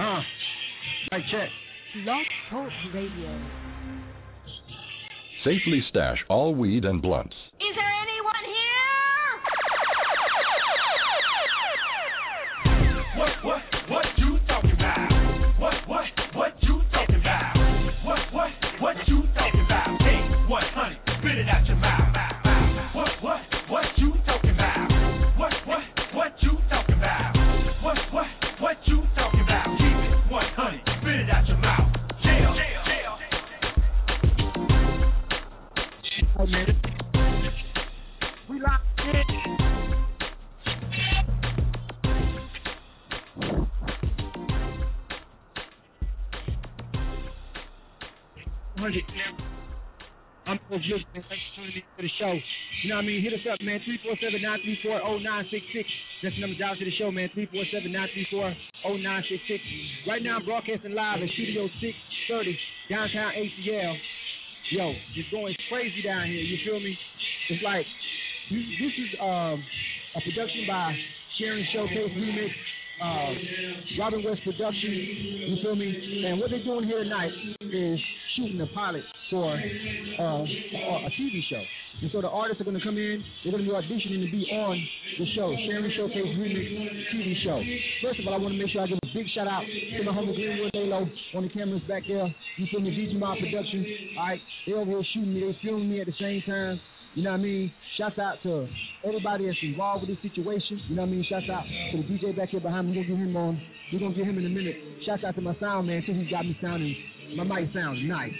Right, check. Blog Talk Radio. Safely stash all weed and blunts. Is there anyone here? What you talking about? What you talking about? What you talking about? Hey, 100, spit it out your mouth. What you talking about? What you talking about? What you talking about? Keep it 100, spit it out your mouth. Jail. Oh, man. We locked in. I'm supposed to be for the show. You know what I mean? Hit us up, man. 347-934-0966. That's the number down to the show, man. 347-934-0966. Right now, I'm broadcasting live at Studio 630, downtown ATL. Yo, it's going crazy down here. You feel me? It's like this is a production by Sharon Showcase Remix. Robin West Production, you feel me? And what they're doing here tonight is shooting a pilot for a TV show. And so the artists are going to come in, they're going to be auditioning to be on the show, Sharon Showcase Remix TV show. First of all, I want to make sure I give a big shout out to my homie Greenwood Halo on the cameras back there. You feel me? DJ Mob Production. All right, they over here shooting me, they filming me at the same time. You know what I mean? Shouts out to everybody that's involved with this situation. You know what I mean? Shouts out to the DJ back here behind me. We're going to get him on. We're going to get him in a minute. Shouts out to my sound man too. He's got me sounding, my mic sounds nice.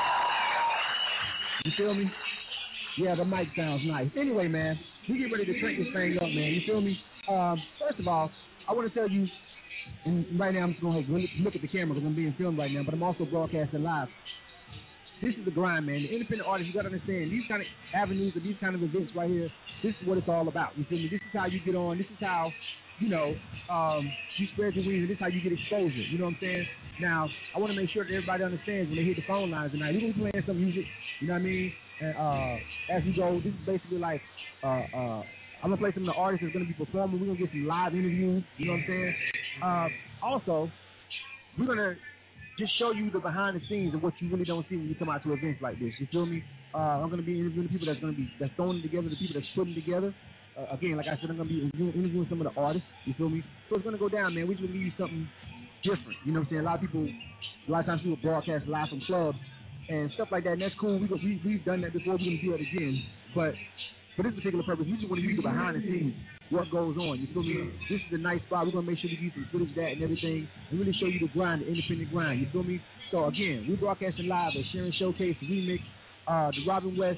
You feel me? Yeah, the mic sounds nice. Anyway, man, we get ready to crank this thing up, man. You feel me? First of all, I want to tell you, and right now I'm just going to look at the camera because I'm being filmed right now, but I'm also broadcasting live. This is the grind, man. The independent artists, you got to understand, these kind of avenues or these kind of events right here, this is what it's all about. You feel me? This is how you get on. This is how, you know, you spread your wings, and this is how you get exposure. You know what I'm saying? Now, I want to make sure that everybody understands when they hit the phone lines tonight. We're going to be playing some music, you know what I mean? And as we go, this is basically like, I'm going to play some of the artists that's going to be performing. We're going to get some live interviews, you know what I'm saying? Also, we're going to just show you the behind the scenes of what you really don't see when you come out to events like this. You feel me? I'm going to be interviewing the people that's throwing it together, the people that's putting it together. Again, like I said, I'm going to be interviewing some of the artists. You feel me? So it's going to go down, man. We're just going to give you something different. You know what I'm saying? A lot of times people broadcast live from clubs and stuff like that, and that's cool. We've done that before. We're going to do it again. But for this particular purpose, we just want to use the behind the scenes, what goes on. You feel me? This is a nice spot. We're going to make sure we use some footage of that and everything and really show you the grind, the independent grind. You feel me? So, again, we're broadcasting live at Sharon Showcase Remix, the Robin West,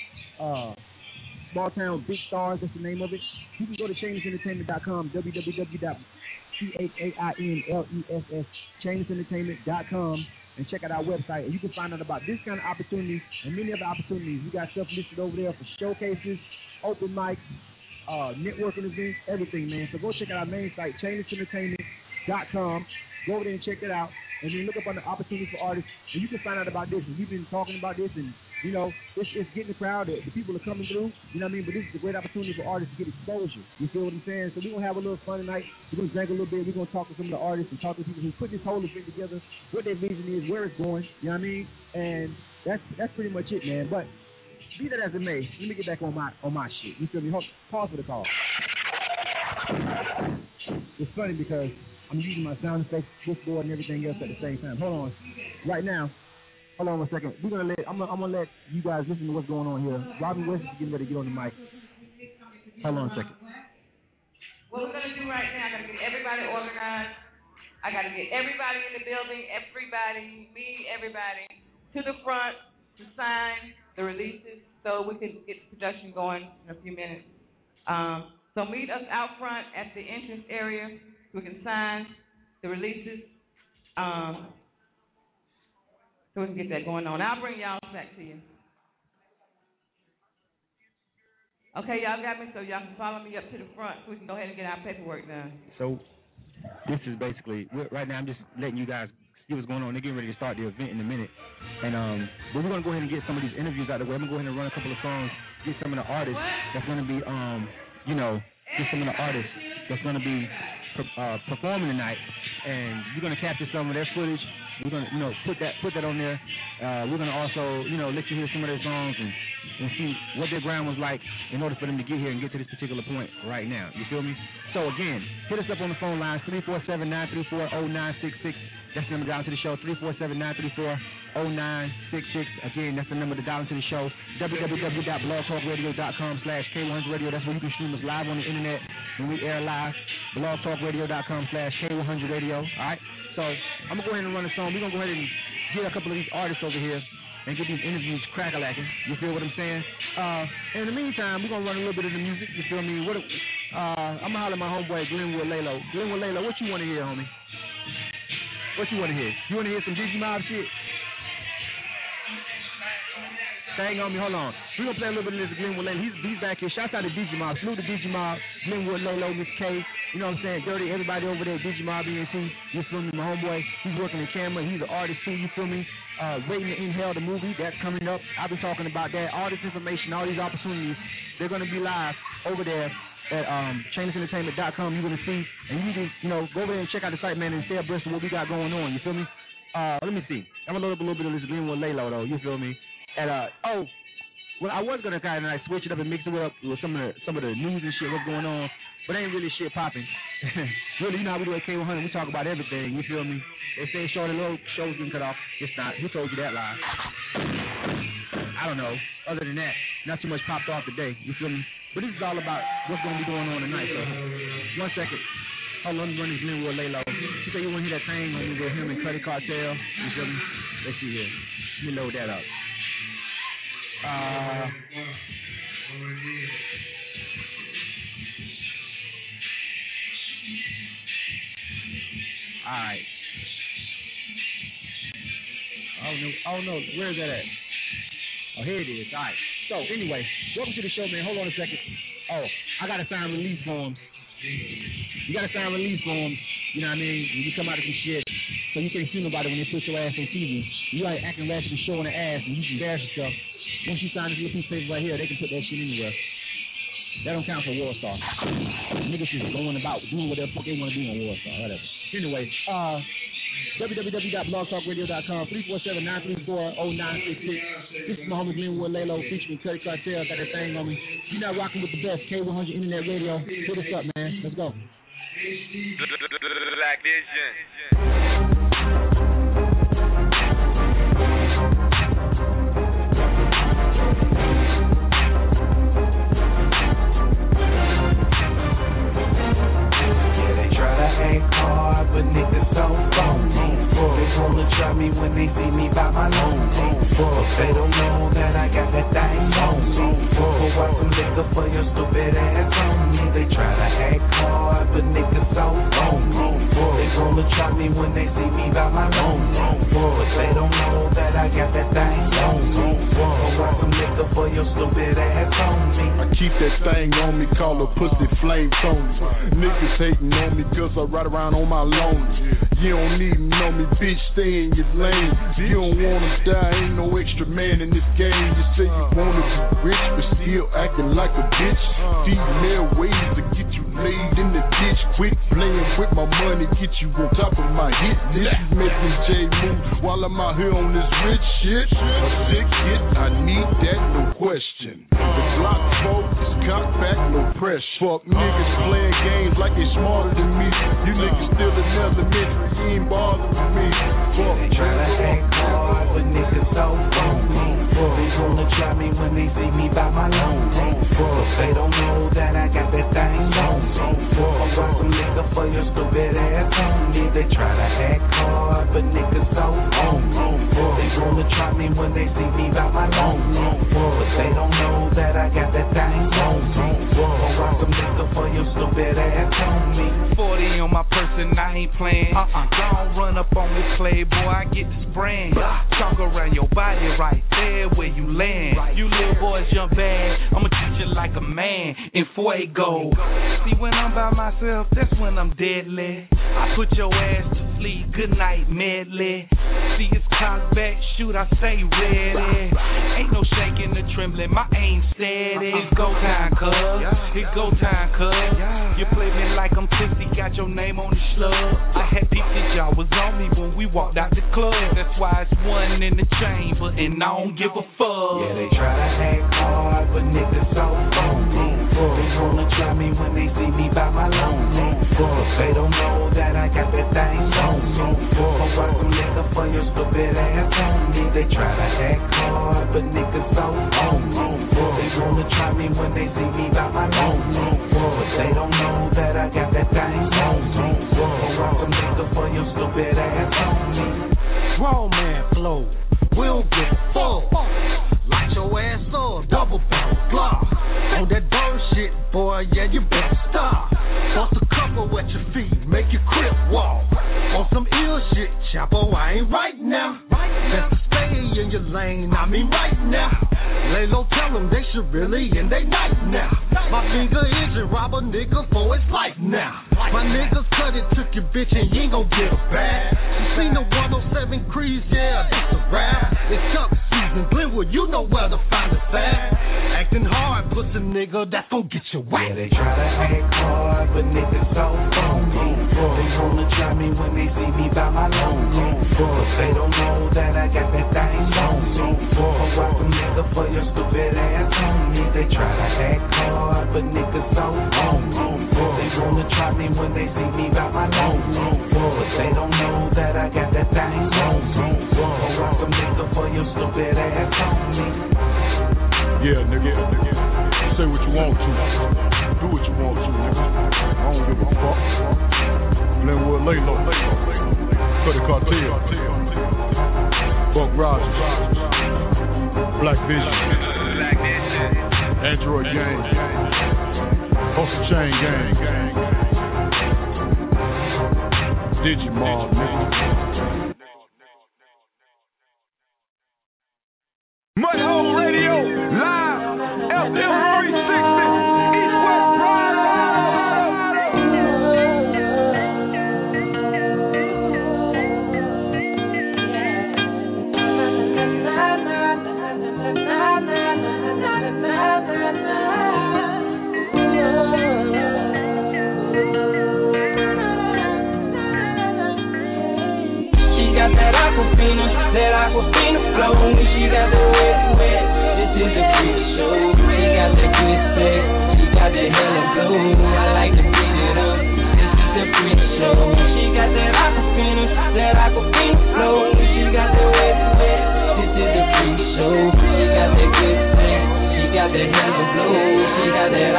Small Town Big Stars, that's the name of it. You can go to ChainlessEntertainment.com, www.ChainlessEntertainment.com, ChainlessEntertainment.com, and check out our website. And you can find out about this kind of opportunities and many other opportunities. We got stuff listed over there for showcases, open mics, networking events, everything, man. So go check out our main site, ChainlessEntertainment.com. Go over there and check it out. And then look up on the opportunity for artists. And you can find out about this. And we've been talking about this, and, you know, it's getting the crowd. The people are coming through. You know what I mean? But this is a great opportunity for artists to get exposure. You feel what I'm saying? So we're going to have a little fun tonight. We're going to drink a little bit. We're going to talk to some of the artists and talk to people who put this whole event together, what their vision is, where it's going. You know what I mean? And that's pretty much it, man. But be that as it may, let me get back on my shit. You feel me? Pause for the call. It's funny because I'm using my sound effects, switchboard, and everything else at the same time. Hold on. Right now, hold on 1 second. I'm gonna let you guys listen to what's going on here. Robin West is getting ready to get on the mic. Hold on a second. What we're gonna do right now, I gotta get everybody organized. I gotta get everybody in the building, everybody to the front to sign the releases so we can get the production going in a few minutes. So meet us out front at the entrance area. We can sign the releases, so we can get that going on. I'll bring y'all back to you. Okay, y'all got me, so y'all can follow me up to the front so we can go ahead and get our paperwork done. So this is basically, right now I'm just letting you guys see what's going on. They're getting ready to start the event in a minute. And but we're going to go ahead and get some of these interviews out of the way. I'm going to go ahead and run a couple of songs, get some of the artists that's going to be, get some of the artists that's going to be performing tonight. and we're gonna capture some of their footage. We're gonna, put that on there. We're gonna also, let you hear some of their songs and see what their ground was like in order for them to get here and get to this particular point right now. You feel me? So again, hit us up on the phone lines 347-934-0966. That's the number to dial into the show. 347-934-0966. Again, that's the number to dial into the show. www.blogtalkradio.com/K100radio. That's where you can stream us live on the internet when we air live. blogtalkradio.com/K100radio. All right. So I'm gonna go ahead and run a song. We're gonna go ahead and get a couple of these artists over here and get these interviews crack-a-lacking. You feel what I'm saying? In the meantime, we're gonna run a little bit of the music. You feel me? I'm gonna holler at my homeboy Glenwood Lalo. Glenwood Lalo, what you wanna hear, homie? What you wanna hear? You wanna hear some Digimob shit? Hang on me, hold on. We're gonna play a little bit of this Glenwood Lalo. He's back here. Shouts out to Digimob. Salute to Digimob, Glenwood Lalo, Miss K. You know what I'm saying? Dirty, everybody over there, Digimob ENT. You feel me? My homeboy, he's working the camera. He's an artist too, you feel me? Waiting to Inhale the movie, that's coming up. I've been talking about that. All this information, all these opportunities, they're going to be live over there at chainlessentertainment.com. You're going to see, and you can, go over there and check out the site, man, and stay abreast of what we got going on. You feel me? Let me see. I'm going to load up a little bit of this Glenwood Lalo, though. You feel me? And, well, I was going to kind of like switch it up and mix it up with some of the news and shit, what's going on, but ain't really shit popping. Really, you know how we do at K100, we talk about everything, you feel me? They say short and little shows getting cut off. It's not. Who told you that lie? I don't know. Other than that, not too much popped off today, you feel me? But this is all about what's going to be going on tonight, so 1 second. Hold on, let me run this Glenwood Lalo. You say you want to hear that thing when you go him and Cuddy Cartel, you feel me? Let's see here. Let me load that up. Alright. Oh no, where is that at? Oh, here it is. Alright. So, anyway, welcome to the show, man. Hold on a second. Oh, I gotta sign release forms. You gotta sign release forms, you know what I mean? When you come out of some shit, so you can't sue nobody when they put your ass on TV. You like acting rash and showing the ass and you embarrass yourself. Once you sign this little piece of paper right here, they can put that shit anywhere. That don't count for WorldStar. Niggas just going about doing whatever the fuck they want to do on WorldStar, whatever. Anyway, www.blogtalkradio.com, 347-934-0966. This is my homie Glenwood Lalo featuring Cuddy Cartel. Got that thing on me. You're not rocking with the best, K100 Internet Radio. Hit us up, man. Let's go. Black Vision. But niggas so phony. They wanna try me when they see me by my loan. But they don't know that I got that thing on me. Pour out some liquor for your stupid ass on me. They try to act hard, but niggas so phony. They wanna try me when they see me by my loan. But they don't know that I got that thing on me. Pour out some liquor for your stupid ass on me. I keep that thing on me, call a pussy flame Tony. Niggas hating on me cause I ride around on my loan. You don't need to know me, bitch, stay in your lane. You don't wanna die, ain't no extra man in this game. You say you wanna be rich, but still acting like a bitch. Female ways to get you laid in the ditch. Quit playing with my money, get you on top of my hit list. Making J moves while I'm out here on this rich shit. A sick hit, I need that, no question. The Glock 4 is cocked back, no pressure. Fuck niggas playing games like they smarter than me. You niggas still in elementary, you ain't bothering me. Fuck. They try to act hard, but niggas so phony. They wanna try me when they see me by my loan. But they don't know that I got that thing on me. I want some liquor for your stupid ass on me. They try to act hard, but niggas so phony. They wanna try me when they see me by my loan. But they don't know that I got that thing on me. I want some liquor for your stupid ass on me. 40 on my person, I ain't playing. Don't run up on me, playboy, I get the spraying. Talk around your body right there where you land. You little boys jump bad, I'ma treat you like a man in fuego. See, when I'm by myself, that's when I'm deadly. I put your ass to sleep, good night medley. See, it's cocked back, shoot, I stay ready. Ain't no shaking or trembling, my aim steady. It's go time, cuz. It's go time, cuz. You play me like I'm tipsy, got your name on the slug. I had people walked out the club. That's why it's one in the chamber, and I don't give a fuck. Yeah, they try to act hard, but niggas so phony. They wanna try me when they see me by my lonely. But they don't know that I got that thing on me. I rock some nigga for your stupid ass on me. They try to act hard, but niggas so phony. They wanna try me when they see me by my lonely. But they don't know that I got that thing on me. I rock some nigga for your stupid ass on me. Grown man flow, we don't give a fuck. Light your ass up, double barrel block. On that bird shit, boy, yeah, you better stop. Bust a couple at your feet, make your crib walk. On some ill shit, Chapo, I ain't right now. Best to stay in your lane, I mean right now. Lay low, tell them they should really in they night now. My finger isn't rob a nigga for his life now. My niggas cut it, took your bitch and you ain't gon' get a bag. You seen the 107 Crease, yeah, that's a rap. It's tough season, Glenwood, you know where to find the fag. Acting hard, puts a nigga that's gon' get you whacked. Yeah, they try to act hard, but niggas so phony. They wanna try me when they see me by my lonely. But they don't know that I got that thing on me. I rock some nigga for your stupid ass on me. They try to act hard, but niggas so phony. They wanna try me when they see me by my lonely. But they don't know that I got that thing on me. I rock some nigga for your stupid ass on me. Yeah, nigga. Say what you want to. Do what you want to, nigga. I don't give a fuck. Glenwood, lay low. Cut the cartel. Buck Rogers. Black Vision. Android Gang. Hustle Chain Gang. Digimon, nigga. Mudhole Radio, live, FM 360, East West Pride. She got that Aquafina flow, and she got the wet. This is a freak show. She got that good sex, she got that hella glow. I like to beat it up. This is a freak show. She got that Aquafina flow, and she got the wet. This is a freak show. She got that good sex, she got that hella glow. She got that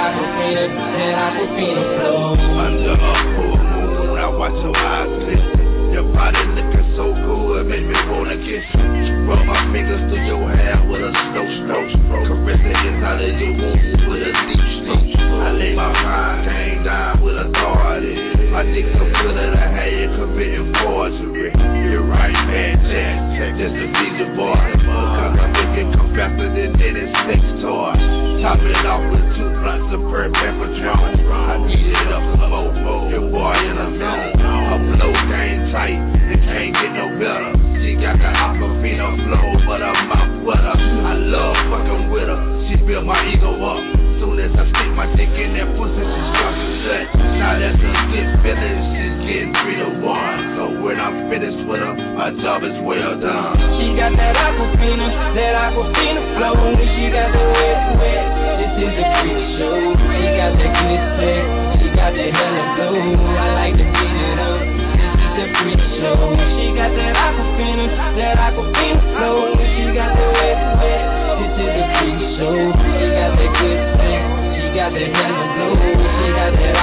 Aquafina flow. Under a full moon, I watch your eyes glisten. Your body looking so good, made me wanna kiss you. Rub my fingers through your hair with a slow stroke. Caress the inside of your womb with a deep stroke. I lay my mind hang down with authority. My dick so good that I had you committing forgery. You're right, fantastic, just a visa boy. Because I make it come faster than any sex toy. Top it off with 2 blunts of perfect Patron. I beat it up slow, your boy in a zone. Her blow game tight, it can't get no better. She got the Aquafina flow, but her mouth wetter. I love fucking with her, she built my ego up. Soon as I stick my dick in that pussy, she starts to shut. Now that's a good feeling, she's getting 3 to 1. So when I'm finished with her, my job is well done. She got that Aquafina flow, and she got the wet. This is a freak show. She got that good sex, she got that hella glow. I like to beat it up. This is a freak show. She got that Aquafina flow, and she got the wet. This is a freak show. She got that good sex, she got that hella glow. She got that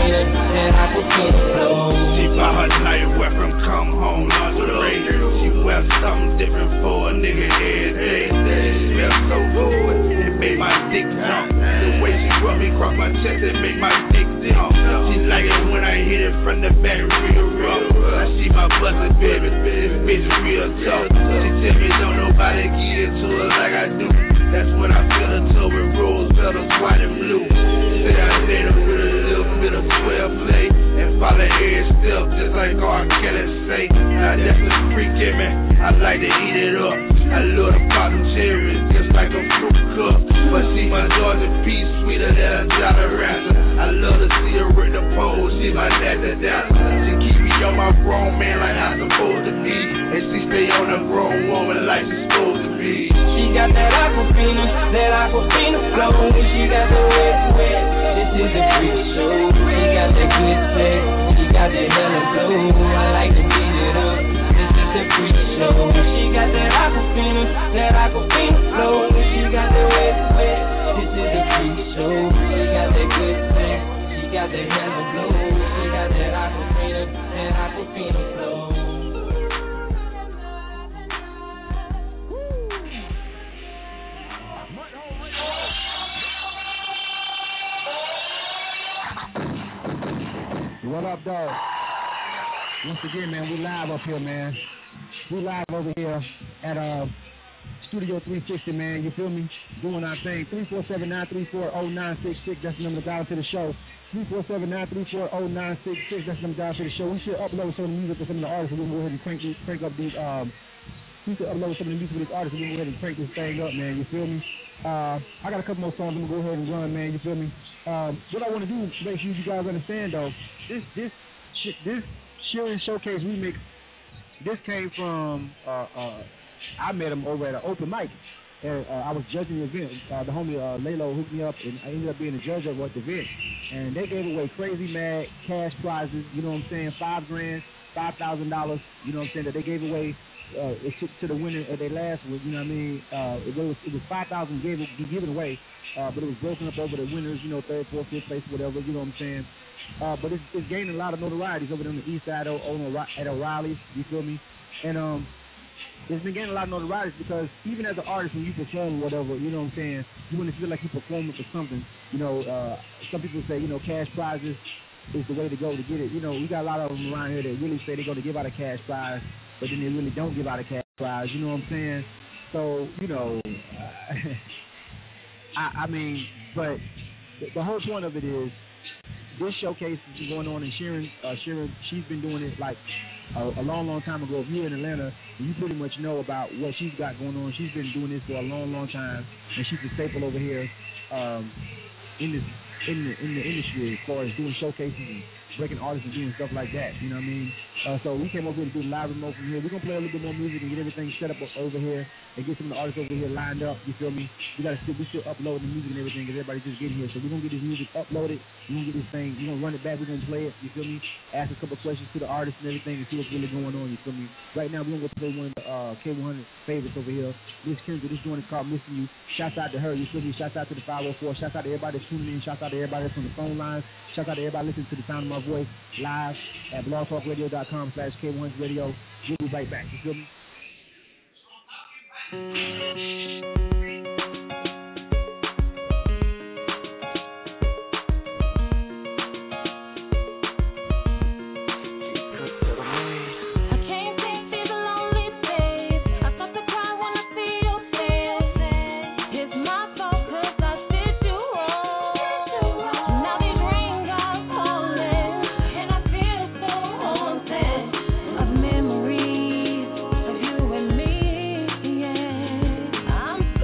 Aquafina flow. She bought her night weapon, come home lingerie. She wears something different for a nigga every day. She smells so good, it made my dick jump. The way she rub me across my chest, it make my dick jump. She like it when I hit it from the back real rough. I see my busted baby, this bitch real tough. She tell me don't nobody get to her like I do. That's when I feel her toe with rose petals, white and blue. Say I date her with a little bit of square play and follow every step just like R. Kelly say. Now that's a freak in me, I like to eat it up. I love the bottom cherries just like a fruit cup. But see my Georgia peach sweeter than a Jolly Rancher. I love to see her with the pole, she my dad. She keep me on my grown man like I'm supposed to be. that Aquafina flow. When she got the wet, wet, this is a freak show. She got that good sex, she got that hella blow. I like to beat it up, this is a freak show. She got that Aquafina flow. When she got the wet, wet, this is a freak show. She got that good sex, she got that hella blow. She got that Aquafina flow. What up, dog? Once again, man, we live up here, man. We live over here at Studio 360, man. You feel me? Doing our thing. 347-934-0966. That's the number to dial to the show. 347-934-0966. That's the number to dial to the show. We should upload some of the music for some of the artists, and we'll go ahead and crank up these. We should upload some of the music for these artists, and we'll go ahead and crank this thing up, man. You feel me? I got a couple more songs I'm gonna go ahead and run, man. You feel me? What I want to do is make sure you guys understand, though. This Sheeran Showcase remix. This came from I met him over at an open mic, and I was judging the event. The homie Lalo hooked me up, and I ended up being a judge at the event. And they gave away crazy mad cash prizes. You know what I'm saying? $5,000, $5,000. You know what I'm saying? That they gave away. To the winner of their last one. You know what I mean? It was 5,000 given away, but it was broken up over the winners. You know, third, fourth, fifth place, whatever. You know what I'm saying? But it's gaining a lot of notoriety over there on the east side at O'Reilly's. You feel me? And it's been gaining a lot of notoriety because even as an artist, when you perform or whatever, you know what I'm saying, you want to feel like you're performing for something. You know, some people say, you know, cash prizes is the way to go to get it. You know, we got a lot of them around here that really say they're going to give out a cash prize, but then they really don't give out a cash prize. You know what I'm saying? So, you know, I mean, but the whole point of it is this showcase is going on in Sheeran, she's been doing it like a long time ago. If you're in Atlanta, you pretty much know about what she's got going on. She's been doing this for a long time, and she's a staple over here in the industry as far as doing showcases and breaking artists and doing stuff like that. You know what I mean? So we came over here to do live remote from here. We're going to play a little bit more music and get everything set up over here and get some of the artists over here lined up. You feel me? We still upload the music and everything because everybody just getting here. So we're going to get this music uploaded. We're going to get this thing. We're going to run it back. We're going to play it. You feel me? Ask a couple of questions to the artists and everything and see what's really going on. You feel me? Right now, we're going to go play one of the K100 favorites over here. Miss Kendra, this joint is called Missing You. Shouts out to her. You feel me? Shouts out to the 504. Shouts out to everybody that's tuning in. Shouts out to everybody that's on the phone lines. Shouts out to everybody listening to the sound of my voice live at blogtalkradio.com/K100radio. We'll be right back. You feel me? Memories of you and me, yeah. I'm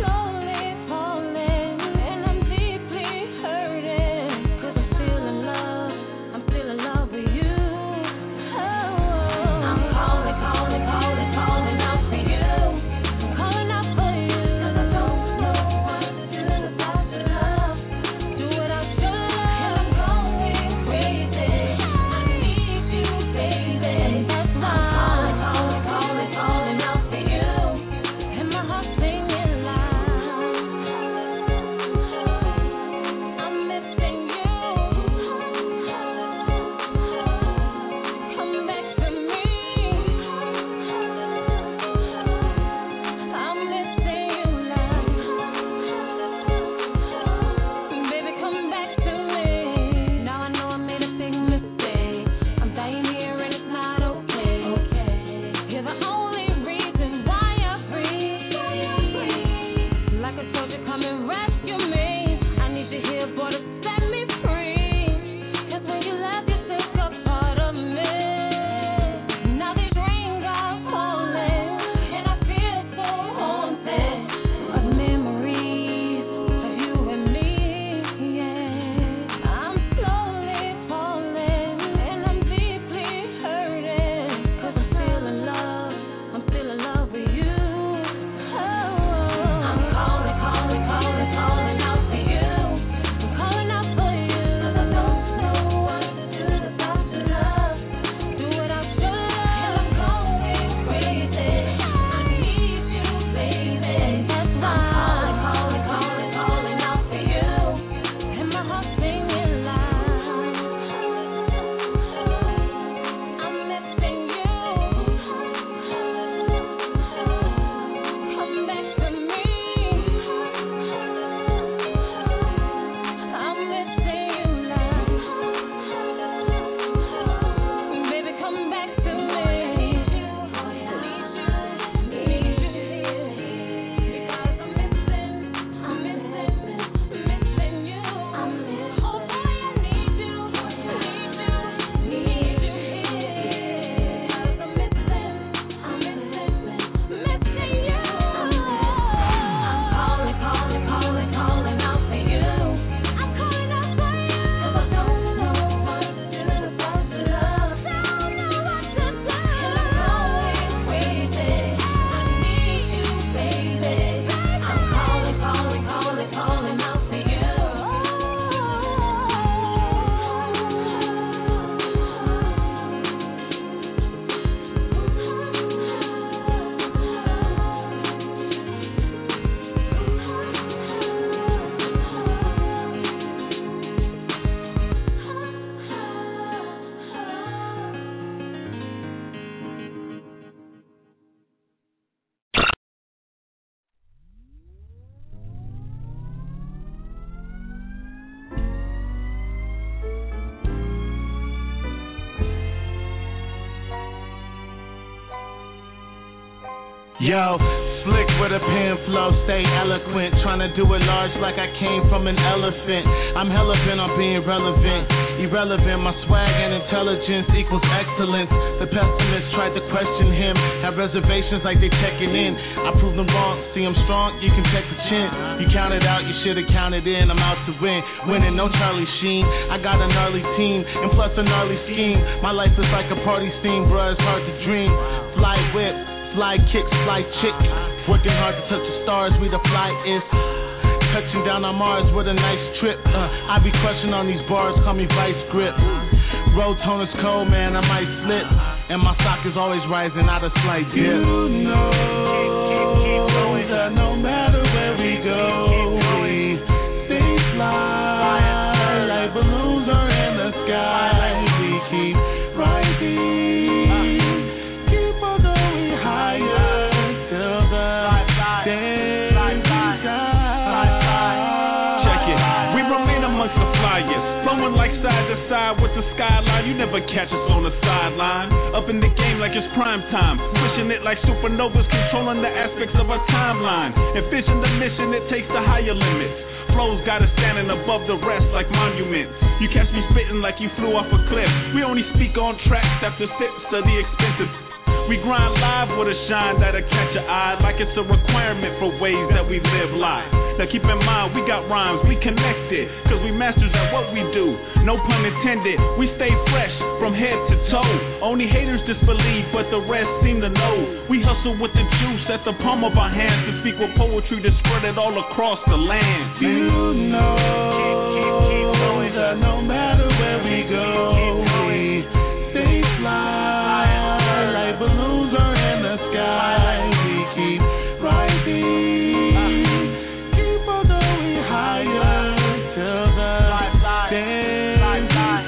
Yo, slick with a pen flow, stay eloquent. Tryna do it large like I came from an elephant. I'm hella bent on being relevant. Irrelevant, my swag and intelligence equals excellence. The pessimists tried to question him, have reservations like they checking in. I proved them wrong, see I'm strong, you can check the chin. You counted out, you should've counted in. I'm out to win, winning, no Charlie Sheen. I got a gnarly team, and plus a gnarly scheme. My life is like a party scene, bruh, it's hard to dream. Fly whip, fly kicks, fly chick. Working hard to touch the stars, we the flyest. Touching down on Mars with a nice trip. I be crushing on these bars, call me Vice Grip. Road toner's cold, man, I might slip. And my stock is always rising, not a slight dip. You know that no matter where we go, we stay fly like balloons are in the sky. We keep rising, keep on going higher till the day we die. Check it, we remain amongst the flyers, flowing like side to side with the skyline. You never catch us on the sideline. Up in the game like it's prime time, pushing it like supernovas, controlling the aspects of our timeline. Envision the mission, it takes the higher limits. Flows got us standing above the rest like monuments. You catch me spitting like you flew off a cliff. We only speak on tracks after sips of the expensive. We grind live with a shine that'll catch your eye, like it's a requirement for ways that we live life. Now keep in mind, we got rhymes, we connected, cause we masters at what we do. No pun intended, we stay fresh from head to toe. Only haters disbelieve, but the rest seem to know. We hustle with the juice at the palm of our hands to speak with poetry to spread it all across the land. You know that no matter where we go, we stay fly like balloons are in the sky. We keep rising, keep on going higher till the day we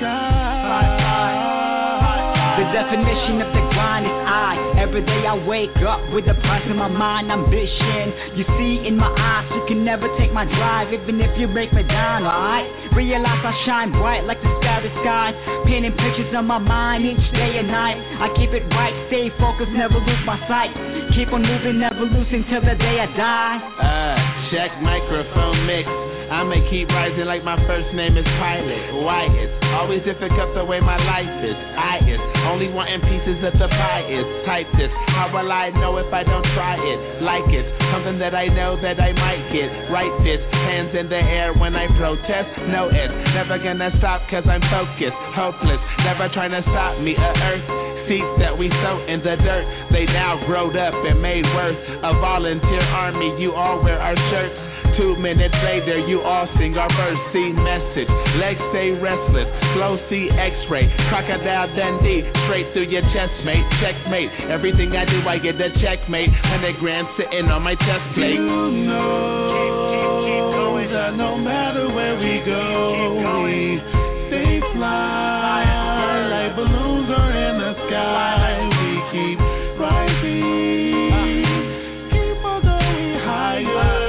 die. The definition of the grind is I. Every day I wake up with a price in my mind, ambition. You see in my eyes, you can never take my drive, even if you break me down, alright? Realize I shine bright like the sky, painting pictures on my mind each day and night. I keep it right, stay focused, never lose my sight. Keep on moving, never losing till the day I die. Check microphone mix. I'ma keep rising like my first name is Pilot. Why it's always difficult the way my life is. I is only wanting pieces of the pie is. Type this, how will I know if I don't try it? Like it's something that I know that I might get. Write this, hands in the air when I protest. No, it's never gonna stop cause I'm focused. Hopeless, never trying to stop me. Earth seeds that we sow in the dirt, they now growed up and made worth. A volunteer army, you all wear our shirts. 2 minutes later, you all sing our verse. See message, legs stay restless. Flow see X-ray, Crocodile Dundee, straight through your chest, mate. Checkmate, everything I do, I get a checkmate. 100 grand sitting on my chest plate. You know that no matter where we go, we stay fly like balloons are in the sky. We keep rising, keep on going higher.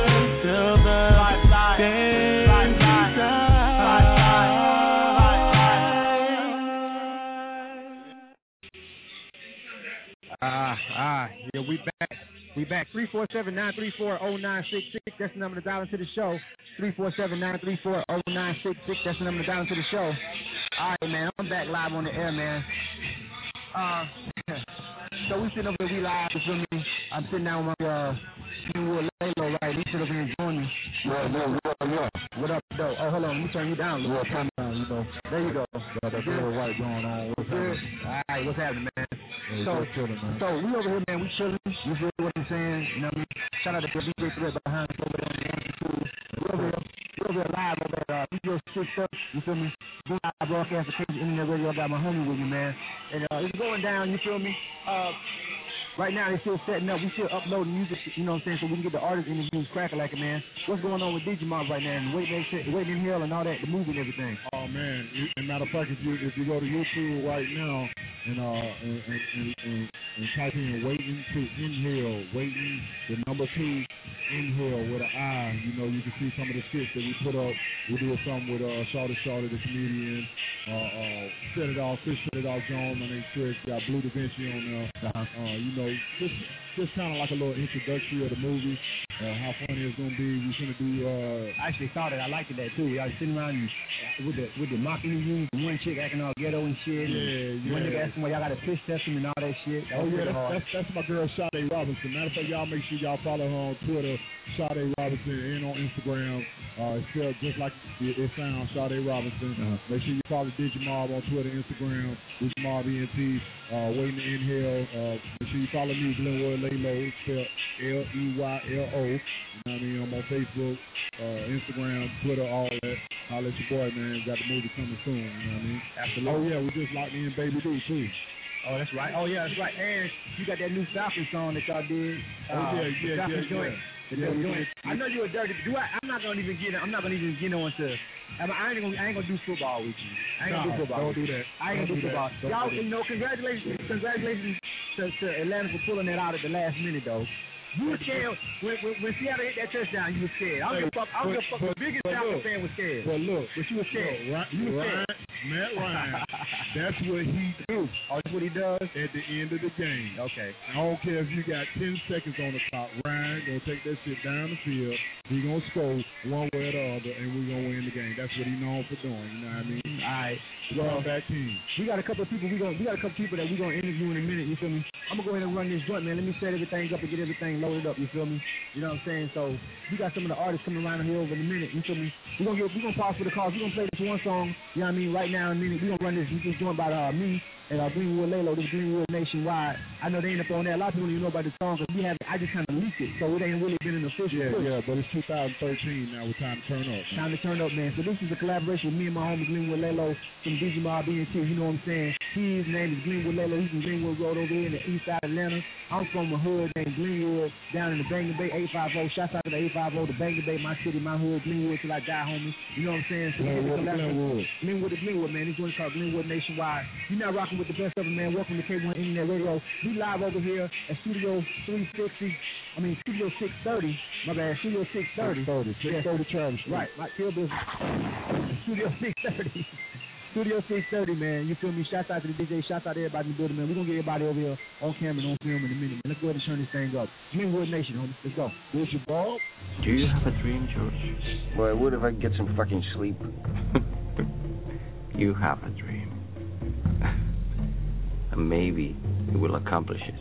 Yeah, we back. 347-934-0966. That's the number to dial into the show. 347-934-0966. That's the number to dial into the show. All right, man. I'm back live on the air, man. So we sitting over there, we live. You feel me? I'm sitting down with my Lalo, right? We sitting over here enjoying you. Yeah. What up, though? Oh, hold on. Let me turn you down a little bit. Turn down, you know. There you go. Got that little white going on. What's good? All right, what's happening, man? So we over here, man. We chilling. You feel what I'm saying? You know what I mean? Shout out to the DJ Threat behind us over there on the Amplitude. We over here live over at Radio 6 Up. You feel me? Doing our broadcast occasion internet radio. I got my homie with me, man. And it's going down. You feel me? Right now, they're still setting up. We still uploading music, you know what I'm saying, so we can get the artist interviews cracking like it, man. What's going on with Digimob right now? And Waiting in Hell and all that, the movie and everything. Oh, man. And matter of fact, if you go to YouTube right now, and type in waiting to inhale, waiting the number 2 inhale with an I. You know, you can see some of the skits that we put up. We did something with Shawty the comedian. Set It Off Jones. My name's Chris. Got Blue Da Vinci on there. You know, just kind of like a little introductory of the movie. How funny it's gonna be. We gonna do. I actually thought it. I liked it that too. Y'all sitting around with the mocking you, one chick acting all ghetto and shit. Yeah. One nigga asking why y'all got to piss test him and all that shit. That's my girl Sade Robinson. Matter of fact, y'all make sure y'all follow her on Twitter, Sade Robinson, and on Instagram. It's spelled just like it sounds, Sade Robinson. Make sure you follow Digimob on Twitter, Instagram, Digimob ENT. Waiting to inhale. Make sure you follow me, Glenwood Laylo. It's spelled Leylo. You know what I mean? I'm on Facebook, Instagram, Twitter, all that. I'll let your boy, man. Got the movie coming soon. You know what I mean? Absolutely. Oh yeah, we just locked in Baby D too. Oh, that's right. Oh yeah, that's right. And you got that new Falcon song that y'all did. Yeah. I know you're a dirty. I'm not gonna even get on to. I ain't gonna do football with you. I ain't gonna do football. Don't do that. I ain't gonna do football. Y'all, you know, congratulations to Atlanta for pulling that out at the last minute though. You were scared when Seattle hit that touchdown. You were scared. I don't give a fuck. The biggest Falcon fan was scared. But look, you were scared. Matt Ryan. That's what he do. Oh, that's what he does at the end of the game. Okay. I don't care if you got 10 seconds on the clock. Ryan gonna take that shit down the field. He gonna score one way or the other, and we gonna win the game. That's what he known for doing. You know what I mean? All right. Well, back team. We got a couple of people. We got a couple of people that we gonna interview in a minute. You feel me? I'm gonna go ahead and run this joint, man. Let me set everything up and get everything loaded up. You feel me? You know what I'm saying? So we got some of the artists coming around here over in a minute. You feel me? We gonna pause for the calls. We gonna play this one song. You know what I mean? Right now in a minute. We gonna run this joint by me and Greenwood Laylo. This Greenwood Nationwide. I know they ain't up on there. A lot of people don't even know about the song because I just kind of leaked it, so it ain't really been an official. Yeah, but it's 2013 now. It's time to turn up. Time to turn up, man. So this is a collaboration with me and my homie Glenwood Laylo from Digimob ENT. You know what I'm saying? His name is Glenwood Laylo. He's from Glenwood Road over here in the east side of Atlanta. I'm from a hood named Glenwood down in the Bangor Bay 850. Shouts out to the 850, the Bangor Bay, my city, my hood, Glenwood till I die, homie. You know what I'm saying? So Glenwood, man. This one's called Glenwood Nationwide. You're not rocking with the best of it, man. Welcome to K1 Internet Radio. We live over here at Studio 630. My bad, Studio 630. 630 Travis Street. Right, Kill Business. Studio 630. Studio 630, man. You feel me? Shouts out to the DJ. Shouts out to everybody in the building, man. We're going to get everybody over here on camera and on film in a minute, man. Let's go ahead and turn this thing up. Glenwood Nation, homie. Let's go. Where's your ball? Do you have a dream, George? Well, I would if I could get some fucking sleep. You have a dream. And maybe you will accomplish it.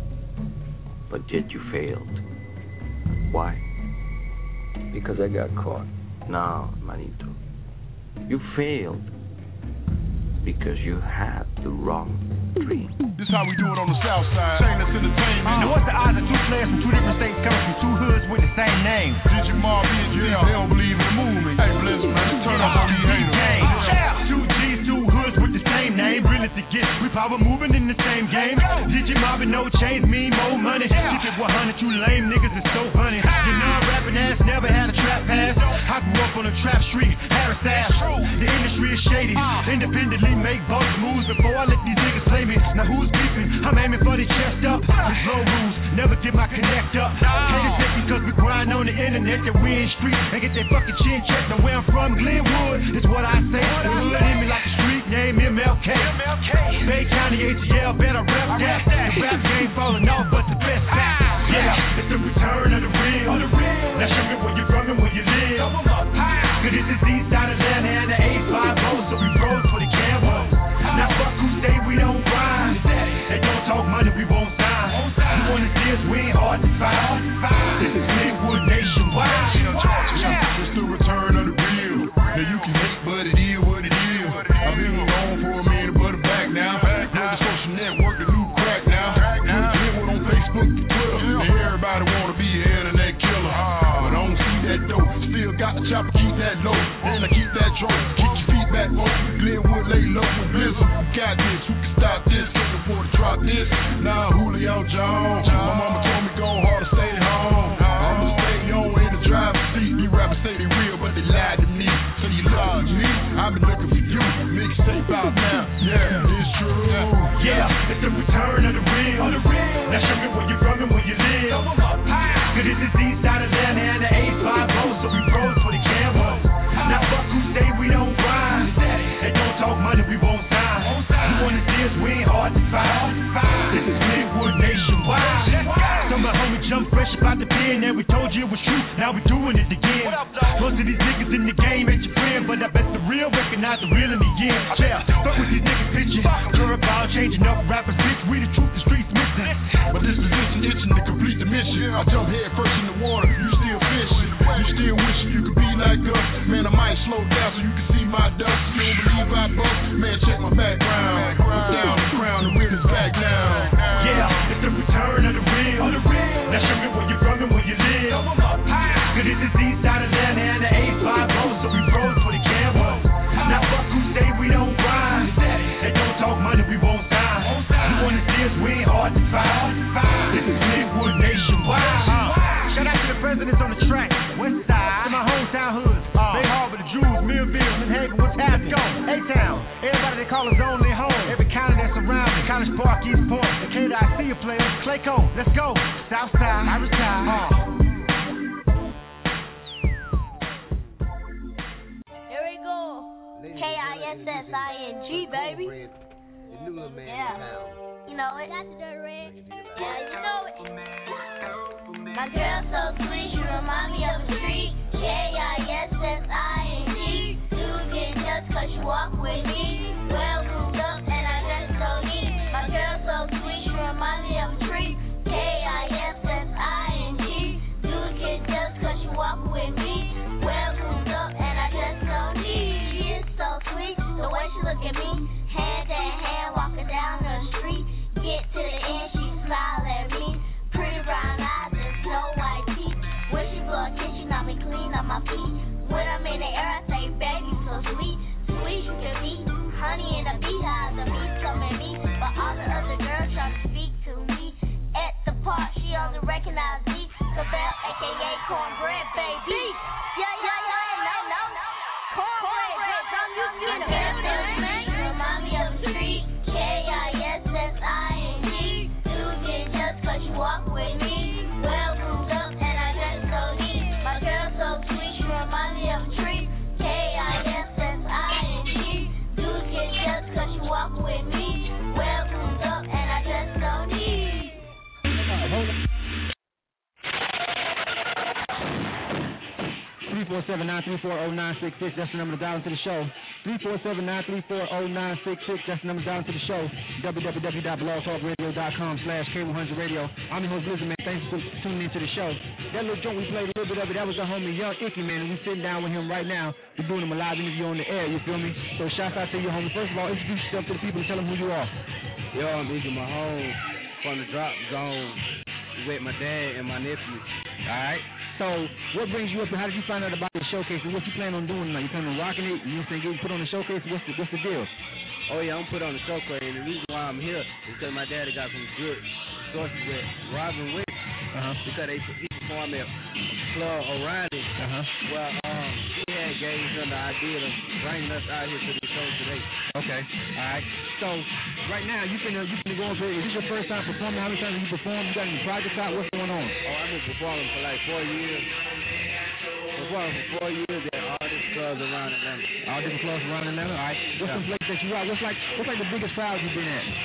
But yet you failed. Why? Because I got caught. No, manito. You failed because you had the wrong dream. This how we do it on the south side. Shameless entertainment. Now what's the odds of two players from two different states coming from two hoods with the same name? Digimob ENT, they don't believe in the movement. Hey, Blizz, man, turn up on these haters. Two G's, two hoods with the same name. Really to get, we power moving in the same game. Digimob and no chains mean more money. Keep it 100, you lame niggas is so funny. Your non-rapping ass never had a trap pass. I grew up on a trap street, Harris Ash. The industry is shady. Independently make both moves before I let these niggas play me. Now who's beefing? I'm aiming for the chest up. There's no rules, never get my connect up. Haters hate because we grind on the internet that we in street and get their fucking chin checked. Now where I'm from, Glenwood, is what I say. The hood in me like a street name, MLK. Bay County ATL, better rep that. The rap game falling off, but the best back. Yeah, it's the return of the real. Now show me where you're from and where you live. Cause this is east side of Atlanta and the 850, so we roll for the camera. Now fuck who say we don't grind. And don't talk money, we won't sign. You wanna see us, we ain't hard to find. This is Glenwood Nationwide. It's the return of the real. Now you can hate, but it is what it is. I've been on for a minute, but I'm back now. On the social network, the new crack now. Glenwood on Facebook, Twitter. And everybody wanna be an internet killer. But I don't see that dope. Still got the chopper, keep that low. And I keep that drone. Keep your feet back, folks. Glenwood lay low with Blizzard. Who got this? Who can stop this? Looking for to drop this. Nah, Julio Jones. My mama told me go hard to stay home. I'ma stay on in the driver's seat. These rappers say they real, but they lied to me. So you love me. I've been looking for you. Mixtape out now. Yeah, it's true. Yeah, the real in the end. Yeah, fuck with these niggas bitches. Curveball changing up rappers, bitch. We the truth, the streets missing. My disposition itching to complete the mission. I jump head first in the water, you still fishing. You still wishing you could be like us. Man, I might slow down so you can see my dust. You don't believe I bust? Man, check my background. Put down the crown, the real is back now. Yeah, it's the return of the real. Now show me where you're from and where you live. Cause this is east side of Atlanta and the 850, so we roll for the cameras. Now fuck who say we don't grind. They don't talk money, we won't sign. You wanna see us, we ain't hard to find. This is Midwood nationwide. Shout out to the presidents on the track. West side, to my hometown hood. Bay Harbor, the Jews, Millville, Manhattan, what's happening? A-Town, everybody they call us on their home. Every county that's around me, College Park, East Point, Decatur, I see you players. Clayco, let's go. Southside, I retire. Here we go. KISSING, baby. Yeah. You know it. Got the dirt red. Yeah, you know it. My girl so sweet, she remind me of a street. KISSING. Dude get just cause you walk with me. Well moved up and I dress so neat. My girl so sweet, she remind me of a tree. KISSING. Dude get just cause you walk with me. Well moved up and I dress so neat. She is so sweet, the way she look at me. Hand in hand, walking down the street. Get to the end, she smile at me. Pretty brown eyes and snow white teeth. When she blow a kiss, she knock me clean on my feet. When I'm in the air, I say, baby, so sweet. Sweet you can be, honey in the beehive. The bees come at me, but all the other girls try to speak to me. At the park, she only recognize me. Cabell, a.k.a. cornbread, baby. Yeah, no. Cornbread, don't you see the building? Remind me of the street. KISSING. Dude get just cause you walk with me. Well moved up and I dress so neat. My girl so sweet, she remind me of a tree. KISSING. Dude get just cause you walk with me. Well moved up and I dress so neat. 347-934-0966, that's the number to dial into the show. 347-934-0966, that's the number to dial into the show. www.blogtalkradio.com/K100Radio. I'm your host, Blizzard, man. Thanks for tuning into the show. That little joint we played a little bit of it, that was our homie Young Icky, man, and we sitting down with him right now. We're doing him a live interview on the air, you feel me? So shout out to you, homie. First of all, introduce yourself to the people and tell them who you are. Yo, I'm Icky Mahone from the Drop Zone with my dad and my nephew. All right. So, what brings you up and how did you find out about the showcase and what you plan on doing? Like, you plan on rocking it? You think getting put on the showcase? What's the deal? Oh, yeah, I'm put on the showcase, and the reason why I'm here is because my daddy got some good sources with Robin Wick, because he performed at Club O'Reilly. Well, he had gave him the idea of bringing us out here to the show today. Okay. All right. So, right now, you finna go up here. Is this your first time performing? How many times have you performed? You got any projects out? What's going on? Oh, I've been performing for like 4 years. Performing for 4 years at all these clubs around Atlanta. All different clubs around Atlanta? All right. What's some places that you rock? What's like the biggest crowd you've been at?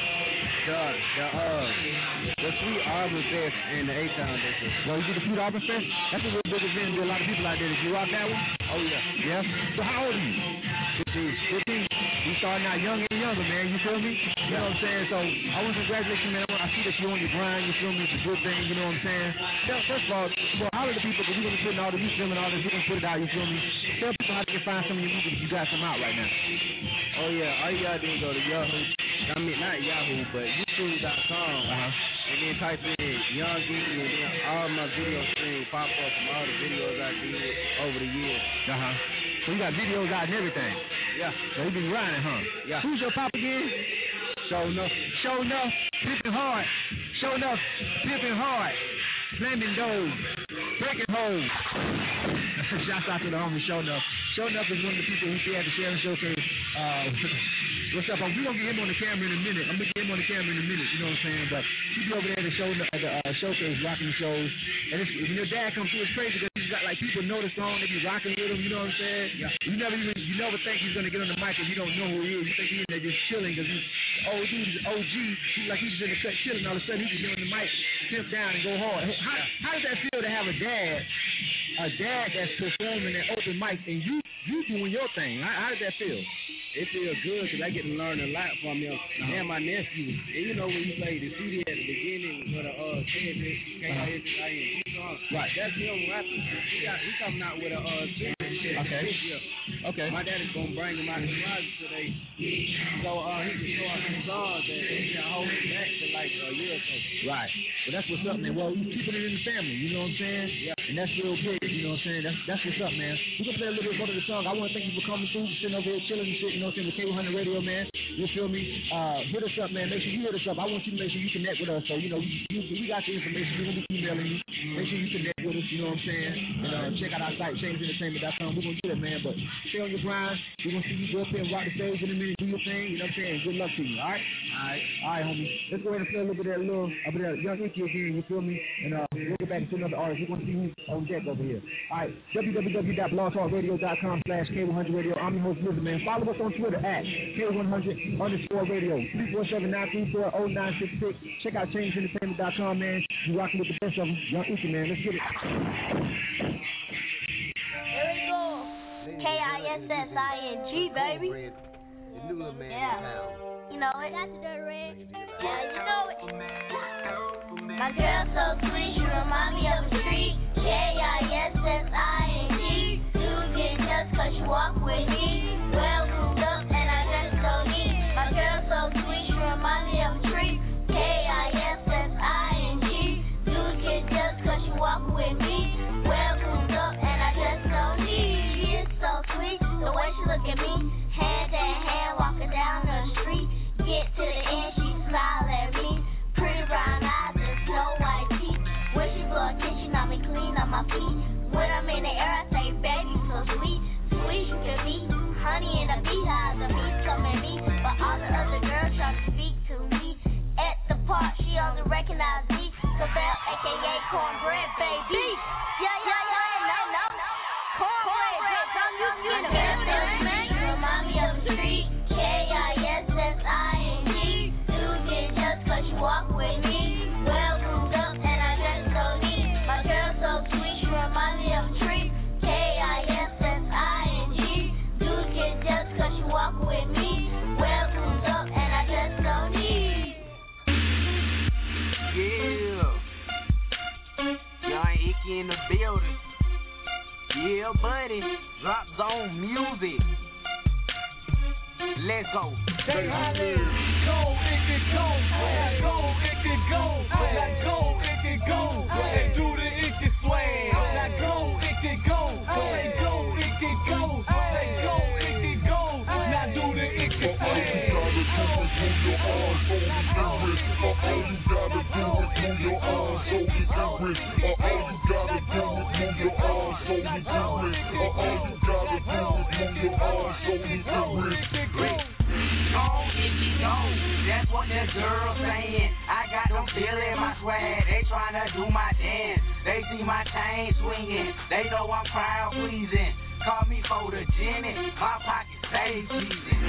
The Sweet Auburn Fest and the A-Town District. Well, you did the Sweet Auburn Fest? That's a real big event. There's a lot of people out there. Did you rock that one? Oh, yeah. Yeah? So how old are you? 15. We starting out younger and younger, man. You feel me? You know what I'm saying? So I want to congratulate you, man. I see that you're on your grind. You feel me? It's a good thing. You know what I'm saying? First of all, holler the people, because we're going to be putting all the new film and all this. We're going to put it out. You feel me? Tell people how they can find some of your music if you got some out right now. Oh, yeah. All you got to do is go to Yahoo. I mean, not Yahoo, but YouTube.com. And then type in Young Geeky, and then all my video streams pop up from all the videos I did over the years. So you got videos out and everything? Yeah. So you been grinding, huh? Yeah. Who's your pop again? Show enough. Pimping hard. Slamming doors. Breaking holes. Shouts out to the homie Show Enough. Show Enough is one of the people who be at the Sharon Showcase. What's up? We're going to get him on the camera in a minute. I'm going to get him on the camera in a minute, you know what I'm saying? But he be over there at the showcase rocking the shows. And when your dad comes through, it's crazy because he's got like people know the song, they be rocking with him, you know what I'm saying? Yeah. You never think he's going to get on the mic if you don't know who he is. You think he's in there just chilling because he's old dude, he's OG. He's like he's in the cut chilling. All of a sudden he can get on the mic, step down and go hard. How does that feel to have a dad that's performing at open mic and you doing your thing? How does that feel? it feels good because I get to learn a lot from him and my nephew. And you know when you play the CD at the beginning for the right, that's him rapping. He coming out with a Okay. My daddy's gonna bring him out of the closet today, so he can show us some songs that he can hold it back to like a year or so. Right. Well, that's what's up, man. Well, you keeping it in the family, you know what I'm saying? Yeah. And that's real big, you know what I'm saying? That's what's up, man. We're gonna play a little bit more of the song. I want to thank you for coming through, sitting over here chilling and shit, you know what I'm saying, with K100 Radio, man. You feel me? Hit us up, man. Make sure you hit us up. I want you to make sure you connect with us. So, you know, we got your information. We're gonna be emailing you. Make sure you connect with us, you know what I'm saying? And check out our site, shamesentertainment.com. We're gonna get it, man. But stay on your grind. We're gonna see you go up here and rock the stage in a minute, do your thing, you know what I'm saying? Good luck to you, all right? All right, homie. Let's go ahead and play a little bit of that Young Icky again, you feel me? And we'll get back to another artist. We're gonna see who's on deck over here. All right, www.blogtalkradio.com/K100Radio. I'm your host, Lizard, man. Follow us on Twitter at K100_radio. 347-934-0966. Check out ChangeEntertainment.com, man. You rocking with the best of them. Young Icky, man. Let's get it. Here we go. KISSING, baby. The new little man in Yeah. town. You know it. That's the red. Yeah, you know it. My girl so sweet, she remind me of a street. KISSING. You get just cause you walk with me. Well groomed up and I dress so neat. My girl so sweet, she remind me of a tree. KISSING. You get just cause you walk with me. Well groomed up and I dress so neat. She is so sweet, the way she look at me. Hand in hand, walking down the street. Get to the end, she smile at me. Pretty brown eyes and snow white teeth. When she blow a kiss, she knock me clean on my feet. When I'm in the air, I say, baby, so sweet. Sweet you can be. Honey in the beehive, the bees come at me. But all the other girls try to speak to me. At the park, she only recognize me. Cabell, a.k.a. Cornbread, baby. Yeah, no. Cornbread, don't you get it? Remind me of the street. KISSING. You get just cause you walk with me. Well groomed up and I dress so neat. My girl so sweet, she remind me of a tree. KISSING. You get just cause you walk with me. Well groomed up and I dress so neat. Yeah. Young Icky in the building. Yeah, buddy. Drop Zone music. Let's go. Say hi there. Go, it can go. Go, it can go. Now go, it can go. And do the Icky swag. Now go, it can go. Say go, it can go. Say go, it can go. Now do the Icky swag. All you gotta do is move your arms, hold it serious. All you gotta do is move your arms, hold it serious. All you gotta do is move your arms, hold it serious. All you gotta do is move your arms, hold it serious. Go, Icky, go. That's what the girls saying. I got them feeling my swag. They tryna do my dance. They see my chain swinging. They know I'm crowd pleasing. Call me for the Jimmy. My pocket stay cheesing.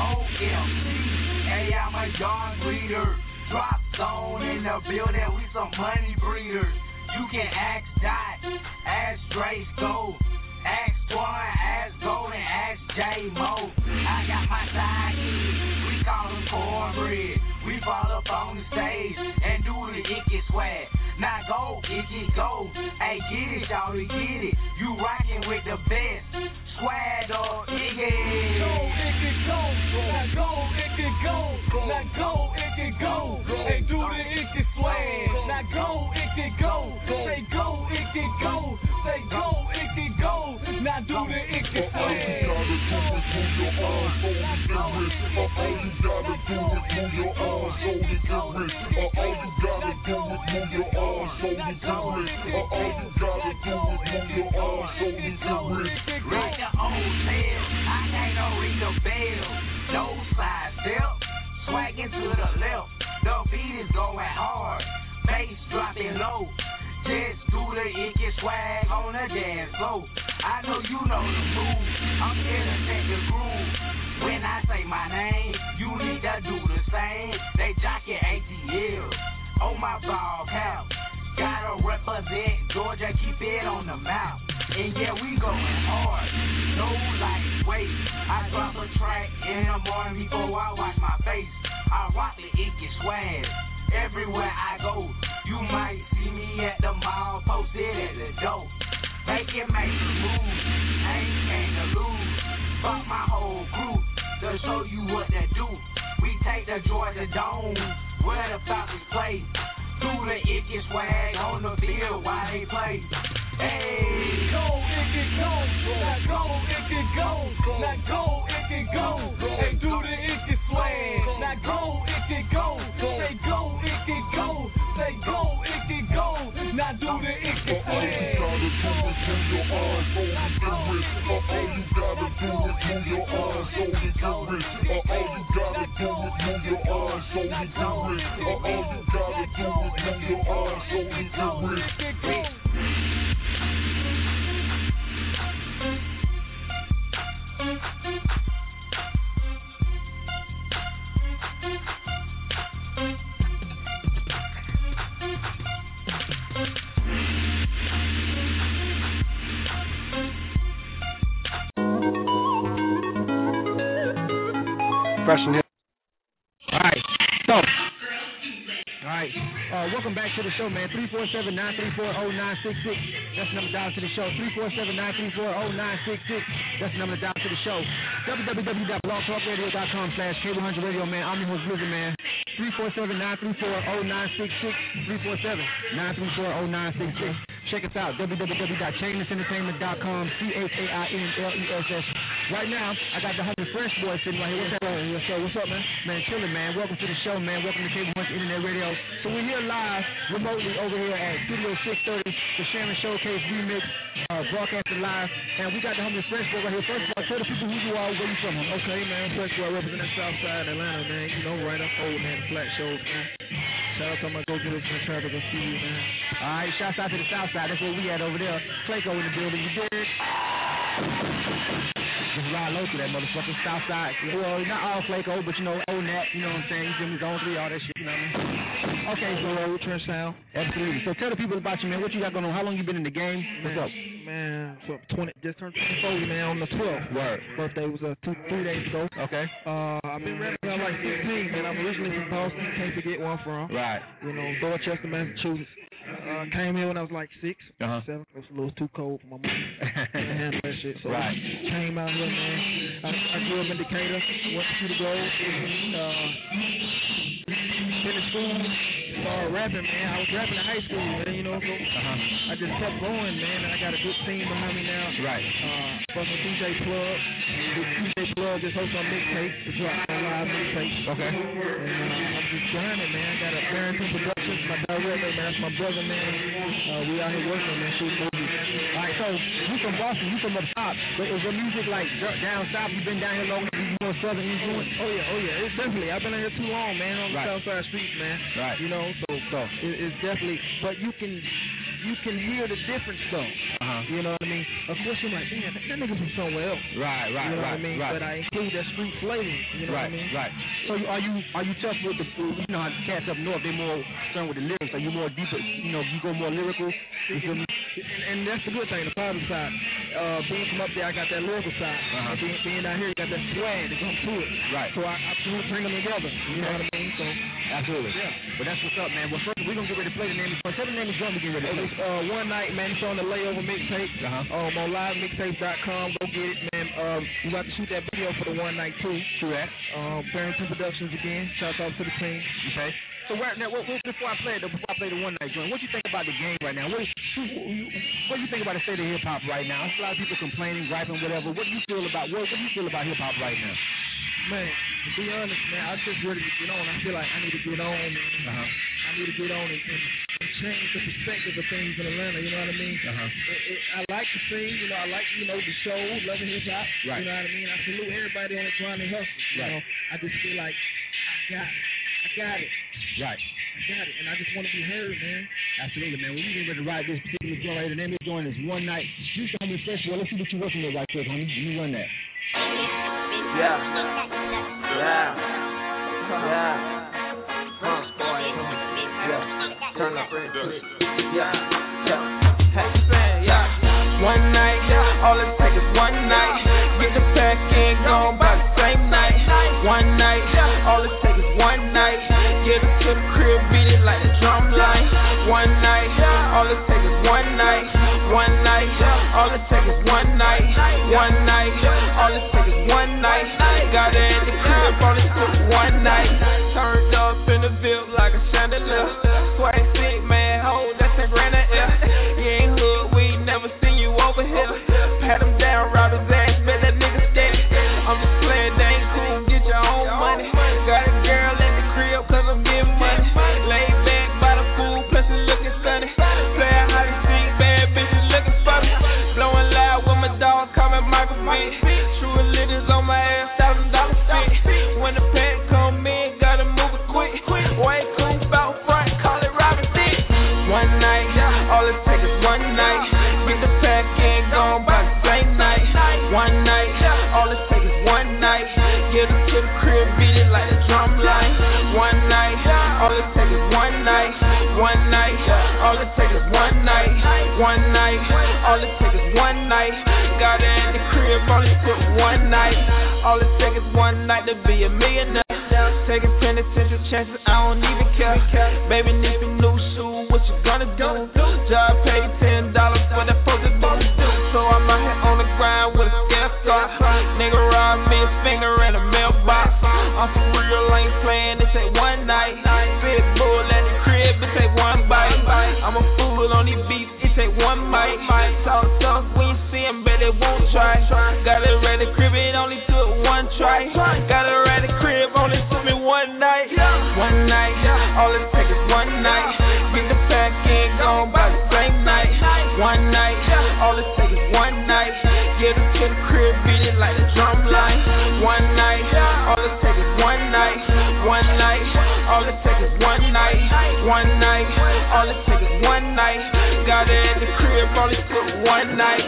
OMG. Hey, I'm a young breeder. Drop Zone in the building. We some money breeders. You can ask Dot, ask Dre Scope, ask Swan, ask Golden, ask J Mo. I got my sidekick. We call them cornbread. We fall up on the stage and do the Icky swag. Now go, Icky, go. Hey, get it, y'all, get it. You rockin' with the best. Swag or Icky. Go, Icky, go. Now go, Icky, go. Now go, Icky, go. And do the Icky swag. Now go, Icky, go. Say go, Icky, go. Say go, Icky, go. Now do the Icky swag. All you gotta do is move your arms, hold it serious. All you gotta do is move your arms, hold it serious. All you gotta do is move your arms, hold it serious. All you gotta do is move your arms, hold it serious. Ring the old bell. I can't no ring the bell. No side step. Swagging to the left. The beat is going hard. Bass dropping low. Just do the Icky swag on the dance floor. I know you know the move. I'm here to set the groove. When I say my name, you need to do the same. They jockey ATL on my ball cap. Gotta represent Georgia, keep it on the map. and yeah, we going hard. No lightweight. I drop a track in the morning before I wash my face. I rock the icky swag. Everywhere I go, you might see me at the mall, posted at the door. Make it make the move, ain't came to lose. Fuck my whole crew, to show you what to do. We take the Georgia Dome, where the Falcons play. Do the icky swag on the field while they play. Hey, go, icky, go, now go, icky, go, now go, icky, go, and do the icky swag. Now go, icky, go, say go, icky, go, say go, icky, go, now do the icky swag. All you gotta do is move your arms so you can reach. All you gotta do is move your arms so you can reach. All you gotta do is move your arms so you can reach. Fresh and hip. All right, so, welcome back to the show, man. 347-934-0966. That's the number to dial to the show. 347-934-0966. That's the number to dial to the show. www.blogtalkradio.com/K100Radio, man. I'm your host, Blizzard, man. 347-934-0966. 347-934-0966. Check us out, www.chainlessentertainment.com, CHAINLESS. Right now, I got the Hungry Fresh Boy sitting right here. What's up, man? What's up, man? Man, chilling, man. Welcome to the show, man. Welcome to K100 Internet Radio. So we're here live, remotely over here at Studio 630, the Sharon Showcase Remix, broadcasting live. And we got the Hungry Fresh Boy right here. First of all, tell the people who you are, where you from. Okay, man. Fresh Boy representing South Side Atlanta, man. You know, right up old, man. Flat shows, man. Shout out to my go-getters in the traffic. I'll see you, man. All right, shouts out to the South Side. That's where we at over there. Clayco in the building. You dig? Just ride low to that motherfucker, South Side. Well, not all Flaco, but you know, old Nat, you know what I'm saying? You feel me? Zone 3, all that shit, you know what I mean? Okay, so Trench Town. Absolutely. So tell the people about you, man. What you got going on? How long you been in the game? What's up? Man, so just turned 24, man, on the 12th. Word. Birthday was 3 days ago. Okay. I've been rapping since I was like 15, man. I'm originally from Boston. Can't forget where I'm from. Right. You know, Dorchester, Massachusetts. Came here when I was like 6, 7. It was a little too cold for my mom. Couldn't handle that shit. So right. Came out here, man. I grew up in Decatur. Went to the Grove. Finished school. Started rapping, man. I was rapping in high school, man. You know, so I just kept going, man. And I got a good team behind me now. Right. Fucking DJ Plug. DJ Plug just hosts on mixtape. To drop on live mixtape. Okay. And I'm just grinding, man. I got a Barrington Productions, my director, man. That's my brother, man. We out here working, man. Shooting movies. All right, so you from Boston, you from up top, but is your music like down south? You been down here long? You more southern influence? Oh yeah. It's definitely. I've been out here too long, man. On the right. south side streets, man. Right. You know, so it's definitely. But you can hear the difference though. You know what I mean? Of course you're like, man, that nigga from somewhere else. Right. You know what I mean? Right. But I include that street flavor. You know what I mean? Right. So are you tough with the, you know how cats up north, they more concerned with the lyrics? Are you more deeper, you know, you go more lyrical? You feel me? And that's the good thing, the positive side. Being from up there, I got that lyrical side. And being down here, you got that swag that comes to it. Right. So I bring them together. You know what I mean? So absolutely. Yeah. But that's what's up, man. Well, first we're gonna get ready to play the name of the song. Tell the name of the song we get ready to play. One Night, man. It's on the Layover mixtape. On livemixtape.com. Go get it, man. We about to shoot that video for the One Night too. True that. Barrington Productions again. Shout out to the team. Okay. So right now, before I play the One Night joint, what you think about the game right now? What do you think about the state of hip hop right now? There's a lot of people complaining, griping, whatever. What do you feel about what do you feel about hip hop right now? Man, to be honest, man, I'm just ready to get on. I feel like I need to get on, man. I need to get on and change the perspective of things in Atlanta. You know what I mean? I like to sing. You know, I like the show, loving hip hop. Right. You know what I mean? I salute everybody on the grind and hustle. You know, I just feel like I got it. Right. I got it, and I just want to be heard, man. Absolutely, man. We're getting ready to ride this particular joint right here. The name of the joint is One Night. You show me first. Well, let's see what you're working with right quick, homie. Let me run that. Yeah. Turn up. Yeah. Hey, one night. All it takes is one night. Get the pack in, gone by the same night. One night. All it takes is one night. Get it to the crib, beat it like a drum line. One night. All it takes is one night. One night. All it takes is one night. One night. All it takes is one night. Got her in the crib, on it took one night. Turned up in the Ville like a chandelier. Swag sick, man, ho, that's a grand in air. You ain't hood, we ain't never seen you over here. Pat him down, route his ass, bet that nigga steady. I'm just playing, that ain't cool, get your own money. Got a girl in the crib, cause I'm getting money. Laid back by the pool, plus it's looking sunny. Playing hot and sweet, bad bitches looking funny. Blowing loud with my dog, coming Michael B. True religions on my ass, $1,000 fee. When the pack come in, gotta move it quick. White cool, bout front, call it Robin D. One night, all it takes is one night. Get the pack in, gone by the same night. One night, all it takes is one night. Get her to the crib, beat it like a drum line. One night, all it takes is one night. One night, all it takes is one night. One night, all it takes is one night. Got her in the crib, only took one night. All it takes is one night to be a millionaire. Taking penitential chances, I don't even care. Baby, need a new shoe, what you gonna do? Job paid $10 for that supposed to do. So I'm out here on the grind with a scare scar. Nigga robbed me a finger in a mailbox. I'm for real, I ain't playing, it take one night. Big bull at the crib, it take one bite. I'm a fool on these beats, it take one bite. Talk tough when you see him, bet it won't try. Got it ready, crib, it only took one try. Got it ready, crib, only took me one night. One night, all it takes is one night. Get the pack in, gone by the same night. One night, all it takes is one night. Get her to the crib, beat it like a drum line. One night, all it takes is one night. One night, all it takes is one night. One night, all it takes is one night. Got her in the crib, only took one night.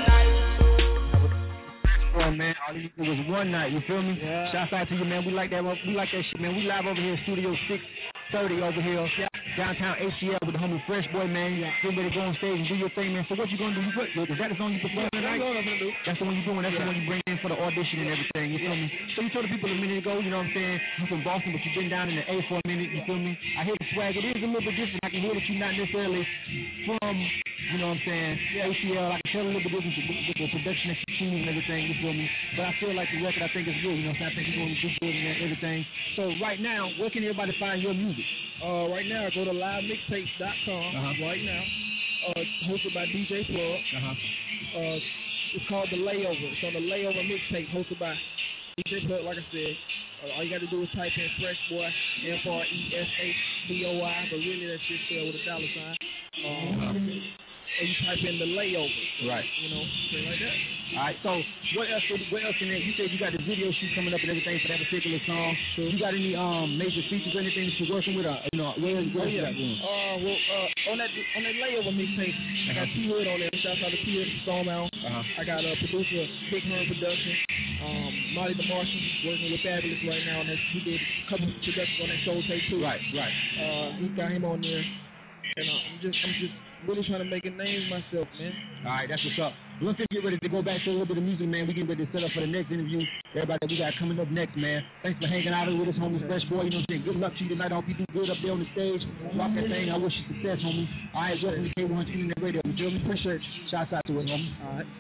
Man, all you did was one night, you feel me? Yeah. Shouts out to you, man. We like that shit, man. We live over here, Studio 630 over here, downtown ACL with the homie Fresh Boy, man. Get ready to go on stage and do your thing, man. So what you gonna do? Is that the song you perform tonight? That's the one you're doing. That's the one you bring in for the audition and everything. You feel me? So you told the people a minute ago, you know what I'm saying? You from Boston, but you've been down in the A for a minute. You feel me? I hear the swag. It is a little bit different. I can hear that you're not necessarily from, you know what I'm saying, ACL. I can tell a little bit different with the production that you've seen and everything. You feel me? But I feel like the record, I think, is good. You know what I'm saying? I think you're going to do good and everything. So right now, where can everybody find your music? Right now, go to livemixtapes.com. Right now, hosted by DJ Plug. It's called The Layover. It's on the Layover mixtape, hosted by DJ Plug. Like I said, all you got to do is type in Fresh Boy, FRESHBOI, but really that shit's spelled with a $sign. And you type in The Layover. Right. You know, something like that. All right, so what else can you said you got the video shoot coming up and everything for that particular song. So you got any major features or anything that you're working with? You know, where else you got going? On that Layover mixtape, I got T-Hood on there. Shout out to T-Hood from Stormount. I got a producer, Big Hearn Production. Molly the Martian working with Fabulous right now, and he did a couple of productions on that Soul Tape too. Right. We got him on there, and I'm just really trying to make a name for myself, man. All right, that's what's up. Once we get ready to go back to a little bit of music, man, we get ready to set up for the next interview. Everybody that we got coming up next, man. Thanks for hanging out with us, homie Fresh Boy. You know what I'm saying? Good luck to you tonight. I hope you do good up there on the stage. Rock that thing. I wish you success, homie. All right, welcome to K1 Internet Radio. You feel me? Appreciate you. Shouts out to it, homie. All right.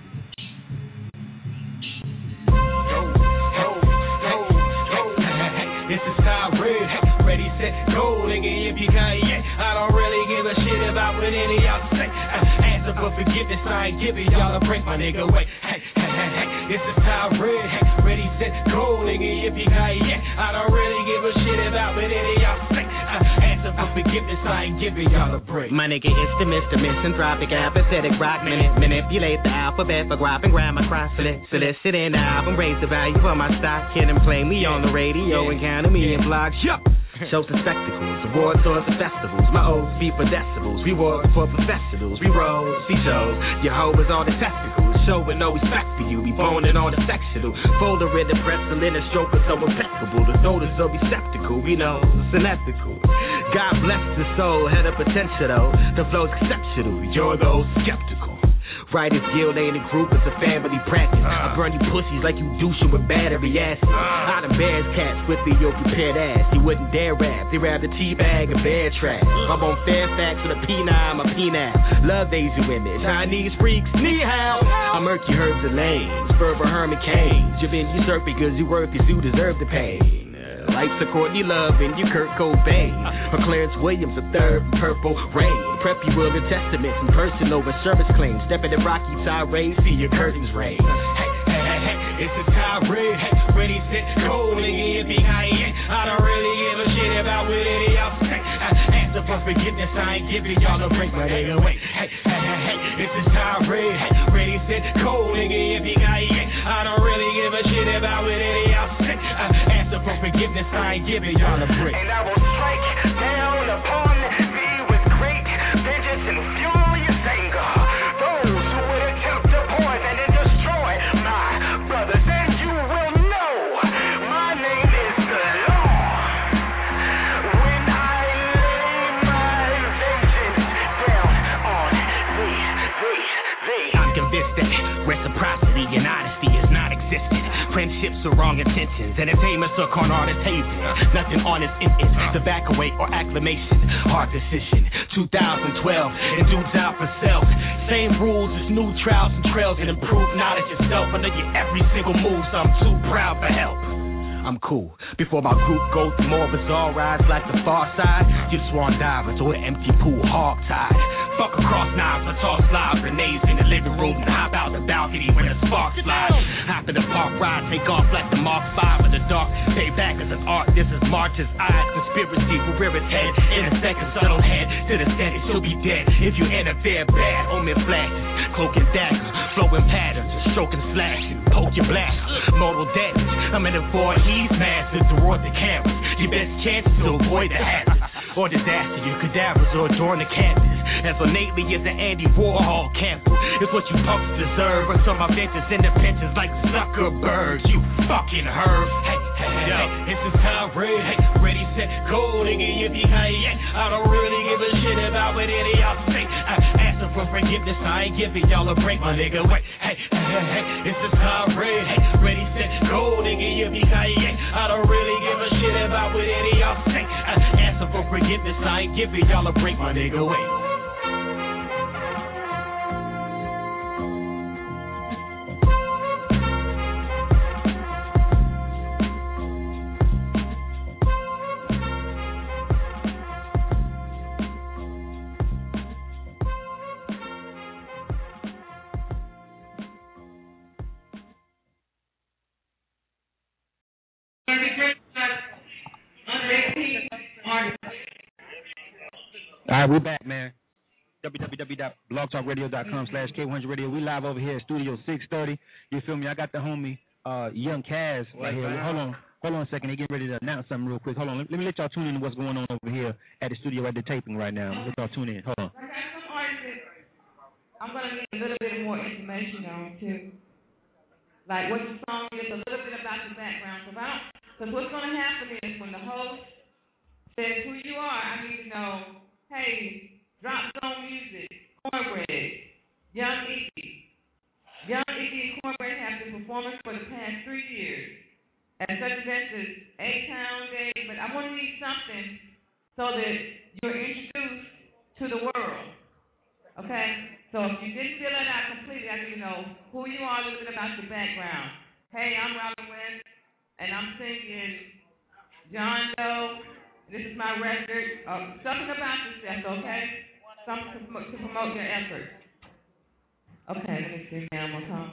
This is Tyrell, ready, set, go, nigga, if you can't yet. I don't really give a shit about what any of y'all say. Answer for forgiveness, I ain't giving y'all a break, my nigga, wait. This is Tyrell, ready, set, go, nigga, if you can't yet. I don't really give a shit about what any of y'all say. Answer for forgiveness, I ain't giving y'all a break. My nigga, it's the Mr. Misanthropic, apathetic rock manipulate the alphabet for grammar cross solicit in the album, raise the value for my stock, kid and play me on the radio and counter me in blogs. Shows and spectacles, awards, tours and festivals. My O's be for decibels, rewards for professionals. We roll, see shows, your hoe is on the testicles. Show with no respect for you, we boning on the sectional. Folder in the pretzel in a stroke is so impeccable. The notice of receptacle, we know it's unethical. God bless the soul, head of potential though. The flow's exceptional, you're those skeptical. Writers Guild ain't a group, it's a family practice. I burn you pussies like you douching with battery acid. I done bears cats with the your prepared ass. You wouldn't dare rap, they rather teabag a bear trap. I'm on Fairfax with a P9, I'm a P9. Love Asian women, Chinese freaks, ni hao. I'm Murky Herbs and Lanes, Ferber Herman Cain. You've been usurped because you worth it, you deserve the pain. Life's a Courtney Love and you Kurt Cobain. Or Clarence Williams, a third Purple Rain. Prep you with a testament and person over service claims. Step in the Rocky tirade, see your curtains rain. Hey, hey, hey, hey, it's a tirade. Hey, ready, set, go, nigga, if he ain't. I don't really give a shit about what any y'all say. Answer for forgiveness, I ain't giving y'all a break, but ain't away. Hey, hey, hey, hey, it's a tirade. Hey, ready, set, go, nigga, if he ain't. I don't really give a shit about what any y'all say. Answer for forgiveness, I ain't giving y'all a break. And I will strike down upon thee with great vengeance and furious anger. Those who would attempt to poison and destroy my brothers, and you will know my name is the law. When I lay my vengeance down on thee. I'm convinced that reciprocity and honesty is not existent. Friendships are wrong intentions, entertainment's a con artist hazing. Nothing honest in it, to back away or acclamation. Hard decision, 2012, and dudes out for self. Same rules as new trials and trails, and improved knowledge itself. I know your every single move, so I'm too proud for help. I'm cool. Before my group goes to more bizarre rides like the far side, you swan divers or the empty pool hog tied. Fuck across knives, I toss live grenades in the living room and hop out the balcony when the sparks fly. Hop in the park ride, take off like the Mark 5 in the dark. Stay back as an art, this is March's eyes. Conspiracy will rear its head in a second, subtle head to the Senate, she'll be dead. If you interfere, bad omen flashes, cloak and dagger, flowing patterns, stroking slashing, poke your blaster, mortal damage. I'm in the 4E's master toward the cameras. Your best chance is to avoid the hazards or disaster, your cadavers or adorn the canvas. As innately as an Andy Warhol Campbell. It's what you punks deserve. Or some of ventures in the pensions like Zuckerberg. You fucking herb. Hey, hey, hey, it's a tirade. Hey, ready, set, go, nigga, yippee-ki-yay. I don't really give a shit about what any of y'all say. I ask for forgiveness, I ain't giving y'all a break, my nigga. Wait, hey, hey, hey, hey, it's a tirade. Hey, ready, set, go, nigga, yippee-ki-yay. I don't really give a shit about what any of y'all say. I ask for forgiveness, I ain't giving y'all a break, my nigga. Wait. All right, we're back, man. www.blogtalkradio.com/K100radio. We live over here at Studio 630. You feel me? I got the homie Young Kaz right here. Hold on a second. They getting ready to announce something real quick. Hold on. Let me let y'all tune in to what's going on over here at the studio at the taping right now. Let y'all tune in. Hold on. I got some artists I'm going to need a little bit more information on, too. Like what the song is, a little bit about the background. Because what's going to happen is when the host says who you are, I need to know, hey, Drop Zone Music, Cornbread, Young Iggy. Young Iggy and Cornbread have been performing for the past 3 years at such events as A-Town Day, but I want to need something so that you're introduced to the world, okay? So if you didn't fill it out completely, I need to know who you are, a little bit about your background. Hey, I'm Robin West, and I'm singing John Doe. This is my record. Something about yourself, okay? Something to promote your efforts. Okay, let me see now one time.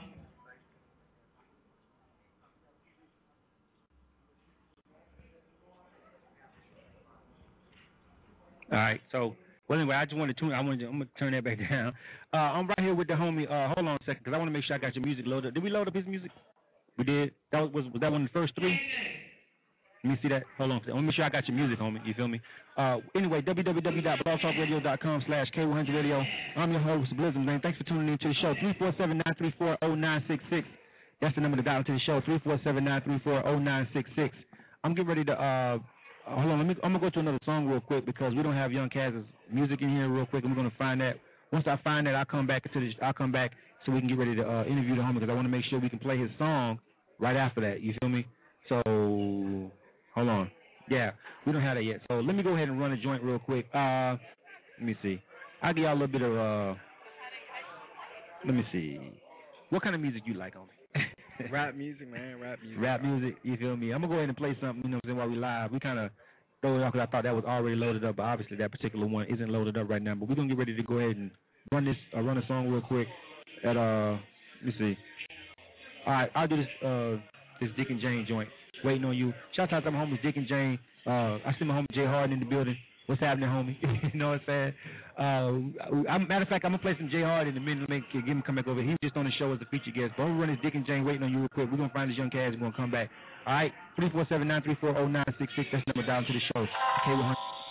All right, so well anyway, I just want to tune. I'm gonna turn that back down. I'm right here with the homie. Hold on a second, because I want to make sure I got your music loaded. Did we load up his music? We did. Was that one of the first three? Let me see that. Hold on. Let me make sure I got your music, homie. You feel me? Anyway, www.blogtalkradio.com/K100radio. I'm your host, Blizzum, man. Thanks for tuning in to the show. 347-934-0966. That's the number to dial into the show. 347-934-0966. I'm getting ready to hold on. I'm gonna go to another song real quick because we don't have Young Kaz's music in here real quick, and we're gonna find that once I find that, I'll come back so we can get ready to interview the homie, because I want to make sure we can play his song right after that. You feel me? So hold on. Yeah, we don't have that yet. So let me go ahead and run a joint real quick. Let me see. I'll give y'all a little bit of let me see. What kind of music you like, homie? Rap music, man. Rap music. Rap music. You feel me? I'm gonna go ahead and play something. You know, while we live, we kind of throw it off because I thought that was already loaded up, but obviously that particular one isn't loaded up right now. But we're gonna get ready to go ahead and run a song real quick. At let me see. All right, I'll do this Dick and Jane joint. Waiting on you. Shout out to my homies Dick and Jane. I see my homie Jay Harden in the building. What's happening, homie? You know what I'm saying? Matter of fact, I'm going to play some Jay Harden in a minute. Get him come back over. He's just on the show as a feature guest. But I'm going to run this Dick and Jane waiting on you real quick. We're going to find this young Cass. We're going to come back. All right? 347-934-0966. That's the number down to the show. Okay, 100.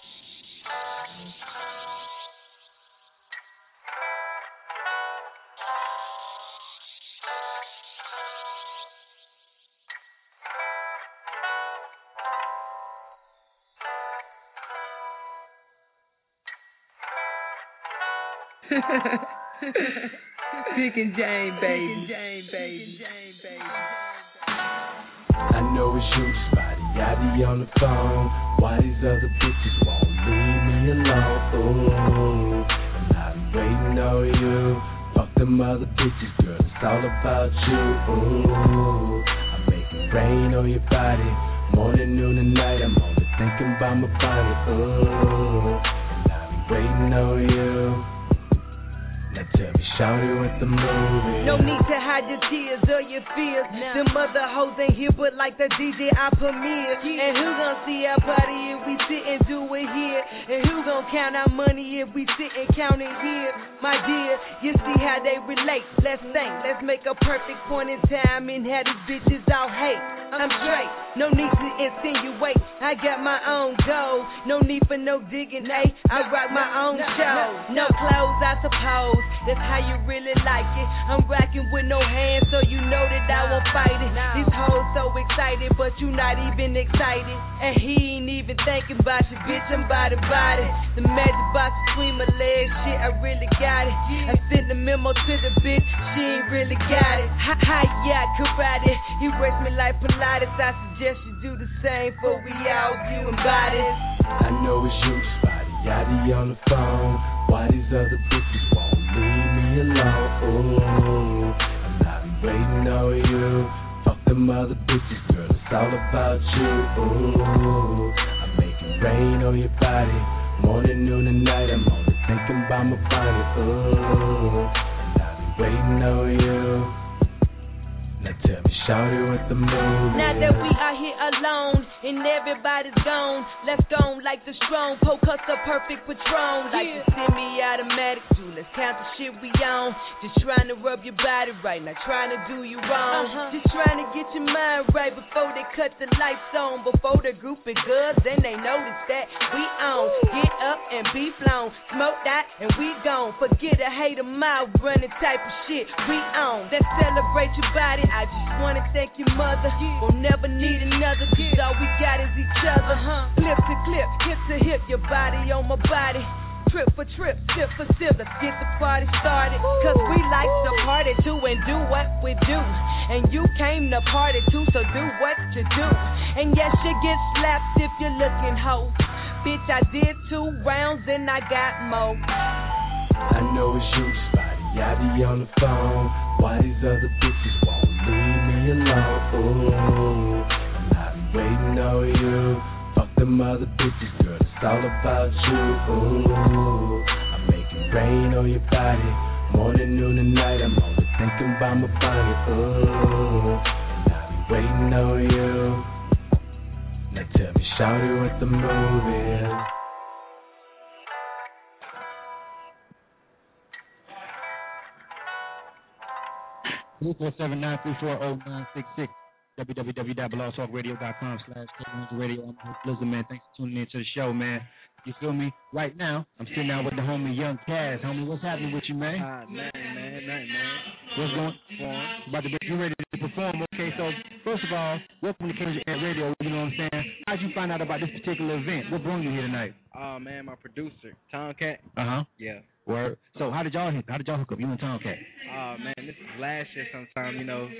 Dick and Jane, baby. I know it's you, Spotty Yachty on the phone. Why these other bitches won't leave me alone? Ooh, and I be waiting on you. Fuck them other bitches, girl, it's all about you. Ooh, I make it rain on your body. Morning, noon, and night, I'm only thinking about my body. Ooh, and I be waiting on you. Now tell me, shawty, what the movie? No need to hide your tears or your fears. Them other hoes ain't here, but like the DJ I premiere. And who gon' see our party if we sit and do it here? And who gon' count our money if we sit and count it here? My dear, you see how they relate. Let's think, let's make a perfect point in time and have these bitches all hate. I'm straight, no need to insinuate. I got my own goal, no need for no digging, I rock my own show. No clothes, I suppose, that's how you really like it. I'm rocking with no hands, so you know that I won't fight it. These hoes so excited, but you not even excited. And he ain't even thinking about you, bitch, I'm body. The magic box between my legs, shit, I really got it. I sent the memo to the bitch, she ain't really got it. Hi, yeah, karate, he works me like Pilates. I suggest you do the same for we all view and bodies. I know it's you, Spotty Yachty on the phone. Why these other bitches won't leave me alone? Ooh, and I be waiting on you. Fuck them other bitches, girl, it's all about you. Ooh, I make it rain on your body. Morning, noon, and night, I'm only thinking about my body. Ooh, and I be waiting on you. Now tell me, shawty, what the movie? Now that we are here alone and everybody's gone, let's go like the strong, poke us a perfect Patron, like the semi-automatic. So let's count the shit we on. Just trying to rub your body right, not trying to do you wrong. Just trying to get your mind right before they cut the lights on. Before the group of girls, then they notice that we on. Get up and be flown, smoke that and we gone. Forget a hater mile running type of shit we on. Let's celebrate your body. I just wanna thank your mother. We'll never need another, cause all we got is each other. Clip to clip, hip to hip, your body on my body. Trip for trip, sip for sip, let's get the party started. Cause we like to party too and do what we do. And you came to party too, so do what you do. And yes, you get slapped if you're looking hoe. Bitch, I did 2 rounds and I got more. I know it's you, Spotty Yachty on the phone. Why these other bitches won't leave me alone? Ooh, and I be waiting on you. Fuck them other bitches, girl, it's all about you. Ooh, I make it rain on your body. Morning, noon, and night, I'm only thinking about my body. Ooh, and I be waiting on you. Now tell me, shawty, what the movie is. 347-934-0966. www.blogtalkradio.com/radio. I'm host Blizzard, man. Thanks for tuning in to the show, man. You feel me? Right now, I'm sitting down with the homie Young Cass. Homie, what's happening with you, man? Man. What's going on? About to get you ready to perform. Okay, so first of all, welcome to King's Radio. You know what I'm saying? How'd you find out about this particular event? What brought you here tonight? Oh man, my producer, Tomcat. Uh huh. Yeah. Word. So how did y'all hook up? You and Tomcat? Oh man, this is last year sometime.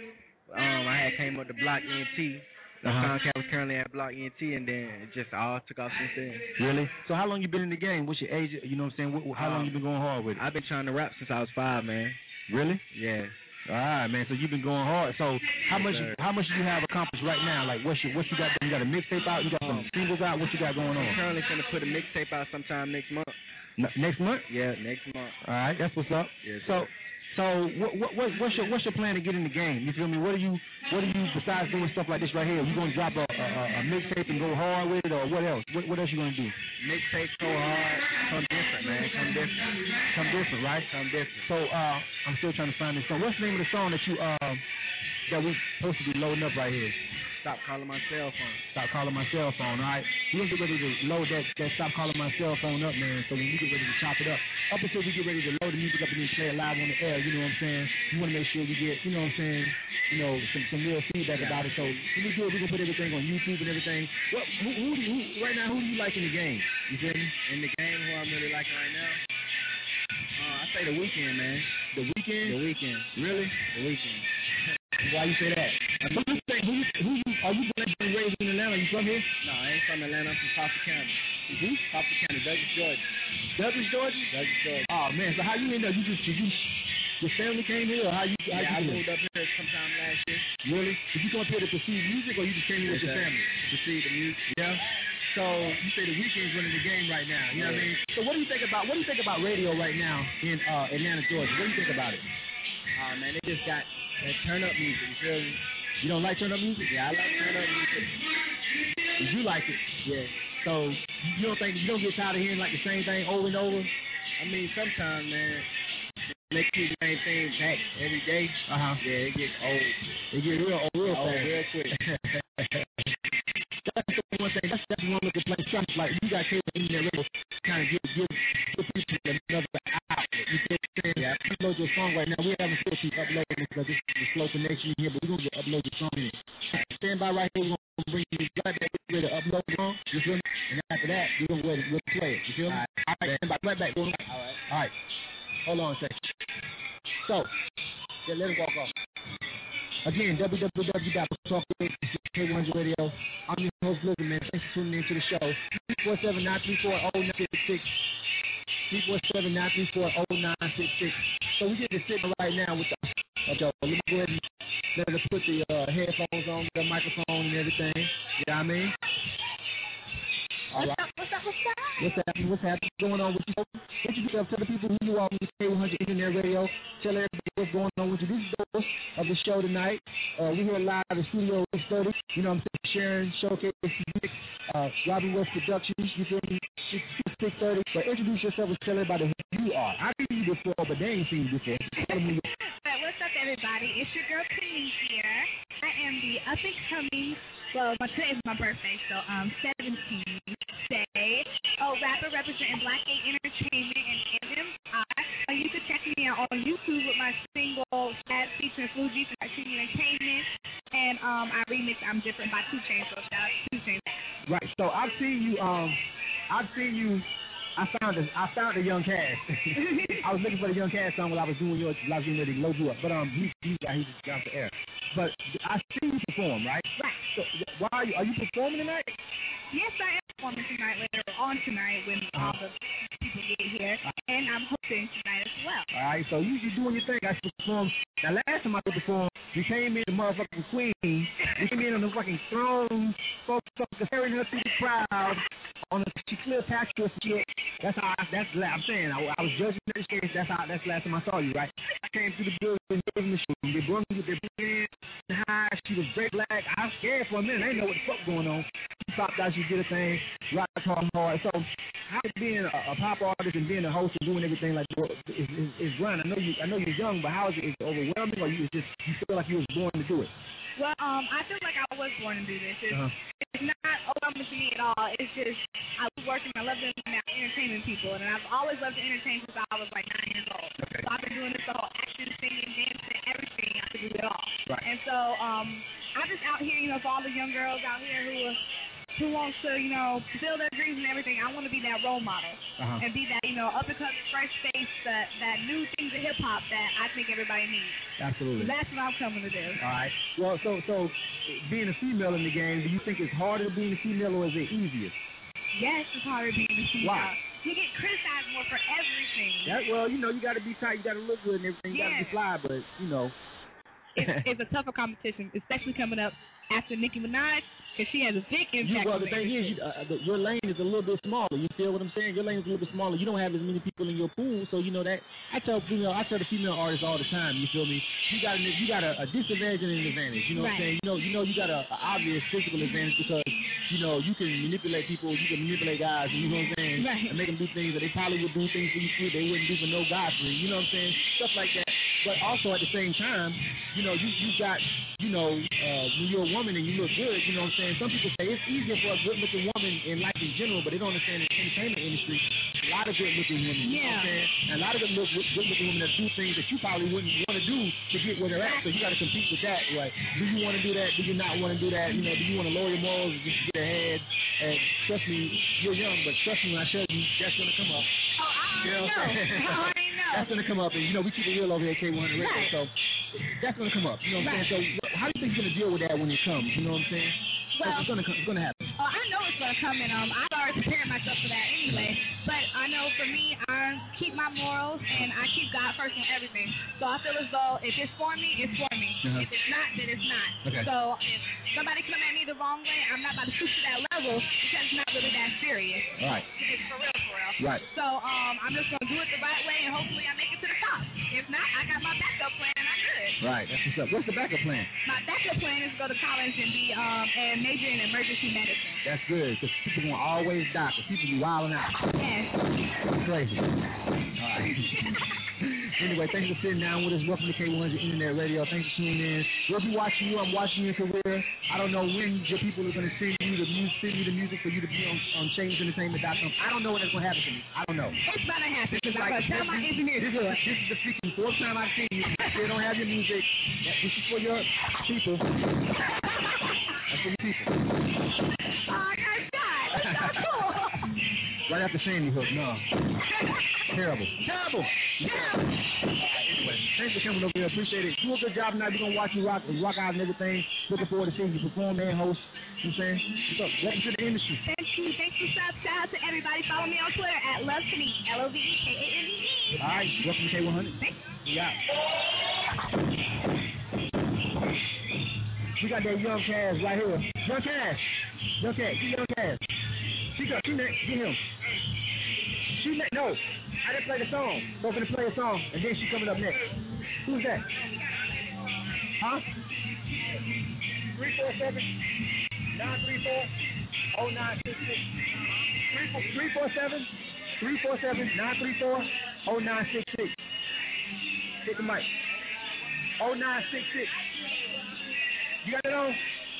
I had came up to Block ENT. Tomcat was currently at Block ENT, and then it just all took off since then. Really? So how long you been in the game? What's your age? You know what I'm saying? How long you been going hard with it? I've been trying to rap since I was 5, man. Really? Yeah. All right, man. So you've been going hard. So how much do you have accomplished right now? Like what you got? You got a mixtape out? You got some singles out? What you got going on? I'm currently gonna put a mixtape out sometime next month. Next month? Yeah, next month. All right, that's what's up. Yes, So what's your plan to get in the game? You feel me? What do you besides doing stuff like this right here? You gonna drop a mixtape and go hard with it, or what else? What else you gonna do? Mixtape, go hard, come different, man. Come different, right? Come different. So I'm still trying to find this song. What's the name of the song that we supposed to be loading up right here? Stop calling my cell phone. Stop calling my cell phone. All right, we're gonna get ready to load that stop calling my cell phone up, man. So when we get ready to chop it up until we get ready to load the music up and then play it live on the air, you know what I'm saying? You want to make sure we get, you know what I'm saying? Some real feedback about it. So when we do it, we're gonna put everything on YouTube and everything. Who right now? Who do you like in the game? You feel me? In the game, who I'm really liking right now? I say The Weeknd, man. The Weeknd? The Weeknd. Really? The Weeknd. Why you say that? Who are you born and raised in Atlanta? You from here? No, I ain't from Atlanta. I'm from Coffee County. Coffee County, Douglas, Georgia. Douglas, Georgia? Douglas, Georgia. Oh man, so how you end up? Your family came here, or how you? I moved up here sometime last year. Really? Did you come up here to pursue music, or you just came here with your family? Pursue the music. Yeah. So you say The Weeknd's running the game right now. You know what I mean? So what do you think about radio right now in Atlanta, Georgia? What do you think about it? Oh man, they just got that turn up music. You feel me? You don't like turn up music? Yeah, I like turn up music. You like it? Yeah. So you don't get tired of hearing like the same thing over and over? I mean, sometimes, man, they keep the same thing back every day. Yeah, it gets old. It get real fast. Real quick. That's the one thing. That's one of the complaints. Like you got cable internet radio, kind of give people another outlet. You know what I'm saying? Yeah. Upload your song right now. We haven't still keep uploading because this is the slow connection here, but we're gonna get upload your song in. Stand by right here. We're gonna bring you right back ready to upload the song. You feel me? And after that, we'll play it. You feel me? All right. Stand by right back. All right. Hold on a second. So, let it walk off. Again, www.talk100 Radio. I'm your host, Blizzard, man. Thanks for tuning in to the show. 347-934-0966. 347-934-0966. So we get to sit right now with Joe. Let me go ahead and let us put the headphones on, the microphone and everything. You know what I mean? All right. What's up? What's happening? What's going on with you? Introduce yourself. Tell the people who you are on the K100 Internet Radio. Tell everybody what's going on with you. This is the host of the show tonight. We here live at the studio 630. You know what I'm saying? Sharon, Showcase, Music, Robbie West Productions. You feel me? 630. But introduce yourself and tell everybody who you are. I've seen you before, but they ain't seen you before. What's up, everybody? It's your girl, Kenny here. I am the up-and-coming, today is my birthday, so 17 today. Rapper representing Black 8 Entertainment and MMI. You can check me out on YouTube with my single, featuring Fuji for Cartoon Entertainment. And I remix I'm Different by 2 Chainz, so shout out to 2 Chainz. Right, so I've seen you, I found a Young Cass. I was looking for the Young Cass song while I was getting ready to load you up. But he just got the air. But I see you perform, right? Right. So why are you performing tonight? Yes, I am performing tonight, later on tonight when all the people get here. And I'm hosting tonight as well. All right, so you're doing your thing. I perform. Now, last time I performed, you came in the motherfucking queen. You came in on the fucking throne, folks carrying her through the crowd. She Cleopatra shit. I'm saying. I was judging that case. That's the last time I saw you, right? I came through the building, they brought me with their big high. She was very black. I was scared for a minute. I didn't know what the fuck going on. She popped out. She did a thing. Rock hard. So how being a pop artist and being a host and doing everything like is run? I know you're young, but how is it? Is it overwhelming, or you feel like you was born to do it? Well, I feel like I was born to do this. It's not overwhelming to me at all. It's just I was working. I love entertaining people, and I've always loved to entertain since I was like 9 years old. Okay. So I've been doing this whole acting, singing, dancing, everything. I could do it all. Right. And so I'm just out here, for all the young girls out here who are who wants to, fulfill their dreams and everything, I want to be that role model and be that, up and coming, fresh face, that new things of hip hop that I think everybody needs. Absolutely. That's what I'm coming to do. All right. Well, so being a female in the game, do you think it's harder being a female or is it easier? Yes, it's harder being a female. Why? You get criticized more for everything. Well, you got to be tight, you got to look good and everything, you got to be fly, but, It's a tougher competition, especially coming up after Nicki Minaj, because she has a big impact. Well, the thing is, your lane is a little bit smaller. You feel what I'm saying? Your lane is a little bit smaller. You don't have as many people in your pool, so that. I tell the female artists all the time. You feel me? You got a disadvantage and an advantage. You know what I'm saying? You got an obvious physical advantage because you can manipulate people. You can manipulate guys. You know what I'm saying? Right. And make them do things that they probably would do things for you free. They wouldn't do for no guy free. You know what I'm saying? Stuff like that. But also at the same time, you got, when you're a woman and you look good, you know what I'm saying? Some people say it's easier for a good-looking woman in life in general, but they don't understand in the entertainment industry, a lot of good-looking women, you know what I'm saying? And a lot of good-looking women that do things that you probably wouldn't want to do to get where they're at, so you got to compete with that. Like, do you want to do that? Do you not want to do that? Do you want to lower your morals and just get ahead? And trust me, you're young, but trust me when I show you, that's going to come up. Oh, I already know. That's going to come up, and we keep it real over here at K100 Radio, so that's going to come up. You know what I'm saying? So how do you think you're going to deal with that when it comes? You know what I'm saying? Well, it's going to happen. I know it's going to come, and I've already prepared myself for that anyway. But I know for me, I keep my morals, and I keep God first in everything. So I feel as though if it's for me, it's for me. If it's not, then it's not. Okay. So if somebody come at me the wrong way, I'm not about to shoot to that level because it's not really that serious. All right. It's for real, for real. Right. So I'm just going to do it the right way, and hopefully I make it to the top. If not, I got my backup plan, and I'm good. Right. That's what's up. What's the backup plan? My backup plan is to go to college and be and major in emergency medicine. That's good, because people won't always die, because people be wilding out. Yes. That's crazy. All right. Anyway, thanks for sitting down with us. Welcome to K100 Internet Radio. Thanks for tuning in. We'll be watching you. I'm watching your career. I don't know when your people are going to send you the music for you to be on ChangeEntertainment.com. I don't know when it's going to happen to me. I don't know. It's going to happen, because I'm going to tell my engineer to do it. This is the freaking fourth time I've seen you. You still don't have your music. This is for your people. That's for your people. Oh, I got shot. That's so cool. Right after Sandy Hook, no. Terrible. Anyway, thanks for coming over here. Appreciate it. Do a good job tonight. We're going to watch you rock out and everything. Looking forward to seeing you perform and host. You know what I'm saying? What's up? Welcome to the industry. Thank you. Thanks for shout out to everybody. Follow me on Twitter at LoveKane, LoveKane. All right. Welcome to K100. Thanks. Yeah. We got that Young Cash right here. Young Cash. Get Young Cash. She next. Get him. No. I didn't play the song. So I'm going to play a song, and then she's coming up next. Who's that? Huh? 347-934-0966. 347-934-0966. Hit the mic. 0966. You got it on?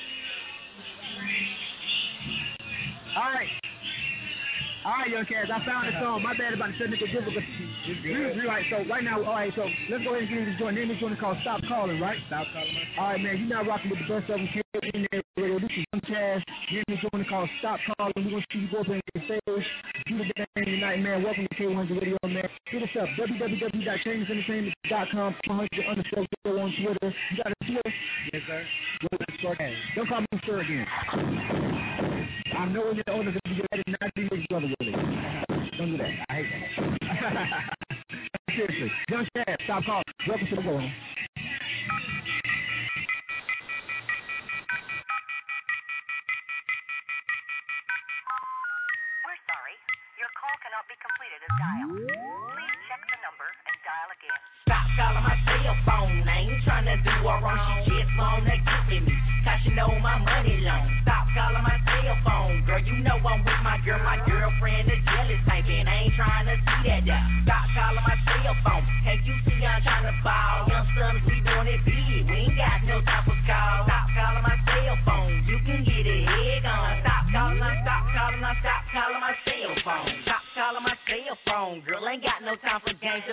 All right, Young Cash, I found the song. My bad about the technical difficulties. Right, so right now, all right, so let's go ahead and get into this joint. Name this joint is called Stop Calling, right? Stop Calling. All right, man, you're now rocking with the best of them. This is Young Cash. Name this joint is called Stop Calling. We're going to see you go up in the stage. Do the thing tonight, man. Welcome to K100 Radio, man. Hit us up, www.ChangeEntertainment.com, 100_show on Twitter. You got a Twitter? Yes, sir. Don't call me sir again. I know when you're older, you're ready not to be with brother with it. Don't do that. I hate that. Seriously. Young Cash, Stop Calling. Welcome to the program. We're sorry. Your call cannot be completed as dialed. Please check the number and dial again. Stop calling my cell phone. I ain't tryna do her wrong. She just wanna get with me. Cause she know my money long. Stop calling my cell phone. Girl, you know I'm with my girlfriend is jealous type, and I ain't tryna see that there. Stop calling my cell phone. Hey, you see I'm tryna ball. Youngster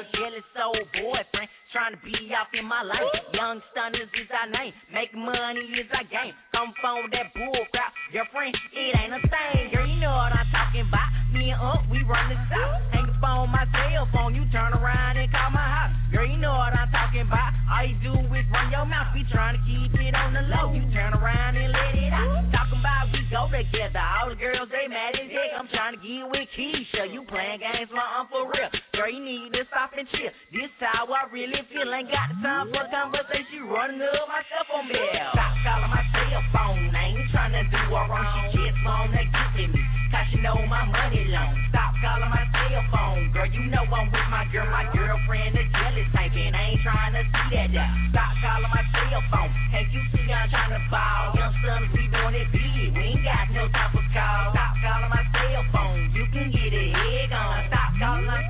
jealous old boyfriend trying to be off in my life. Young stunners is our name, make money is our game. Come phone that bull crap, girlfriend, it ain't a thing. Girl, you know what I'm talking about. Me and we run the south. Hang the phone, my cell phone, you turn around and call my house. Girl, you know what I'm talking about. All you do is run your mouth. We trying to keep it on the low. You turn around and let it out. Talking about we go together. All the girls, they mad as heck. I'm trying to get with Keisha. You playing games, my for real. Girl, you need to stop and chill. This how I really feel. Ain't got the time for conversation. Running up my cell phone bill. Stop calling my cell phone. I ain't trying to do her wrong. She just wanna get with me. Cause she know my money long. Stop calling my cell phone. Girl, you know I'm with my girlfriend, the jealous type. And I ain't trying to see that there. Stop calling my cell phone. Can't you see I'm trying to ball? Young sons, we doing it big. We ain't got no time for call. Stop calling my cell phone. You can get a head on. Stop calling my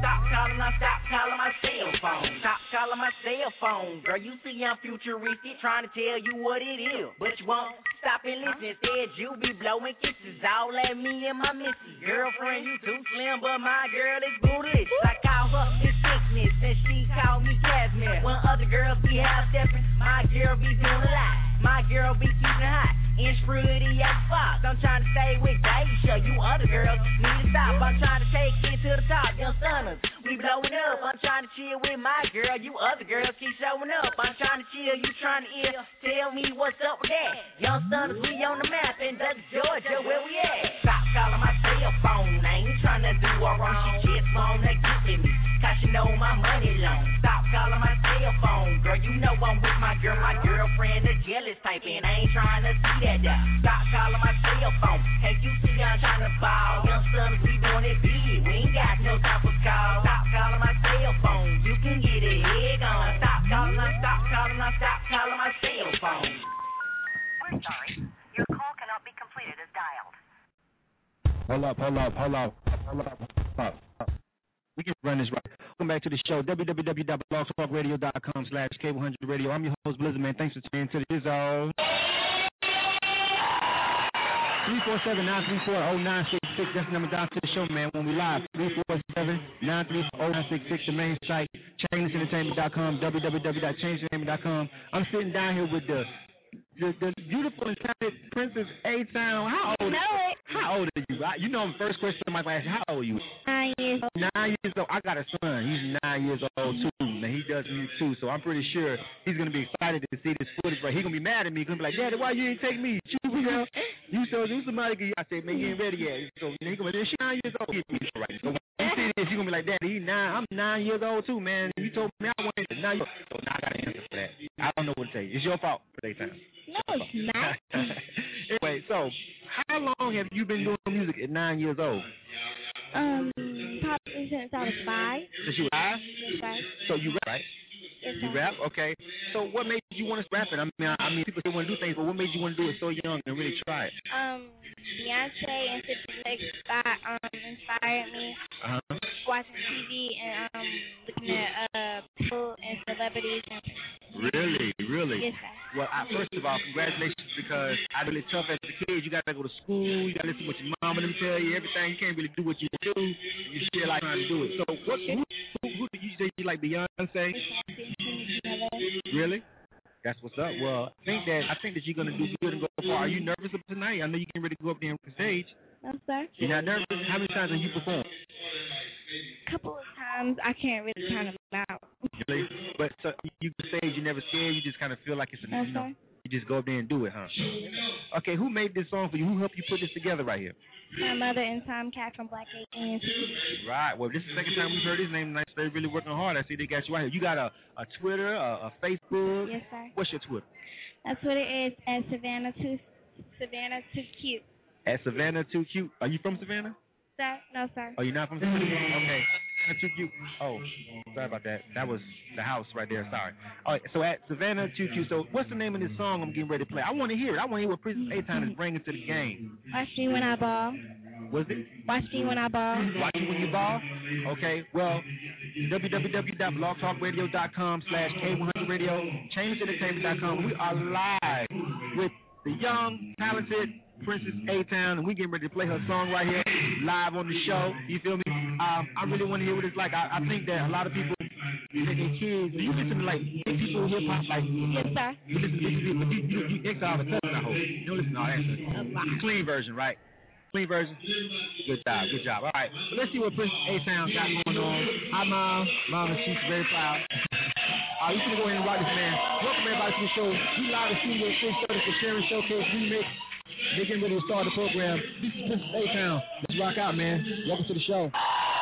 cell phone. Stop calling my cell phone. Girl, you see I'm futuristic, trying to tell you what it is. But you won't stop and listen. Instead, you be blowing kisses all at me and my missy. Girlfriend, you too slim, but my girl is bootyless. I call her Miss Sickness, and she call me Casimir. When other girls be half-stepping, my girl be doing a lot. My girl be keeping it hot. Inch pretty as fuck. I'm trying to stay with Daisha. You other girls need to stop. I'm trying to take it to the top. Young stunners, we blowing up. I'm trying to chill with my girl. You other girls keep showing up. I'm trying to chill. You trying to ear. Tell me what's up with that. Young stunners, we on the map in Douglas, Georgia. Where we at? Stop calling my cell phone. I ain't trying to do her wrong. She just wanna get with me. Cause she know my money long. Stop calling my cell phone. Girl, you know I'm with my girlfriend, the jealous type. And I ain't trying to see that there. Stop calling my cell phone. Can't you see I'm trying to ball? Young stunners, we doing it big. We ain't got no time for call. Stop calling my cell phone. You can get a head on. Stop calling my cell phone. We're sorry. Your call cannot be completed as dialed. Hold up. We can run this right. Welcome back to the show. www.blogtalkradio.com/K100Radio. I'm your host, Blizzard, man. Thanks for tuning into the Izzo. 347-934-0966. That's the number down to the show, man. When we live, 347-934-0966. The main site, ChangelessEntertainment.com, www.changelessentertainment.com. I'm sitting down here with the beautiful and talented Princess A-Town. How old are you? You know, the first question I might ask you, how old are you? 9 years old. 9 years old. I got a son. He's 9 years old, too. And he does music, too. So I'm pretty sure he's going to be excited to see this footage. But he's going to be mad at me. He's going to be like, Daddy, why you ain't take me? You told somebody. I said, man, you ain't ready yet. So he's going to be like, she's 9 years old. Right. So when you see this, you're going to be like, Daddy, I'm 9 years old, too, man. You told me I wanted to. Now so now I got to answer for that. I don't know what to say. It's your fault for that time. No, it's not. Anyway, so how long have you been doing music at 9 years old? Probably since I was 5. Since you were 5? Yes, sir. So you rap, right? Yes, you sir. rap? Okay. So what made you want to rap it? I mean, people say want to do things, but what made you want to do it so young and really try it? Beyonce and 56 inspired me. Watching TV and looking at people and celebrities. Really? Yes, sir. Well, first of all, congratulations, because I really tough as a kid. You got to go to school. You got to listen to what your mom and them tell you. Everything. You can't really do what you do. You still like trying to do it. So who did you say you like? Beyonce? Really? That's what's up. Well, I think that you're gonna do good and go far. Are you nervous about tonight? I know you can really go up there on the stage. No, sir. You're not nervous? How many times have you performed? A couple of times. I can't really count them out. Really? But so you can say you never scared. You just kind of feel like it's a you just go up there and do it, huh? Okay, who made this song for you? Who helped you put this together right here? My mother and Tomcat from Black AT&T. Right. Well, this is the second time we've heard his name tonight. They're really working hard. I see they got you right here. You got a Twitter, a Facebook. Yes, sir. What's your Twitter? My Twitter is at Savannah2Cute. At Savannah2Cute. Are you from Savannah? Sir? No, sir. Oh, you're not from Savannah? Okay. Savannah2Cute. Oh, sorry about that. That was the house right there. Sorry. All right, so at Savannah2Cute. So what's the name of this song I'm getting ready to play? I want to hear it. I want to hear what Princess A-Town is bringing to the game. Watch me when I ball. Was it? Watch me when I ball. Watch me when you ball? Okay, well, www.blogtalkradio.com/K100Radio, ChangelessEntertainment.com. We are live with the young, talented Princess A-Town, and we getting ready to play her song right here live on the show. You feel me? I really want to hear what it's like. I think that a lot of people making kids. You listen to like big people hip hop, like Yes, sir. you listen to you extra all the cuts, I hope. You don't listen to all that stuff. Clean version, right? Clean version. Good job. All right, so let's see what Prince A-Town got going on. Hi, Mom. Mom and she's very proud. We're going to go ahead and rock this, man. Welcome everybody to the show. We live in studio at 6:30 for Sharon Showcase Remix. They're getting ready to start the program. This is Prince A-Town. Let's rock out, man. Welcome to the show.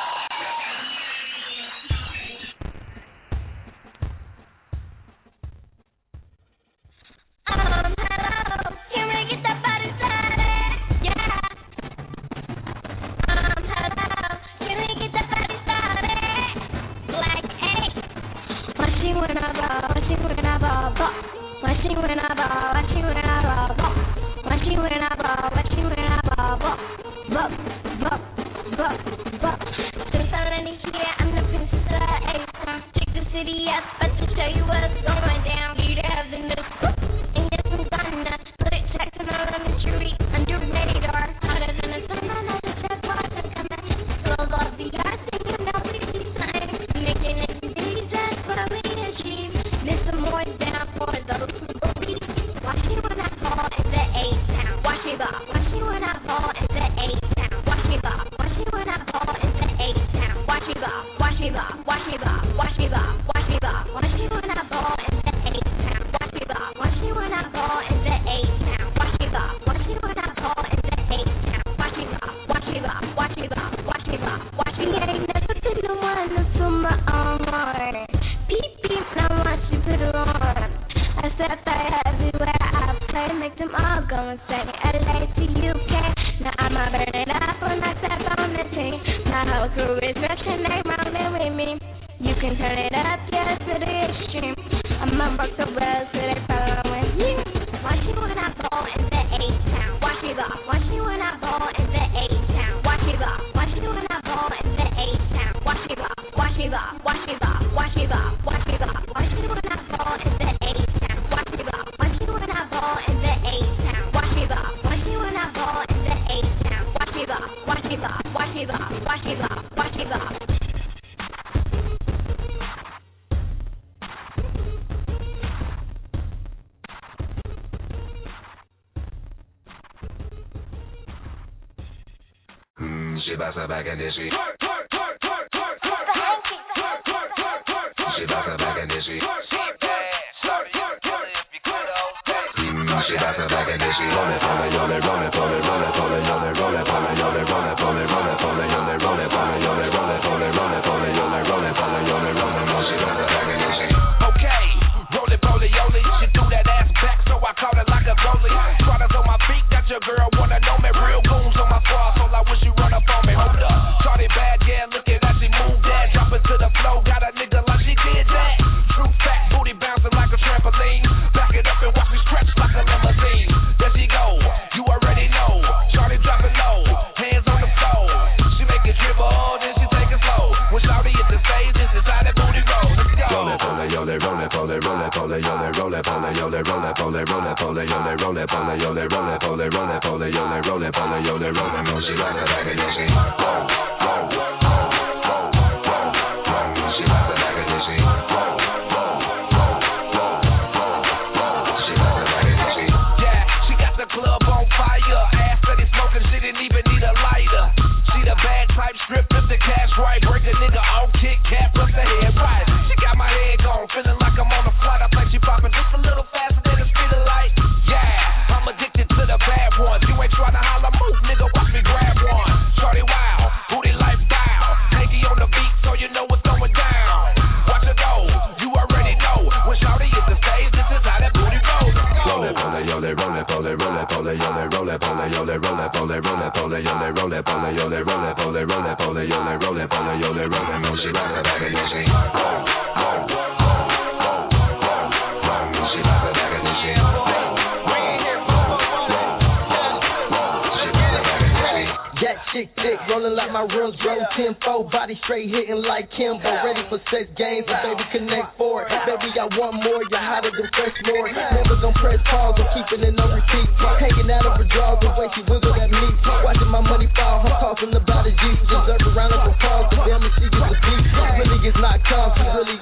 Rolling like my rims, bro, 10-4, body straight hitting like Kimbo. Ready for sex games, and baby connect for it. Baby, I want more, you're hotter than fresh more. Never gon' press pause, I'm keeping it on repeat. Hanging out of her drawers, the way she wiggle at me. Watching my money fall, I'm talking about a G. Deserve a round of applause, but damn it, she is a beat. Really is not calm, she really gotta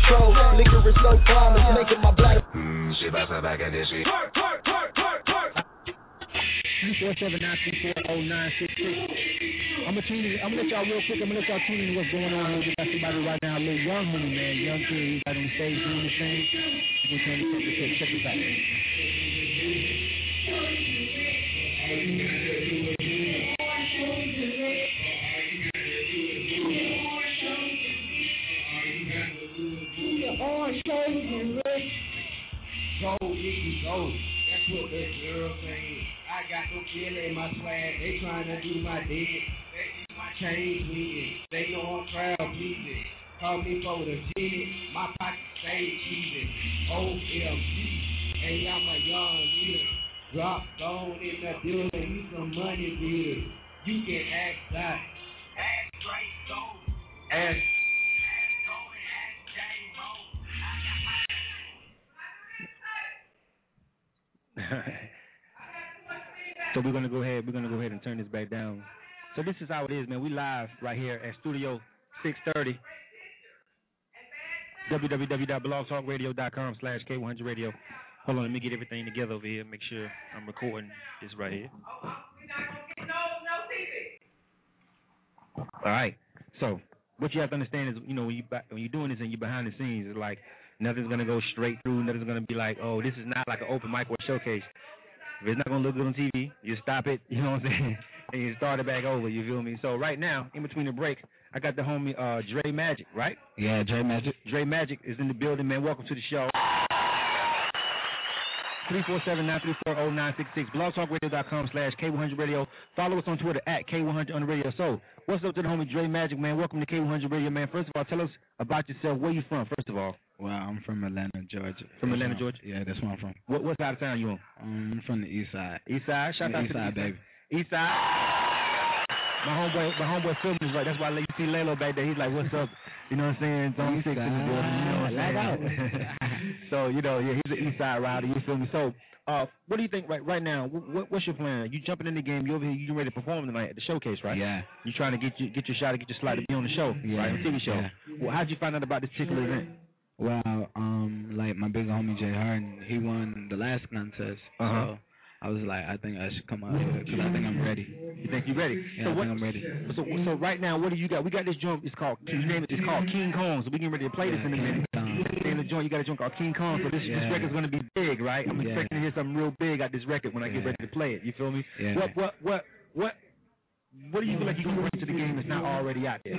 control. Liquor is so calm, it's making my bladder. She bounce back at this shit. 347-934-0966. I'm gonna let y'all real quick. I'm gonna let y'all tune in to what's going on here. We got somebody right now, a little young homie, man, young kid. He's right on the stage doing his thing. We're trying to check this out. Go, Nicky, go. That's what the girl saying. I got no feeling in my swag. They trying to do my dance. They see my chain swinging. They know I'm crowd pleasing. Call me for the genius. My pocket stay cheesing. OMG. Hey, I'm a young leader. Drop stone in the building. We some money builders. You can ask that. Ask straight gold. Ask. So we're gonna go ahead and turn this back down. So this is how it is, man. We live right here at Studio 630. www.blogtalkradio.com/K100radio. Hold on, let me get everything together over here. Make sure I'm recording this right here. All right. So what you have to understand is, you know, when you're doing this and you're behind the scenes, it's like nothing's gonna go straight through. Nothing's gonna be like, oh, this is not like an open mic or showcase. If it's not gonna look good on TV, you stop it. You know what I'm saying? And you start it back over. You feel me? So right now, in between the break, I got the homie Dre Magic, right? Yeah, Dre Magic. Dre Magic is in the building, man. Welcome to the show. 347-934-0966. blogtalkradio.com/K100radio. Follow us on Twitter at K100 on the radio. So, what's up to the homie Dre Magic, man? Welcome to K100 Radio, man. First of all, tell us about yourself. Where you from, first of all? Well, I'm from Atlanta, Georgia. From Atlanta, Georgia? Yeah, that's where I'm from. What side of town you on? I'm from the east side. East side? Shout out to the east side, baby. East side? My homeboy filming is right. That's why you see Lalo back there. He's like, what's up? You know what I'm saying? It's on 6 in the building. You know what I'm saying? So, you know, yeah, he's an east side rider. You feel me? So, what do you think right now? What's your plan? You jumping in the game? You over here? You ready to perform tonight at the showcase, right? Yeah. You trying to get your shot to get your slot to be on the show, right? On the TV show. Yeah. Well, how'd you find out about this particular event? Well, like my big homie Jay Harden, he won the last contest. So I was like, I think I should come out here because I think I'm ready. You think you're ready? Yeah, so I think I'm ready. So right now, what do you got? We got this joint. It's called It's called King Kong. So we getting ready to play this in a minute. In the joint, you got a joint called King Kong. So this record's gonna be big, right? I'm expecting to hear something real big out this record when I get ready to play it. You feel me? Yeah. What do you feel like you can bring to the game that's not already out there?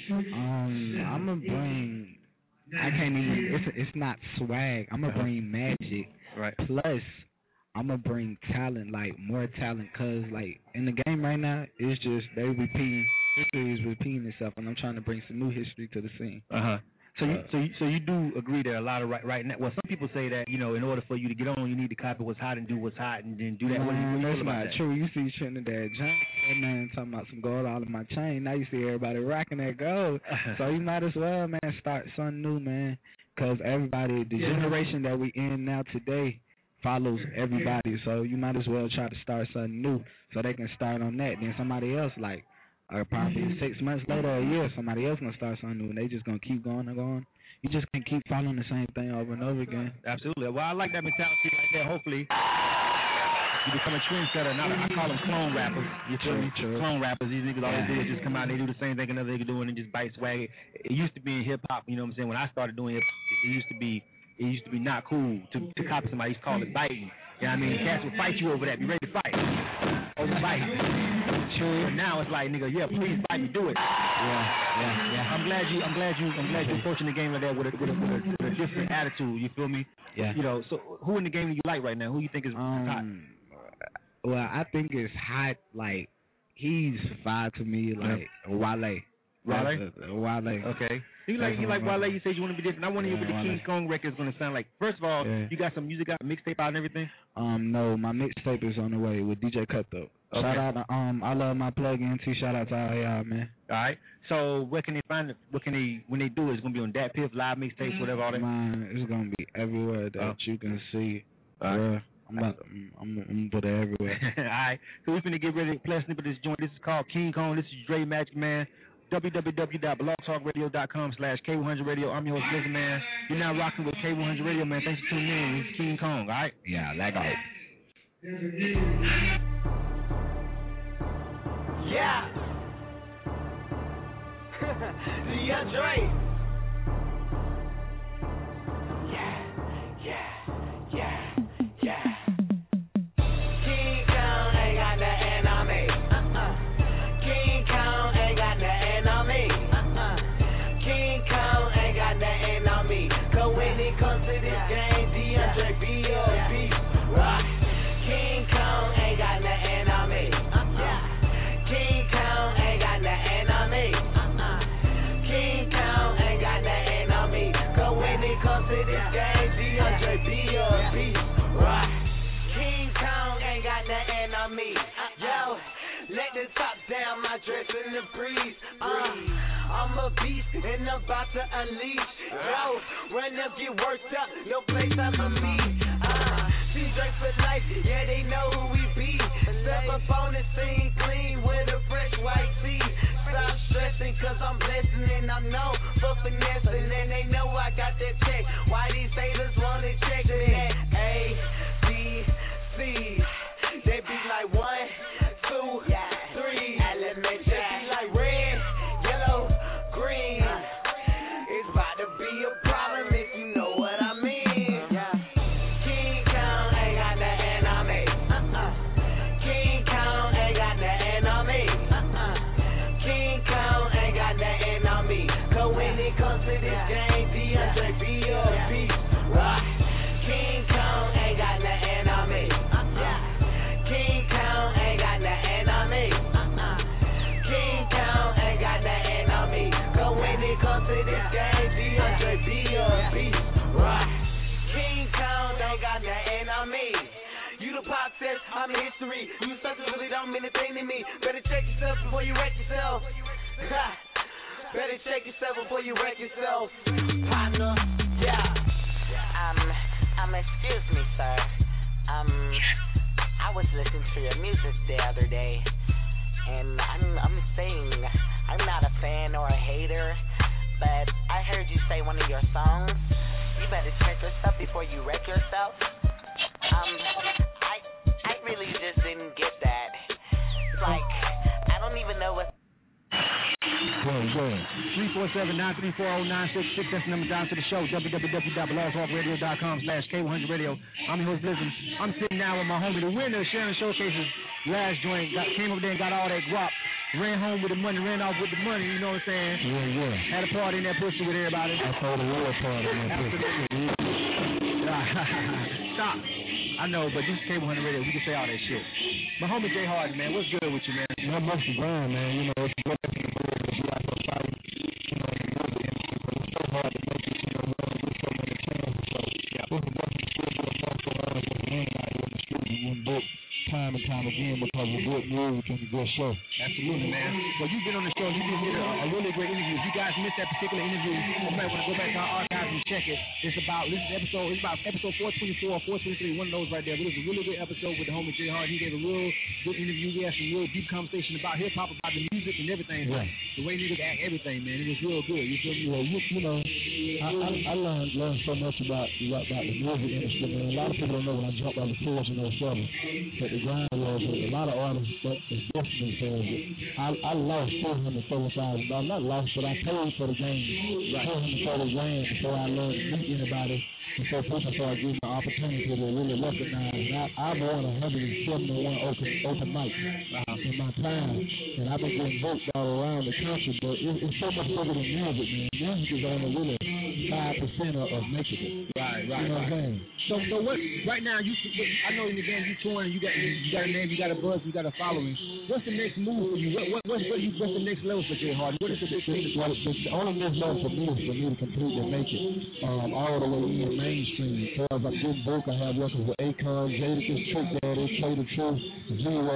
I'm gonna bring. I can't even. It's not swag. I'm gonna bring magic. Right. Plus, I'm gonna bring talent, like more talent, cause like in the game right now, it's just history is repeating itself, and I'm trying to bring some new history to the scene. So you do agree that a lot of right now. Well, some people say that, you know, in order for you to get on, you need to copy what's hot and do what's hot and then do that. What do you That's feel about not that? true. You see Trinidad Jones, that man talking about some gold all in my chain. Now you see everybody rocking that gold. So you might as well, man, start something new, man. Cause everybody, the generation that we in now today, follows everybody. So you might as well try to start something new, so they can start on that. Then somebody else, like, probably 6 months later or a year, somebody else gonna start something new, and they just gonna keep going and going. You just can't keep following the same thing over and over again. Absolutely. Well, I like that mentality right there. Hopefully, you become a trendsetter. Now I call them clone rappers. You feel me? Clone rappers. These niggas all they do is just come out and they do the same thing another nigga doing and just bite swag. It used to be in hip hop. You know what I'm saying? When I started doing hip hop, it used to be not cool to copy somebody. Used to call it biting. You know what I mean? Cats would fight you over that. Be ready to fight. Over bite. True. But now it's like, nigga, yeah, please fight me, do it. Yeah. I'm glad you approaching the game like that with a different attitude. You feel me? Yeah. You know, so who in the game do you like right now? Who you think is hot? Well, I think it's hot. Like, he's fire to me. Like Wale. Wale. Okay. You like Wale? You said you want to be different. I want to hear what the King Kong record is going to sound like. First of all, you got some music, got a mixtape out and everything. No, my mixtape is on the way with DJ Cutthroat. Okay. Shout out to I love my plug-in too. Shout out to all y'all, man. All right. So where can they find it? What can they when they do it? It's gonna be on Dat Piff, live mixtapes, whatever. All that. Man, it's gonna be everywhere that you can see. I'm gonna put it everywhere. All right. So we're finna get ready to play a snippet of this joint. This is called King Kong. This is Dre Magic, man. www.blogtalkradio.com/K100Radio. I'm your host, Blizzard, man. You're now rocking with K100 Radio, man. Thanks for tuning in. It's King Kong, all right? Yeah, leg out. Yeah. DeAndre. Yeah. King Kong ain't got nothing on me. King Kong ain't got nothing on me. King Kong ain't got nothing on me. Cause when it comes to this game, DeAndre be a beast. Right. King Kong ain't got nothing on me. King Kong ain't got nothing on me. King Kong ain't got nothing on me. Cause when it comes to this game, DeAndre be a beast. Right. King Kong ain't got nothing on me. Yo, let the top down, my dress in the breeze. I'm a beast and I'm about to unleash. Yo, run up, get worked up, no place up for me. See Drake for life, yeah, they know who we be. Step up on the scene clean with a fresh white tee. Stop stressing cause I'm blessing and I'm known for finessing. And they know I got that check. Why these haters wanna check that? A, B, C. They be like 1, 2, 3. They be like red, yellow, green. It's about to be a problem if you know what I mean. King Kong ain't got nothing on me. King Kong ain't got nothing on me. King Kong ain't got nothing on me. Cause when it comes to this game, DeAndre be a beast. Right. King Kong ain't got nothing on me. King Kong ain't got nothing on me. King Kong ain't got nothing on me. Cause when it comes to this game, DeAndre be a beast. Right. King Kong ain't got nothing on me. You the pop says I'm history. You suckers really don't mean a thing to me. Better check yourself before you wreck yourself. Better check yourself before you wreck yourself. Partner, yeah. Excuse me, sir. I was listening to your music the other day, and I'm saying I'm not a fan or a hater, but I heard you say one of your songs. You better check yourself before you wreck yourself. I really just didn't get that. It's like I don't even know what. 347-934-0966. That's the number down to the show. www.blogtalkradio.com/K100Radio. I'm your host, Blizzard. I'm sitting now with my homie, the winner of Sharon Showcases last joint. Came over there and got all that guap. Ran home with the money, ran off with the money, you know what I'm saying? Yeah. Had a party in that pussy with everybody. I called a real party in that pussy. Stop. I know, but this is K100 Radio. We can say all that shit. My homie Jay Harden, man, what's good with you, man? Not much to grind, man. You know, it's what if you like a fight. You know, it's so hard to make it, you know, with so many chances. So, yeah, this is definitely still a fun for us when we ain't out here in the street. We win book time and time again because of good music and a good show. Absolutely, man. Well, you've been on the show. You just did a really great interview. If you guys missed that particular interview, you might want to go back to our archives and check it. It's about episode 424, 423, one of those right there. But it was a really good episode with the homie Jay Hard. He gave a real good interview. We had some real deep conversation about hip hop, about the music and everything. Right. The way niggas act, everything, man. It was real good. You feel me? Well, you know, I learned so much about the music industry, man. A lot of people don't know when I jumped on the force in 07. But the grind was a lot of artists that is definitely says it. I lost $430,000. Not lost, but I paid for the game. $430,000 before I learned to meet anybody. And so people started giving me the opportunity to really recognize. And I've won 171 open mics in my time. And I've been getting booked all around the country. But it's so much bigger than music, man. Music is only really 5% of making it. Right. You know what I'm saying? So what? Right now, I know in the game you touring. You got a name, you got a buzz, you got a following. What's the next move for you? What's the next level for Jay Harden? What is the next level? The only next level for me is for me to completely make it all the way in mainstream. Because I'm getting broke. I have records with Akon, Jadakiss, Trick Daddy, Trey the Truth, Zero,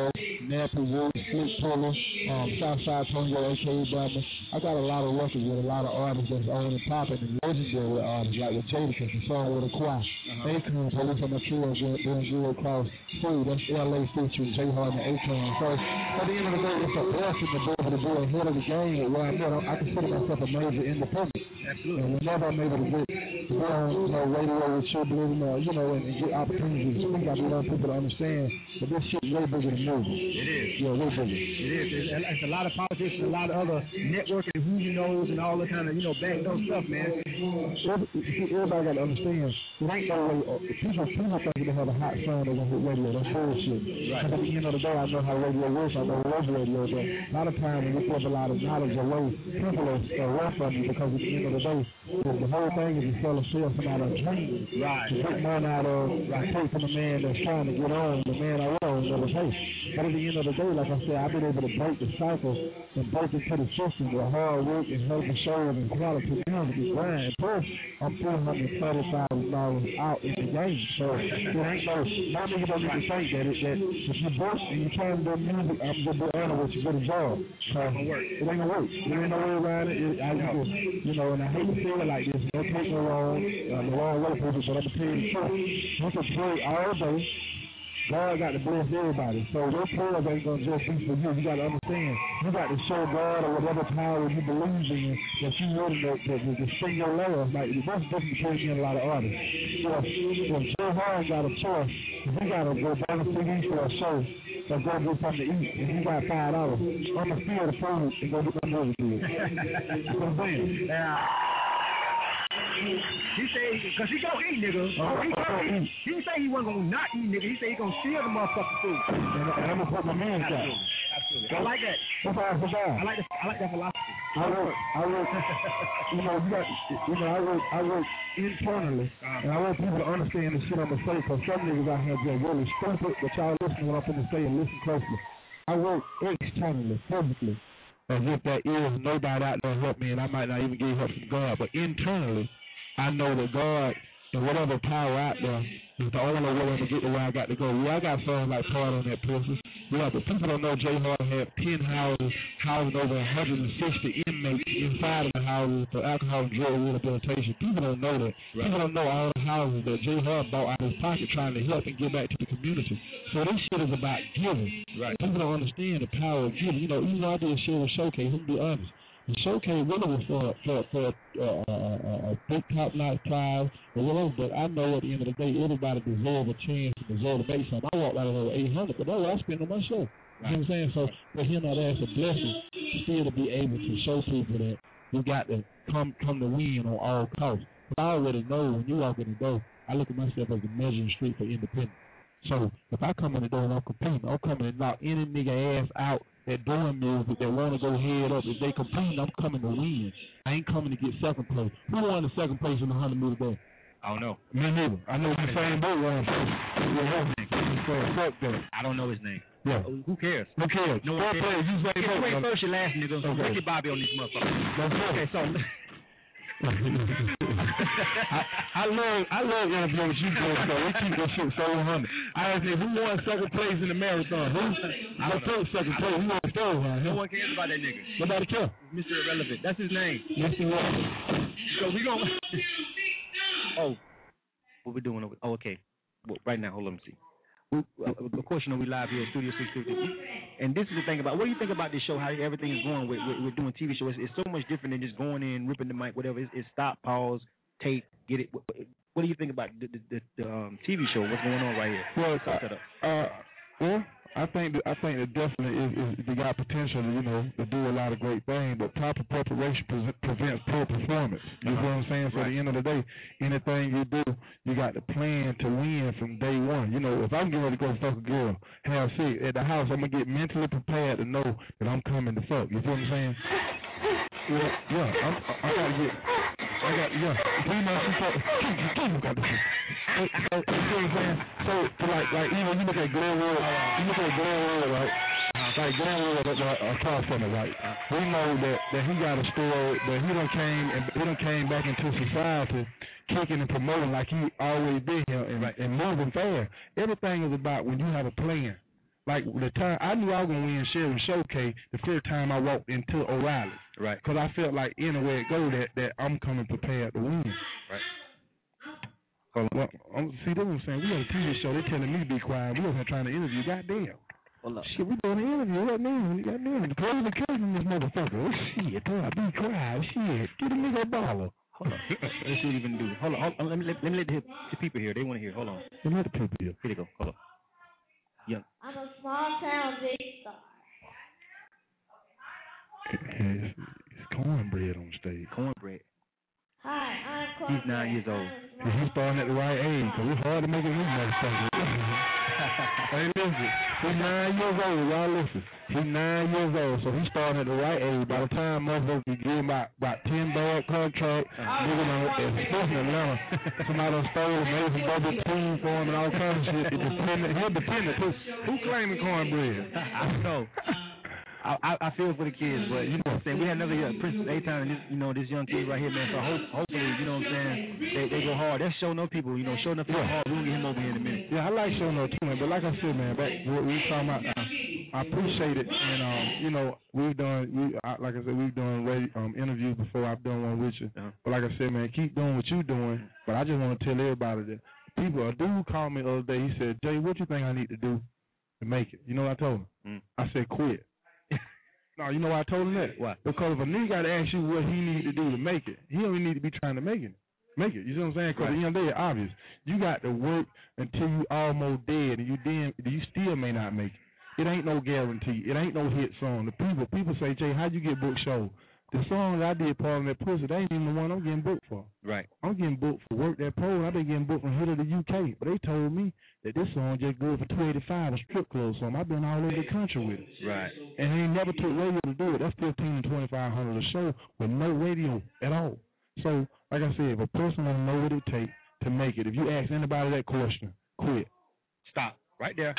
Nappy Wood, Slick Puller, Southside Tonyo, a.k.a. Bama. I got a lot of records with a lot of artists that's on and popping and legendary artists like with Jadakiss, the song with a choir. Akon, Police on the Trail, doing good across food. That's LA featuring J Hard and Akon. So at the end of the day, it's a blessing to be able to be ahead of the game at where I'm at. I consider myself a major independent. Absolutely. And whenever I'm able to get on radio with Children, and get opportunities to speak, I want people to understand that this shit is way bigger than music. It is. Yeah, way bigger. It is. It's a lot of politics and a lot of other networking, who you knows, and all the kind of backdoor stuff, man. Everybody got to understand. It ain't no way. People think they have a hot sound over radio. That's bullshit. Right. Because at the end of the day, I know how radio works. I know love radio, but a lot of times when you put a lot of knowledge away, people are run from you because at the end of the day, the whole thing is to sell somebody a dream. Right. To take money out of, take from a man that's trying to get on, the man I was never pay. But at the end of the day, like I said, I've been able to break the cycle and break into the system with hard work and helping shows and quality music and grind. Plus, I'm $430,000 out in the game. So it ain't no nigga don't even think that if you broke and you trying to do music, I'm gonna be honest with you, good job. So it ain't gonna work. There ain't no way around it. And I hate to say it like this. Don't take me wrong, the wrong way for it, but I'm gonna tell you the truth. You can pray all day. God got to bless everybody. So those prayers ain't going to just be for you. You got to understand. You got to show God or whatever power you believe in that you really know to sing your love. Like, that's different between me and a lot of artists. So Joe Hart got a choice. If he got to go buy a CD for a show or go get something to eat, and he got $5, I'm going to steal the food and go get my movie deal. That's what I'm saying. He said, because he gonna eat, nigga. He didn't say he wasn't gonna not eat, nigga. He said he gonna steal the motherfucking food. And I'm gonna put my man out. Absolutely. I like that. That's how I survive. I like that philosophy. I work. I work internally, and I want people to understand the shit I'm gonna say. Because some niggas out here just really stupid, but y'all listen to what I'm gonna say and listen closely. I work externally, physically, as if there is nobody out there to help me, and I might not even get help from God. But internally, I know that God and whatever power out there is the only way to get to where I got to go. Yeah, I got songs like Part on that Princess. Yeah, but people don't know J Hard had 10 houses, housing over 160 inmates inside of the houses for alcohol and drug rehabilitation. People don't know that. Right. People don't know all the houses that J Hard bought out of his pocket trying to help and give back to the community. So this shit is about giving. Right. People don't understand the power of giving. Even though I did a show with Showcase, let's be honest. The showcase really was for a big top-notch prize or whatever, but I know at the end of the day, everybody deserves a chance to deserve to make something. I walked out of over 800, but that's what I spent on my show. Right. You know what I'm saying? So for him, that's a blessing still to be able to show people that we got to come to win on all costs. But I already know when you walk in the door, I look at myself as a measuring street for independence. So if I come in the door and I'm competing, I'm coming to knock any nigga ass out that doing music, that want to go head up. If they compete, I'm coming to win. I ain't coming to get second place. Who won the second place in the 100-meter day? I don't know. Me neither. I know the same boat won. Fuck that. I don't know his name. Yeah. Who cares? Who cares? No one cares. You say wait first, your last nigga. Okay. Ricky Bobby on these motherfuckers. Okay, so... I love interviewing with you boys, so we keep this shit so 100. I asked him who won second place in the marathon. I took second place. Who won third one? No one cares about that nigga. Nobody cares. Mr. Irrelevant. That's his name. Yes, he was. So we gonna. Oh, what we doing over? Oh, okay. Well, right now, hold on, let me see. Of course, we live here at Studio 650. And this is the thing about, what do you think about this show, how everything is going with doing TV shows? It's so much different than just going in, ripping the mic, whatever. It's stop, pause, tape, get it. What do you think about the TV show? What's going on right here? Well, I think that definitely is they got potential, to do a lot of great things, but proper preparation prevents poor performance. You know what I'm saying? So at the end of the day, anything you do, you got to plan to win from day one. If I'm getting ready to go fuck a girl, have sex at the house, I'm gonna get mentally prepared to know that I'm coming to fuck. You feel what I'm saying? I got pretty much got this. So like even you look at Glenn Wood, right? Like Glenn Wood, a car center, right? We know that he got a story that he done came back into society, kicking and promoting like he always been here and moving fast. Everything is about when you have a plan. like the time I knew I was gonna win Sheridan Showcase the first time I walked into O'Reilly. Right. Because I felt like anywhere it go that I'm coming prepared to win. Right. Well, see, that's what I'm saying. We got a TV show. They're telling me to be quiet. We over here trying to interview. Goddamn. Shit, we doing an interview right now. Goddamn. The president killing this motherfucker. Oh, shit. Be quiet. Shit. Get a nigga a dollar. Hold on. Let's see what we can do. Hold on. Let me let the people hear. They want to hear. Hold on. Let me let the people hear. Here they go. Hold on. Yeah. I'm a small town big star. It's cornbread on stage. Cornbread. Hi, I'm Cornbread. He's 9 years old. He's starting at the right age, because it's hard to make it with motherfuckers. Hey, listen. He's 9 years old. Y'all listen. He's 9 years old, so he's starting at the right age. By the time motherfuckers get him about 10 bad contracts, moving on, especially in Atlanta, somebody done stole made some double team for him and all kinds of shit. He's dependent. Who claiming cornbread? I don't know. I feel for the kids, but you know what I'm saying. We had another Princess A-Town, and this young kid right here, man. So hopefully, you know what I'm saying. They go hard. That's showing up people, showing up people hard. We'll get him over here in a minute. Yeah, I like showing up too, man. But like I said, man, back what we were talking about, I appreciate it, and we've done interviews before. I've done one with you, but like I said, man, keep doing what you're doing. But I just want to tell everybody that a dude called me the other day. He said, Jay, what you think I need to do to make it? You know what I told him? I said, quit. No, you know why I told him that? Why? Because if a nigga got to ask you what he need to do to make it, he only need to be trying to make it. You see what I'm saying? Because at the end of the day, it's obvious. You got to work until you almost dead, and you still may not make it. It ain't no guarantee. It ain't no hit song. The people say, Jay, how'd you get booked shows? The song that I did, Part of That Pussy, that ain't even the one I'm getting booked for. Right. I'm getting booked for Work That Pole. I've been getting booked from here to the UK. But they told me that this song just good for $285, a strip club song. I've been all over the country with it. Right. And they ain't never took radio to do it. That's $1,500 to $2,500 a show with no radio at all. So, like I said, if a person don't know what it takes to make it, if you ask anybody that question, quit. Stop. Right there.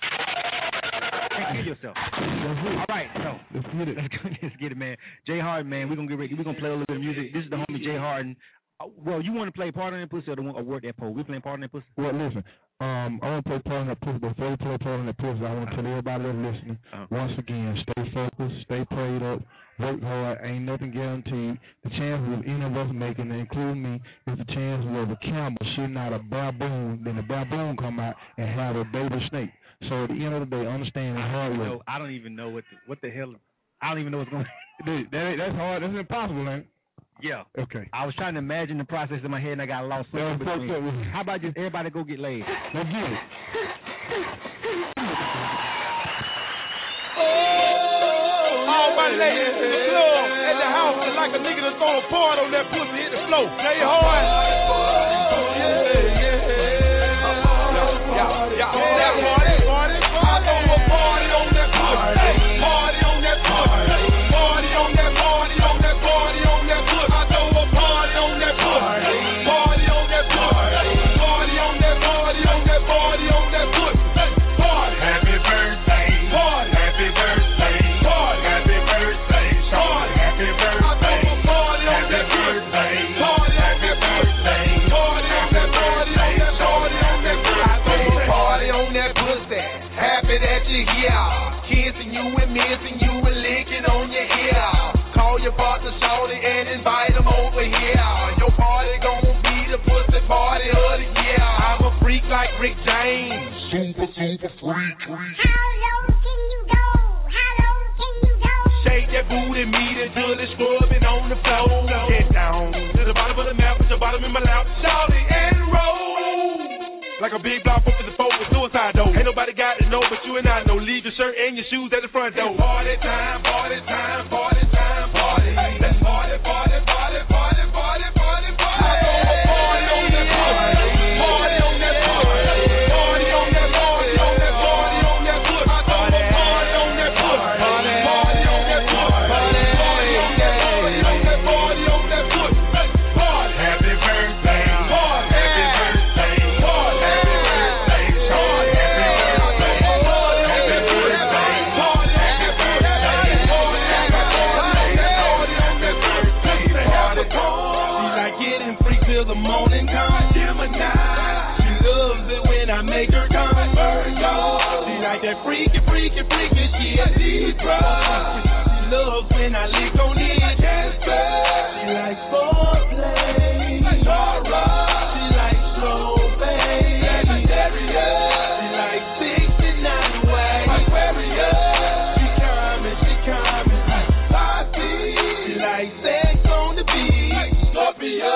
Kill yourself. All right, so let's get it, man. Jay Harden, man. We're gonna get ready. We're gonna play a little bit of music. This is the homie Jay Harden. Well, you want to play Part of That Pussy or Work That Pole? We playing Part of That Pussy? Well, listen. I want to play Part of That Pussy. Before we play Part of That Pussy, I want to tell everybody that's listening, once again, stay focused, stay prayed up, work hard. Ain't nothing guaranteed. The chances of any of us making it, including me, is the chances of a camel shitting out a baboon, then the baboon come out and have a baby snake. So at the end of the day, understand it's hard work. I don't even know what the hell. I don't even know what's going on. Dude, that's hard. That's impossible, man. Yeah. Okay. I was trying to imagine the process in my head and I got lost. How about just everybody go get laid? Let's get it. All my ladies in the club, at the house, like a nigga that's on a part on that pussy, hit the floor. Jay Harden. Yeah. That party. I throw a party on that pussy. Party on that pussy. Party on that party on that party on that pussy. I throw a party on that pussy. Party on that pussy. Party on that party on that party on that pussy. Party. Happy birthday. Party. Happy birthday. Party. Happy birthday. Party. Happy birthday. I throw a party on that birthday. Party. Happy birthday. Party on that party on that party on that birthday. I throw a party on that pussy. Happy that you're here. Kissing you and missing you and licking on your ear. Call your partner shorty and invite him over here. Your party gon' be the pussy party of the year. I'm a freak like Rick James. Super freak. How low can you go? Shake that booty meat until it's scrubbing on the floor. Get down to the bottom of the map with your bottom in my lap. Shorty and roll. Like a big block up in the boat with suicide door. Ain't nobody got to know, but you and I know. Leave your shirt and your shoes at the front door. Party time, party time, party time, party. Let's party, party, party, party, party, party, party. I throw a party on that party. Party on that party. Party on that party on that party on that foot. I throw a party on that foot. Party on that foot. Party on that party on that party on that foot. Party. Happy birthday. Party. Happy birthday. Party. Till the morning comes, Gemini. She loves it when I make her come and Virgo. She like that freaky shit, these drugs. She loves when I lick on it, Casper. She likes foreplay, Laura. She likes slow bass, Sagittarius. She likes 69 way, Aquarius. She coming, Pisces. She likes sex on the beach, Scorpio.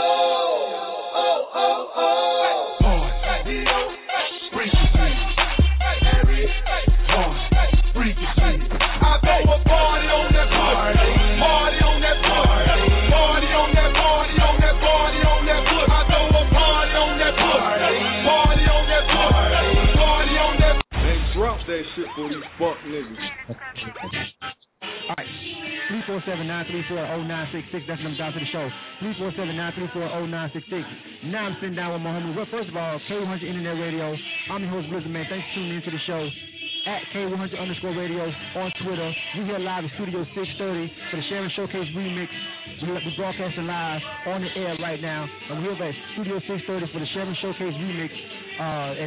That shit for these fuck niggas. All right, 347-934-0966. That's when I'm down to the show. 347-934-0966. Now I'm sitting down with my homie. Well, first of all, K100 Internet Radio. I'm your host, Blizzard, man. Thanks for tuning into the show. At K100_radio on Twitter. We here live at Studio 630 for the Sharon Showcase Remix. We're broadcasting live on the air right now. And we're here at Studio 630 for the Sharon Showcase Remix. And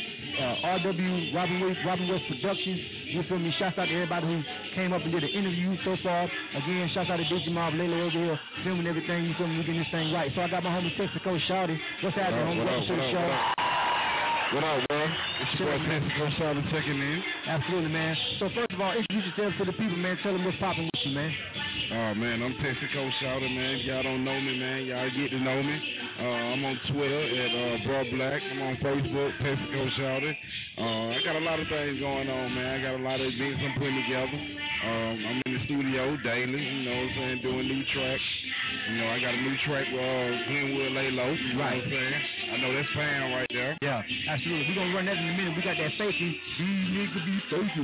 RW Robin West Productions. You feel me? Shouts out to everybody who came up and did an interview so far. Again, shouts out to DJ Mob, Layla over here filming everything. You feel me? We're getting this thing right. So I got my homie Texaco Shawty. What's happening, homie? Welcome to the show. What up, bro? It's your boy Texaco Shawty checking in. Absolutely, man. So first of all, introduce yourself to the people, man. Tell them what's popping with you, man. Man, I'm Texaco Shawty, man. If y'all don't know me, man, y'all get to know me. I'm on Twitter at Bro Black. I'm on Facebook, Texaco Shawty. I got a lot of things going on, man. I got a lot of events I'm putting together. I'm in the studio daily, you know what I'm saying, doing new tracks. You know, I got a new track with Glenwood Laylo, you know what I'm saying? I know that's Pam right there. Yeah, absolutely. We're going to run that in a minute. We got that faking. These niggas be faking.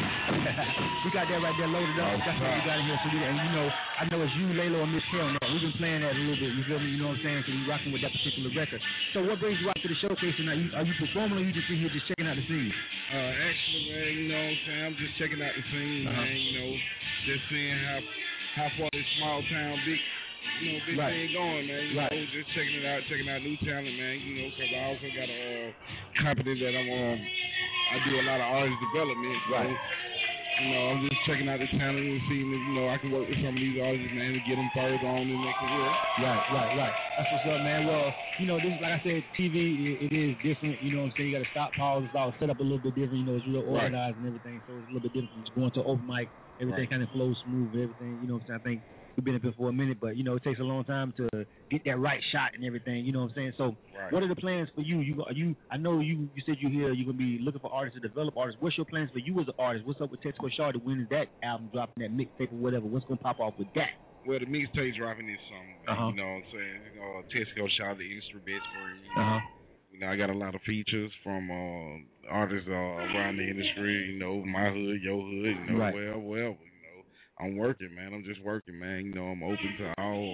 We got that right there loaded up. That's what we got in here. So and you know, I know it's you, Laylo, and Miss K on that. We've been playing that a little bit. You feel me? You know what I'm saying? So you rocking with that particular record. So what brings you out to the showcase tonight? Are you performing or you just in here just checking out the scene? Actually, man, you know what I'm saying? I'm just checking out the scene, man. You know, just seeing how far this small town big thing going, man. You know, just checking out new talent, man. You know, because I also got a company that I do a lot of artist development. So, you know, I'm just checking out the talent and seeing if, you know, I can work with some of these artists, man, to get them further on in their career. Right. That's what's up, man. Well, you know, this, like I said, TV, it is different. You know what I'm saying? You got to stop, pause. It's all set up a little bit different. You know, it's real organized and everything. So it's a little bit different from just going to open mic. Everything kind of flows smooth and everything. You know what I'm saying? I think we've been up here for a minute, but, you know, it takes a long time to get that right shot and everything. You know what I'm saying? So what are the plans for you? I know you said you're here. You're going to be looking for artists to develop artists. What's your plans for you as an artist? What's up with Texaco Shawty? When is that album dropping, that mixtape or whatever? What's going to pop off with that? Well, the mixtape dropping this summer. You know what I'm saying? Texaco Shawty, industry best friend. You know, I got a lot of features from artists around the industry. You know, my hood, your hood. You know, well. I'm working, man. I'm just working, man. You know, I'm open to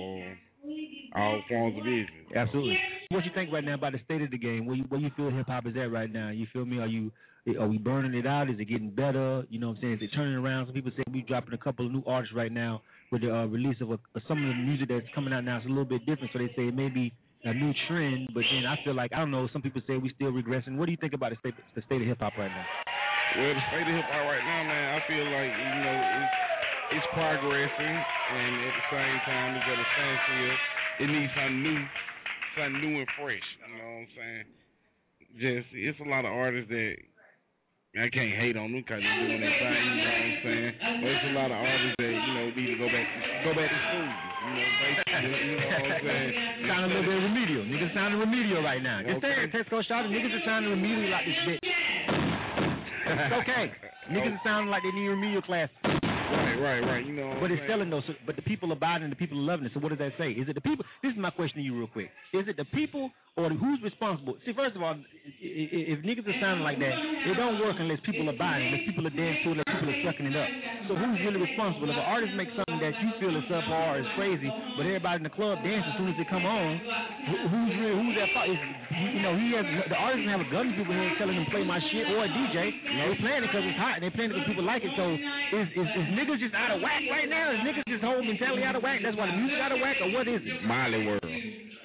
all forms of business. Absolutely. What you think right now about the state of the game? Where you feel hip hop is at right now? You feel me? Are we burning it out? Is it getting better? You know what I'm saying? Is it turning around? Some people say we dropping a couple of new artists right now with the release of some of the music that's coming out now. It's a little bit different. So they say it may be a new trend, but then I feel like, I don't know, some people say we still regressing. What do you think about the state of hip hop right now? Well, the state of hip hop right now, man, I feel like, you know, it's progressing, and at the same time, it's at a standstill. It needs something new and fresh. You know what I'm saying? It's a lot of artists that I can't hate on them because they're doing their thing. You know what I'm saying? But it's a lot of artists that, you know, need to go back to school. You know, basically, you know what I'm saying? Sound a little bit remedial. Niggas sounding remedial right now. Just saying, Texaco Shawty, niggas are sounding remedial like this bitch. It's okay. Niggas are sounding like they need remedial class. Right. You know. But it's selling though. But the people are buying and the people are loving it. So what does that say? Is it the people? This is my question to you, real quick. Is it the people or who's responsible? See, first of all, if niggas are sounding like that, it don't work unless people are buying, unless people are dancing, unless people are sucking it up. So who's really responsible? If an artist makes something that you feel is subpar or is crazy, but everybody in the club dance as soon as it come on, who's at fault? You know, the artist doesn't have a gun to people here telling them play my shit or a DJ. They playing it because it's hot. They playing it because people like it. So is niggas just out of whack right now? Is niggas just whole mentality out of whack? That's why the music out of whack, or what is it? Miley World.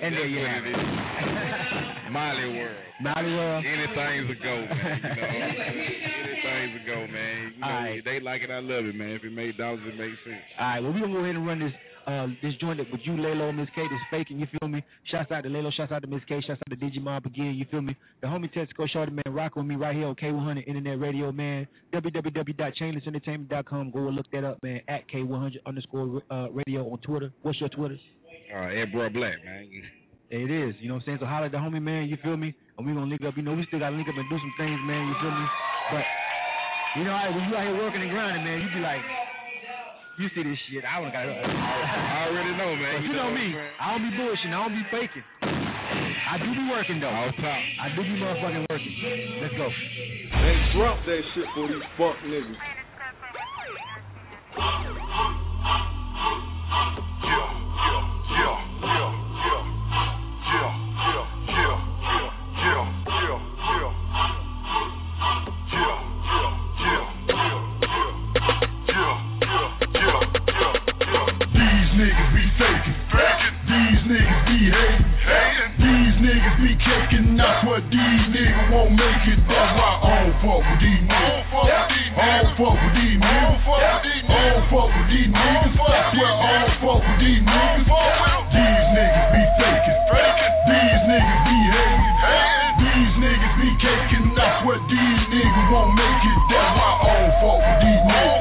And there you have it. Molly World. Molly World. Anything's a go, man. You know what I'm saying? Anything's a go, man. You know, right. They like it, I love it, man. If it made dollars, it makes sense. All right, well, we're going to go ahead and run this joint up with you, Laylo, and Miss K. This faking, you feel me? Shouts out to Laylo, shouts out to Miss K, shouts out to Digimob again, you feel me? The homie Texaco Shorty, man, rock with me right here on K100 Internet Radio, man. www.chainlessentertainment.com. Go and look that up, man, at K100_radio on Twitter. What's your Twitter? Ed Bro Black, man. It is, you know what I'm saying? So holler at the homie, man, you feel me? And we're going to link up. You know, we still got to link up and do some things, man, you feel me? But, you know, when you out here working and grinding, man, you be like, you see this shit, I already know, man. But you know me, I don't be bullshitting, I don't be faking. I do be working, though. All top. I do be motherfucking working. Let's go. Hey, drop that shit for these fuck niggas. These niggas be faking. These niggas be hating. These niggas be kicking. I swear these niggas won't make it. That's why I don't fuck with these niggas. I don't fuck with these niggas. I don't fuck with these niggas. I swear I don't fuck with these niggas. These niggas be faking. These niggas be hating. These niggas be kicking. I swear these niggas won't make it. That's why I don't fuck with these niggas.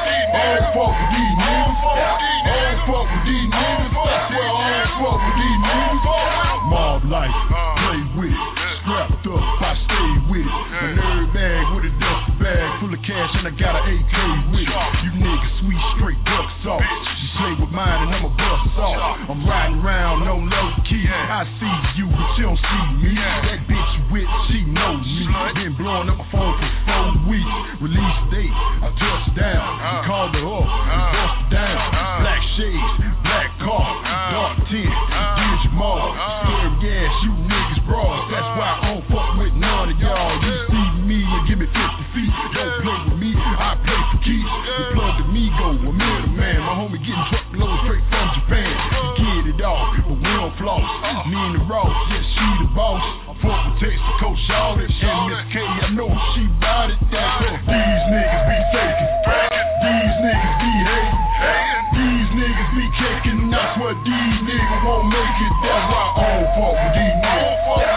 I don't fuck with these niggas. I don't fuck with these niggas. I swear I don't fuck with these niggas. Mob life, play with it. Strapped up, I stay with it. My nerd bag with a duffel bag full of cash and I got an AK with it. You niggas sweet, straight duck sauce. You play with mine and I'ma bust off. I'm riding around, no low key. I see you, but you don't see me. That bitch with, she knows me. Been blowing up my phone for 4 weeks. Release date, I touched down. We called her up, we bust down. Black shades, black car, dark tint, Digimon, sperm gas, you niggas bras. That's why I don't fuck with none of y'all. You see me and give me 50 feet. Don't play with me, I play for keeps. The plug to me go, a middleman. My homie getting truckloads straight from Japan. Get it off, but we don't floss. Me and the Ross, yeah, she the boss. I fuck with Texaco Shorty and Miss K, I know she bout it. That's it. These niggas be faking. These niggas be hating. These niggas be kicking. I swear these niggas won't make it. That's why I don't fuck with these niggas.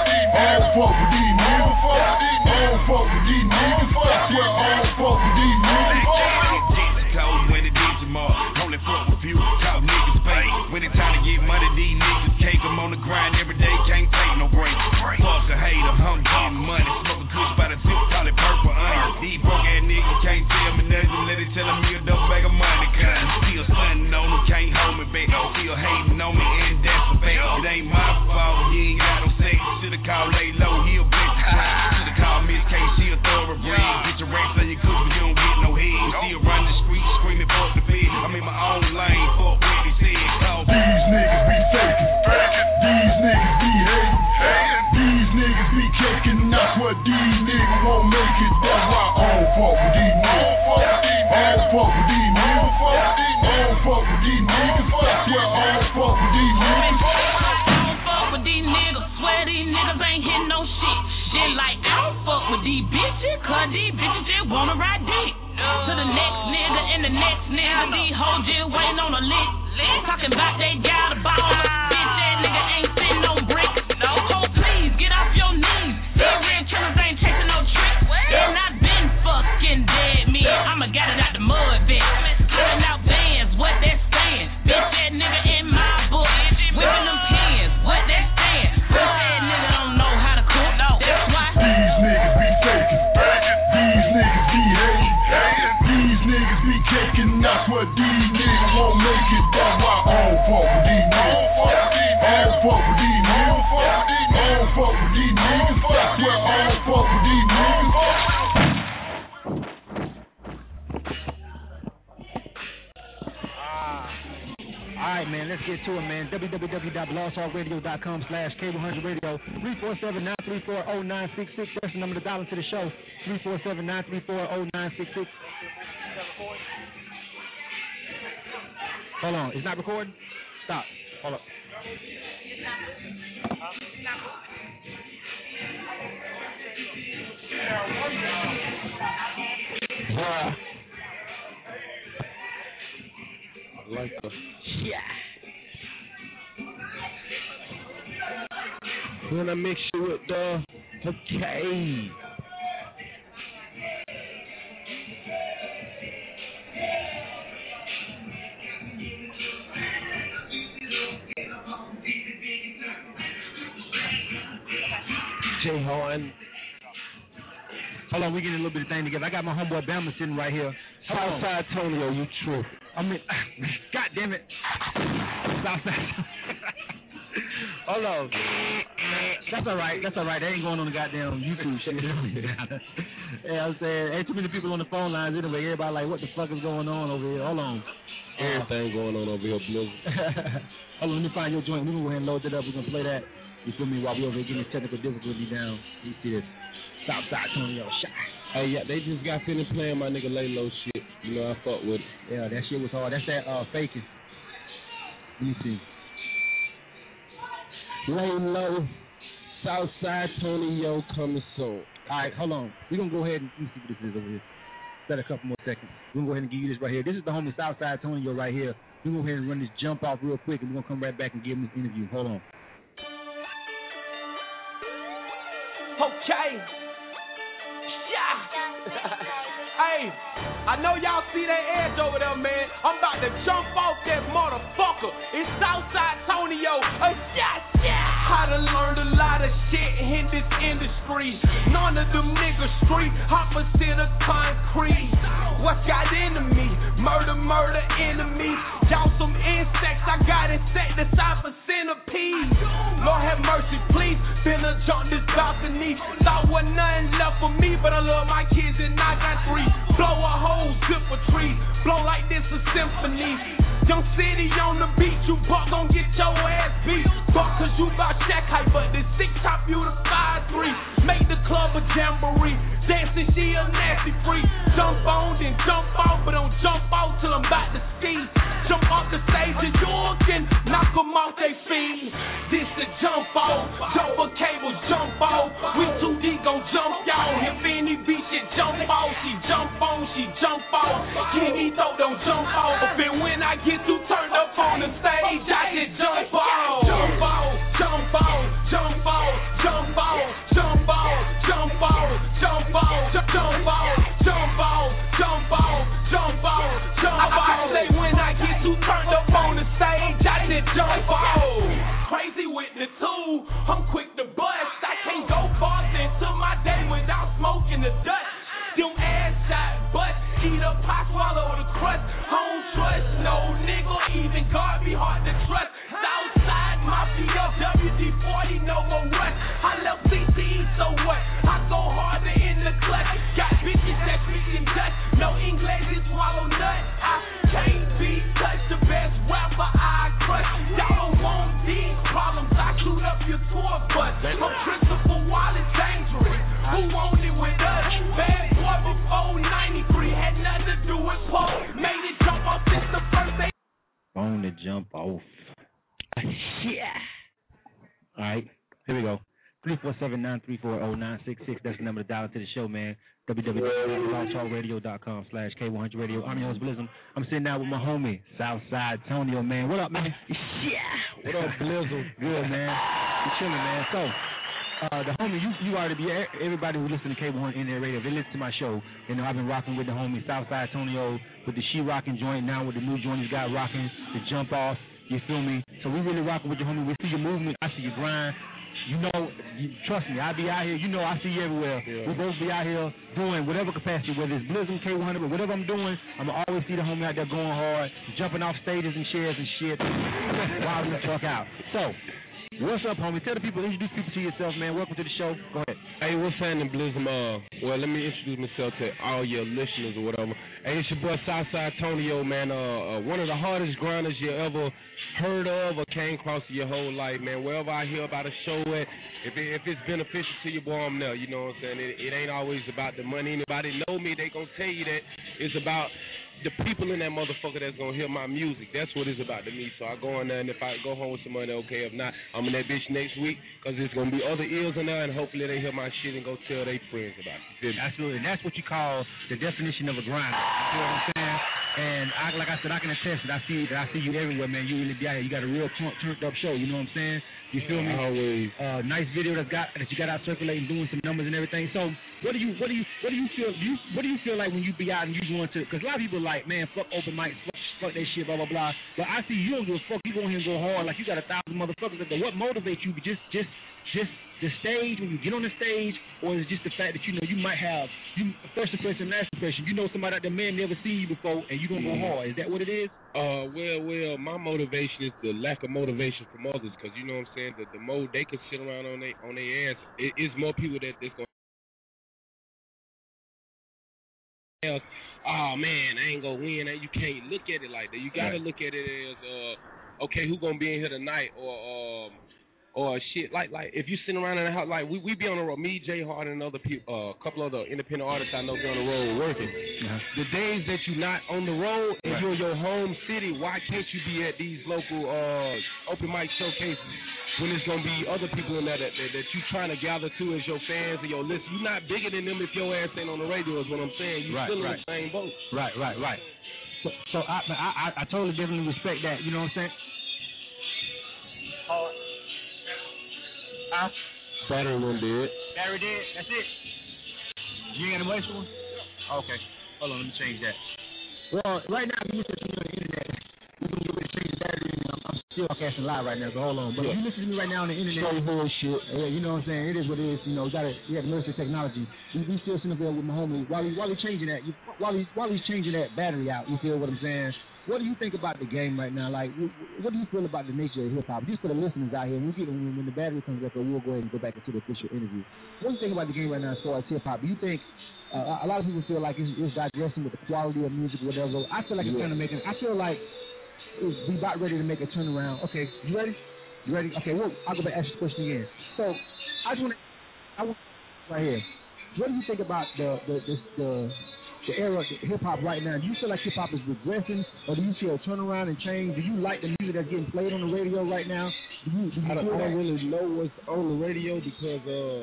I don't fuck with these niggas. I don't fuck with these niggas. I swear I don't fuck with these niggas. When it Digimon, only fuck with you, talk niggas pay. When it's time to get money, these niggas cake. I'm on the grind every day, can't take no break. Fuck a hater, I'm getting money. Smoking kush by the tip, call it purple onion. These broke ass niggas can't tell me nothing, let it tell me a double bag of money. Cause I'm still stunting on them, can't hold me back. Still hating on me, and that's a fact. It ain't my fault, he ain't got no sex. Should've called Laylo, he a bitch. Should've called Miss K, she a thoroughbred. Get your racks on your cook, but you don't get no head. Still run the street, screaming fuck the fed. I'm in my own lane, fuck what they said. These niggas be faking. These niggas be hating. These niggas be kicking. I swear these niggas won't make it. That's why I don't fuck with these niggas. I don't fuck with these niggas. I don't fuck with these niggas. I swear I don't fuck with these niggas. I don't fuck with these niggas. Swear these niggas ain't hitting no shit. Shit like I don't fuck with these bitches. Cause these bitches just wanna ride dick. To the next nigga and the next nigga. These hoes just waiting on a lick. Talking about they got a ball. Bitch, that nigga ain't sitting no bricks. No, oh, please get off your knees. These real killers ain't chasing no tricks. And I been fucking dead me. I'ma get it out the mud, bitch. Pulling out bands, what that saying? Bitch, that nigga in my book. Whipping them pins, what that saying? Bitch, that nigga don't know how to cook. That's why these niggas be faking. These niggas be hating. These niggas be kicking. I swear these niggas won't make it. That's why I don't fuck with these niggas. I don't fuck with these niggas. I don't fuck with these niggas. I swear I don't fuck with these niggas. Alright, man, let's get to it, man. www.blogtalkradio.com/K100Radio. 347-934-0966. That's the number to dial into the show. 347-934-0966. Hold on. It's not recording? Stop. Hold up. I mix you with the okay. J Horn. Hold on, we getting a little bit of thing together. I got my homeboy Bama sitting right here. Southside Tonyo, you true. I mean, God damn it. Southside. Hold on. That's all right. That's all right. They ain't going on the goddamn YouTube shit. Yeah, I'm saying, ain't too many people on the phone lines anyway. Everybody like, what the fuck is going on over here? Hold on. Everything going on over here, Blizzard. Hold on, let me find your joint. We're going to go ahead and load it up. We're going to play that. You feel me? While we over here getting this technical difficulty down. You see this. Southside Tonyo shot. Hey, yeah, they just got finished playing my nigga Lay Low shit. You know, I fuck with it. Yeah, that shit was hard. That's that faking. Let me see. Lay Low, Southside Tonyo coming soon. All right, hold on. We're going to go ahead and let me see what this is over here. Set a couple more seconds. We're going to go ahead and give you this right here. This is the homie Southside Tonyo right here. We're going to go ahead and run this jump off real quick, and we're going to come right back and give him this interview. Hold on. Okay. Yeah. Hey, I know y'all see that edge over there, man. I'm about to jump off that motherfucker. It's Southside Tonyo. I done learned a lot of shit in this industry. None of them niggas street, opposite of concrete. What got into me? Murder, enemy. Y'all some insects, I got it set aside for centipedes. Lord have mercy, please. Finna jump this balcony. Thought wasn't nothing left for me, but I love my kids and I got three. Blow a whole zipper tree. Blow like this a symphony. Young city on the beat, you buck gon' get your ass beat. Buck cause you bout check height, but this 6 top you the 5'3". Make the club a jamboree. Dancing, she a nasty freak. Jump on, then jump off, but don't jump off till I'm about to ski. Jump off the stage and you can knock them off they feet. This a jump off, jump a cable, jump off. We 2D gon' jump y'all. If any beat shit jump off, she jump on, she jump off. Kenny Throw don't jump off. And when I get too turned up on the stage, I just jump off. Jump off, jump off, jump off, jump off, jump off, jump off, jump off, jump off, jump off, jump off, jump off, jump off. I say when I get too turned up on the stage, I just jump off. Crazy with the tool, I'm quick to bust. I can't go far into my day without smoking the dust. Them ass shot bust, eat up pie, swallow the crust. Home trust, no nigga, even God be hard to trust. Southside Mafia, WD-40, no more rush. I love CTE, so what? I go harder in the clutch. Got bitches that speaking Dutch, no English, just swallow nut. I can't be touched, the best rapper I crush. Y'all don't want these problems, I shoot up your tour bus. I'm Christopher Wallace, dangerous. Who want it with us? Bad boy before 93, had nothing to do with Paul. Made it jump off since the first day. On the jump off. Yeah. All right, here we go. 347-934-0966. That's the number to dial to the show, man. www.blogtalkradio.com/K100Radio. I'm your host, Blizzum. I'm sitting down with my homie, Southside Tonyo, man. What up, man? Yeah. What up, Blizzum? Good, man. You chilling, man. So, the homie, you already be, everybody who listens to K100 in their radio, they listen to my show. You know, I've been rocking with the homie Southside Tonyo with the She Rockin' joint, now with the new joint he's got rocking, the Jump Off. You feel me? So we really rocking with the homie. We see your movement. I see your grind. You know, trust me, I be out here. You know, I see you everywhere. Yeah. We both be out here doing whatever capacity, whether it's Blizzum, K100, but whatever I'm doing, I'm going to always see the homie out there going hard, jumping off stages and chairs and shit, while we truck out. So, what's up, homie? Tell the people, introduce people to yourself, man. Welcome to the show. Go ahead. Hey, what's happening, Blizzum? Well, let me introduce myself to all your listeners or whatever. Hey, it's your boy Southside Tonyo, man. One of the hardest grinders you ever heard of or came across your whole life, man. Wherever I hear about a show at, if it's beneficial to you, boy, I'm there. You know what I'm saying? It ain't always about the money. Anybody know me, they gonna tell you that it's about the people in that motherfucker that's gonna hear my music. That's what it's about to me. So I go in there, and if I go home with some money, okay. If not, I'm in that bitch next week, because there's gonna be other ears in there, and hopefully they hear my shit and go tell their friends about it. Absolutely, and that's what you call the definition of a grinder. You know what I'm saying? And like I said, I can attest that I see you everywhere, man. You really be out here. You got a real turned up show. You know what I'm saying? You feel me? Always. Nice video that you got out circulating, doing some numbers and everything. So what do you feel? What do you feel like when you be out and you going to? Because a lot of people like, man, fuck open mics, fuck that shit, blah blah blah. But I see you don't give a fuck. You go in here and go hard like you got 1,000 motherfuckers. But what motivates you? Just the stage, when you get on the stage, or is it just the fact that you know you might have first impression, last impression? You know somebody out there man never seen you before, and you gonna go hard. Is that what it is? Well, my motivation is the lack of motivation from others, because you know what I'm saying. The more they can sit around on their ass, it's more people that's gonna. Oh man, I ain't gonna win. You can't look at it like that. You gotta look at it as okay, who gonna be in here tonight, or shit like if you sitting around in the house, like we be on the road, me, Jay Hard, and other people, a couple other independent artists I know be on the road working. The days that you not on the road and you're in your home city, why can't you be at these local open mic showcases when it's gonna be other people in there that you trying to gather to as your fans and your listeners? You're not bigger than them if your ass ain't on the radio, is what I'm saying. You still in the same boat. Right. So I totally definitely respect that. You know what I'm saying? Battery one dead. Battery dead. That's it. You ain't got no extra one? Okay. Hold on, let me change that. Well, right now, if you listen to me on the internet, we're going to get ready to change the battery. I'm still casting live right now, so hold on. But if you listen to me right now on the internet, yeah, you know what I'm saying? It is what it is. You know, we have military technology. We still sitting up there with my homie while he's changing that. While he's changing that battery out, you feel what I'm saying? What do you think about the game right now? Like, what do you feel about the nature of hip hop? Just for the listeners out here, when the battery comes up, we'll go ahead and go back into the official interview. What do you think about the game right now as far as hip hop? Do you think a lot of people feel like it's digressing with the quality of music, or whatever? I feel like it's kind of making. I feel like we about ready to make a turnaround. Okay, you ready? You ready? Okay, well, I'll go back and ask you the question again. So I want right here. What do you think about the era of hip hop right now? Do you feel like hip hop is regressing, or do you see a turnaround and change? Do you like the music that's getting played on the radio right now? I don't really know what's on the radio because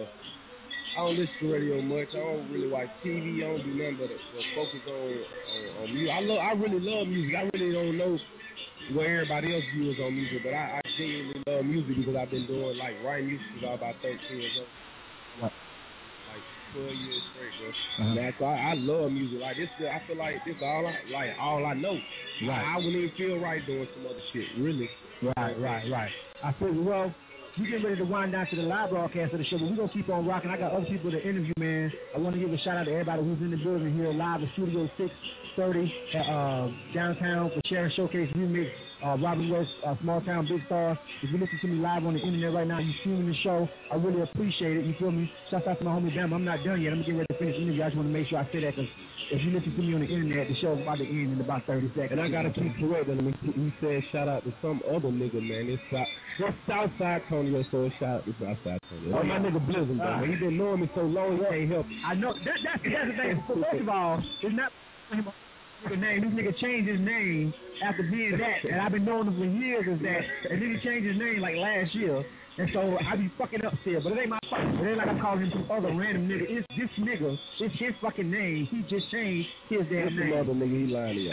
I don't listen to radio much. I don't really watch TV. I don't do nothing but focus on music. I really love music. I really don't know what everybody else views on music, but I genuinely love music because I've been doing writing music since I was about 13 years old. What? 12 years straight, bro. Man, so I love music. Like this, I feel like this all I know. Right. I wouldn't even feel right doing some other shit, really. Right. I feel well. We getting ready to wind down to the live broadcast of the show, but we're gonna keep on rocking. I got other people to interview, man. I want to give a shout out to everybody who's in the building here live at Studio 630 downtown for Sharon Showcase Remix. Robin West, Small Town Big Star. If you listen to me live on the internet right now, you streaming the show, I really appreciate it. You feel me? Shout out to my homie Bam. I'm not done yet. I'm getting ready to finish the interview. I just want to make sure I say that because if you listen to me on the internet, the show's about to end in about 30 seconds. And I gotta keep correcting him. He said shout out to some other nigga, man. It's Southside Tonyo, so shout out to Southside Tonyo. Oh, my nigga Blizzard, though. He been knowing me so long, he can't help. I know. That's the thing. First of all, it's not his name. This nigga changed his name after being that, and I've been knowing him for years as that. And then he changed his name like last year, and so I be fucking up still. But it ain't my fault. It ain't like I'm calling him some other random nigga. It's this nigga. It's his fucking name. He just changed his damn name. Some other nigga, he lying to you.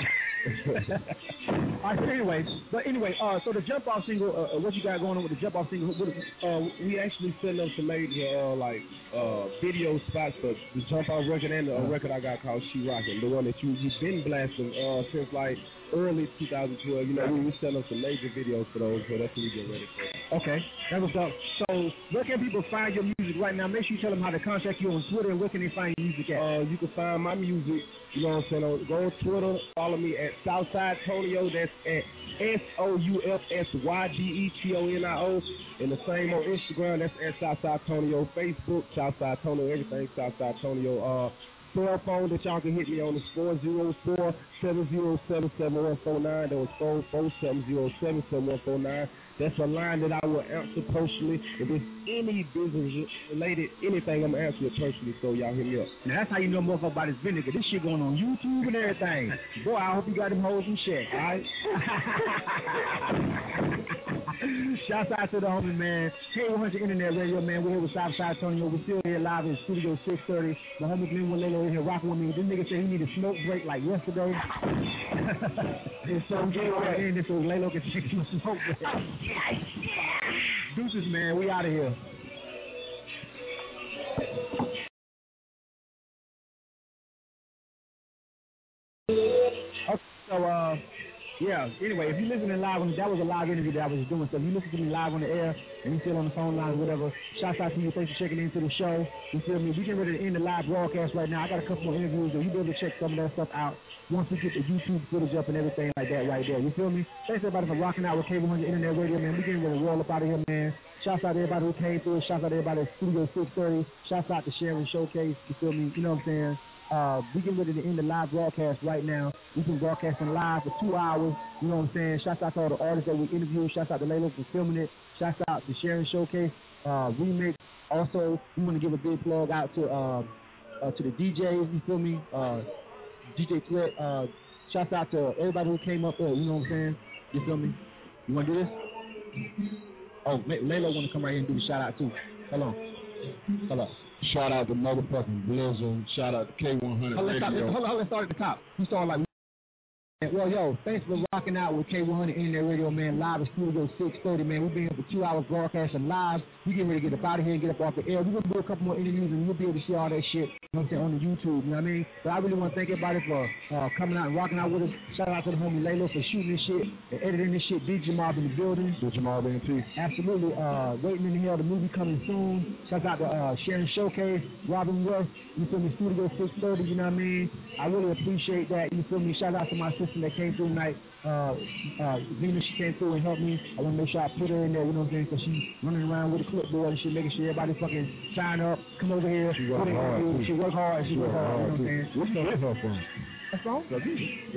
All right, so anyway, so the Jump Off single, what you got going on with the Jump Off single? We actually setting up some major video spots for the Jump Off record and the record I got called She Rockin', the one that you've been blasting since early 2012. You know, we setting up some major videos for those, so that's what we get ready for. Okay, that was up. So where can people find your music right now? Make sure you tell them how to contact you on Twitter, and where can they find your music at? You can find my music, you know what I'm saying, go on Twitter, follow me at Southside Tonyo, that's at SOUFSYDETONIO, and the same on Instagram, that's at Southside Tonyo, Facebook, Southside Tonyo, everything Southside Tonyo. Cell phone that y'all can hit me on is 404-707-7149. That was 447-077-7149. That's a line that I will answer personally. If it's any business related, anything, I'm gonna answer it personally, so y'all hit me up. Now that's how you know motherfucker about his vinegar. This shit going on YouTube and everything. Boy, I hope you got them hoes in check, alright? Shouts out to the homie, man. K100 Internet Radio, man. We're here with Southside Antonio. We're still here live in Studio 630. The homie Glenn Walelo in here rocking with me. This nigga said he need a smoke break like yesterday. And so get right in so Lelo can take some smoke break. Deuces, man. We out of here. Okay, so, yeah, anyway, if you're listening live, that was a live interview that I was doing, so if you listen to me live on the air and you're still on the phone line or whatever, shouts out to you, thanks for checking into the show. You feel me? We getting ready to end the live broadcast right now. I got a couple more interviews, and you'll be able to check some of that stuff out once we get the YouTube footage up and everything like that right there. You feel me? Thanks everybody for rocking out with K100 Internet Radio, man. We getting ready to roll up out of here, man. Shouts out to everybody who came through. Shouts out to everybody at Studio 630. Shouts out to Sharon Showcase. You feel me? You know what I'm saying? We getting ready to end the live broadcast right now. We've been broadcasting live for 2 hours. You know what I'm saying? Shouts out to all the artists that we interviewed. Shouts out to Layla for filming it. Shouts out to Sharon Showcase remix. Also, we want to give a big plug out to the DJs. You feel me? DJ Threat. Shouts out to everybody who came up there. You know what I'm saying? You feel me? You want to do this? Oh, Layla want to come right here and do the shout out too. Hold on. Shout out to motherfucking Blizzard. Shout out to K100 Radio. Hold on, let's start at the top. We start like, well, yo, thanks for rocking out with K100 Internet Radio, man, live in Studio 630, man. We've been here for 2 hours broadcasting live. We getting ready to get up out of here and get up off the air. We're going to do a couple more interviews, and you'll be able to see all that shit, you know what I'm saying, on the YouTube, you know what I mean? But I really want to thank everybody for coming out and rocking out with us. Shout out to the homie Layla for shooting this shit and editing this shit. Big Jamal in the building. Big Jamal BNT. Absolutely. Waiting in the Hell, the movie coming soon. Shout out to Sharon Showcase, Robin West, you feel me, Studio 630, you know what I mean? I really appreciate that, you feel me? Shout out to my sister that came through tonight. Venus, she came through and helped me. I want to make sure I put her in there, you know what I'm saying? Because she's running around with a clipboard and shit, making sure everybody fucking sign up, come over here. She worked hard, too. She worked hard, you know what I'm saying? What's the hit her from? That song? That's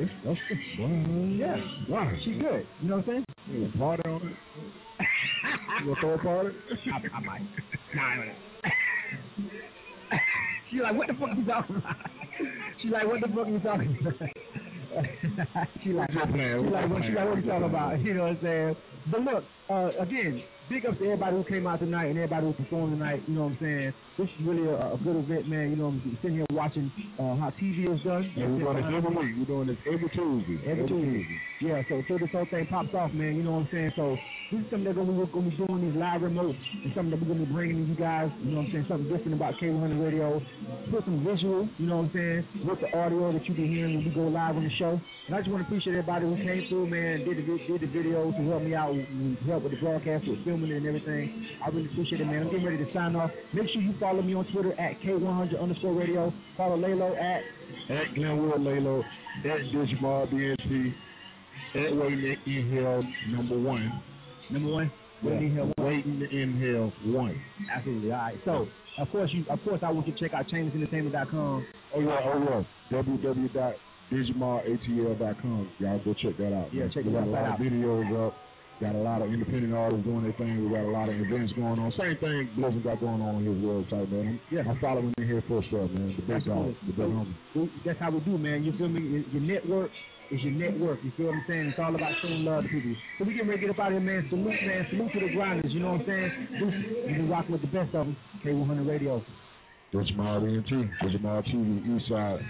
yeah. Wow. She good. You know what I'm saying? You want to party on it? You want to throw a party? I might. Nah, She's like, what the fuck are you talking about? She's like, what the fuck are you talking about? She's like, what are you talking about? You know what I'm saying? But look, again, big ups to everybody who came out tonight and everybody who performed tonight. You know what I'm saying? This is really a good event, man. You know, I'm sitting here watching how TV is done. Yeah, we're doing this every week. We're doing this every Tuesday. Every Tuesday. Yeah, so this whole thing pops off, man. You know what I'm saying? So this is something that we're going to be doing, these live remotes, and something that we're going to be bringing to you guys. You know what I'm saying? Something different about K100 Radio. Put some visual, you know what I'm saying, with the audio that you be hearing when we go live on the show. And I just want to appreciate everybody who came through, man, did the videos to help me out, help with the broadcast, with filming it and everything. I really appreciate it, man. I'm getting ready to sign off. Make sure you follow me on Twitter at K100_radio. Follow Laylo at Glenwood Laylo, at Digimar BNT, at Waiting in Hell #1. Number one? Waiting in Hell 1. Absolutely. All right. So, of course, I want you to check out ChainlessEntertainment.com. Oh, yeah. www.DigimarATL.com. Y'all go check that out. Yeah, man. check we it got out. a lot of videos up. Got a lot of independent artists doing their thing. We got a lot of events going on. Same thing Blizzard got going on on his website, man. I'm following in here for stuff, man. The big dog, the big homie. That's how we do, man. You feel me? Your network is your network. You feel what I'm saying? It's all about showing love to people. So we getting ready to get up out of here, man. Salute, man. Salute to the grinders. You know what I'm saying? You've been rocking with the best of them. K100 Radio. Digimar BNT. Digimar TV, Eastside.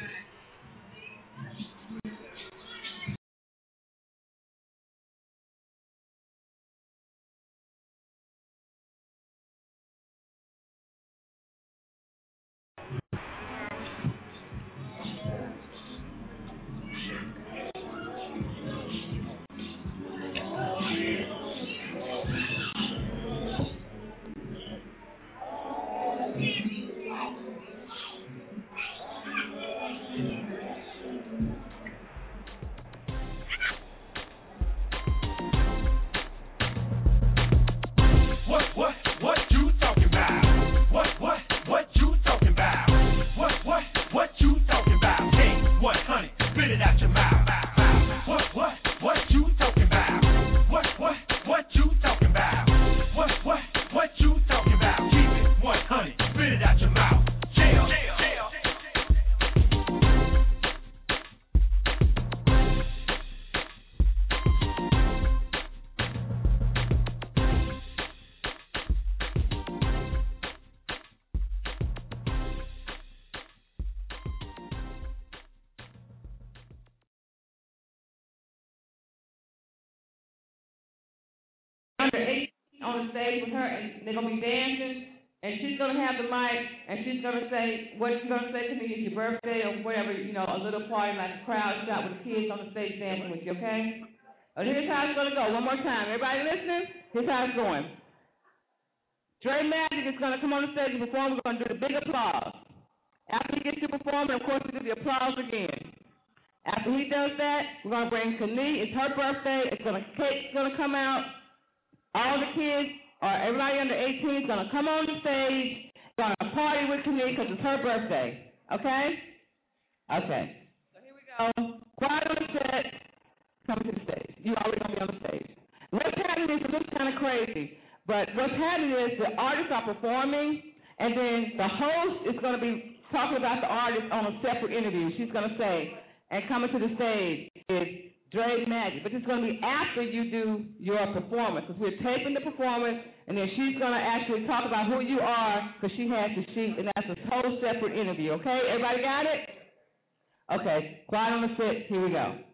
on the stage with her, and they're gonna be dancing. And she's going to have the mic, and she's going to say, what she's going to say to me is your birthday or whatever, you know, a little party like a crowd shot with the kids on the stage dancing with you, okay? And here's how it's going to go. One more time. Everybody listening? Here's how it's going. Dre Magic is going to come on the stage and perform. We're going to do the big applause. After he gets to performing, of course, we do the applause again. After he does that, we're going to bring Kanie. It's her birthday. Cake's going to come out. All the kids, or everybody under 18 is going to come on the stage, going to party with Kanie because it's her birthday. Okay? Okay. So here we go. Quiet on the set. Come to the stage. You already going to be on the stage. What's happening is, it looks kind of crazy, but what's happening is the artists are performing, and then the host is going to be talking about the artist on a separate interview. She's going to say, and coming to the stage is Dre Magic, but it's going to be after you do your performance, because we're taping the performance, and then she's going to actually talk about who you are, because she has the sheet, and that's a total separate interview, okay? Everybody got it? Okay, quiet on the set, here we go.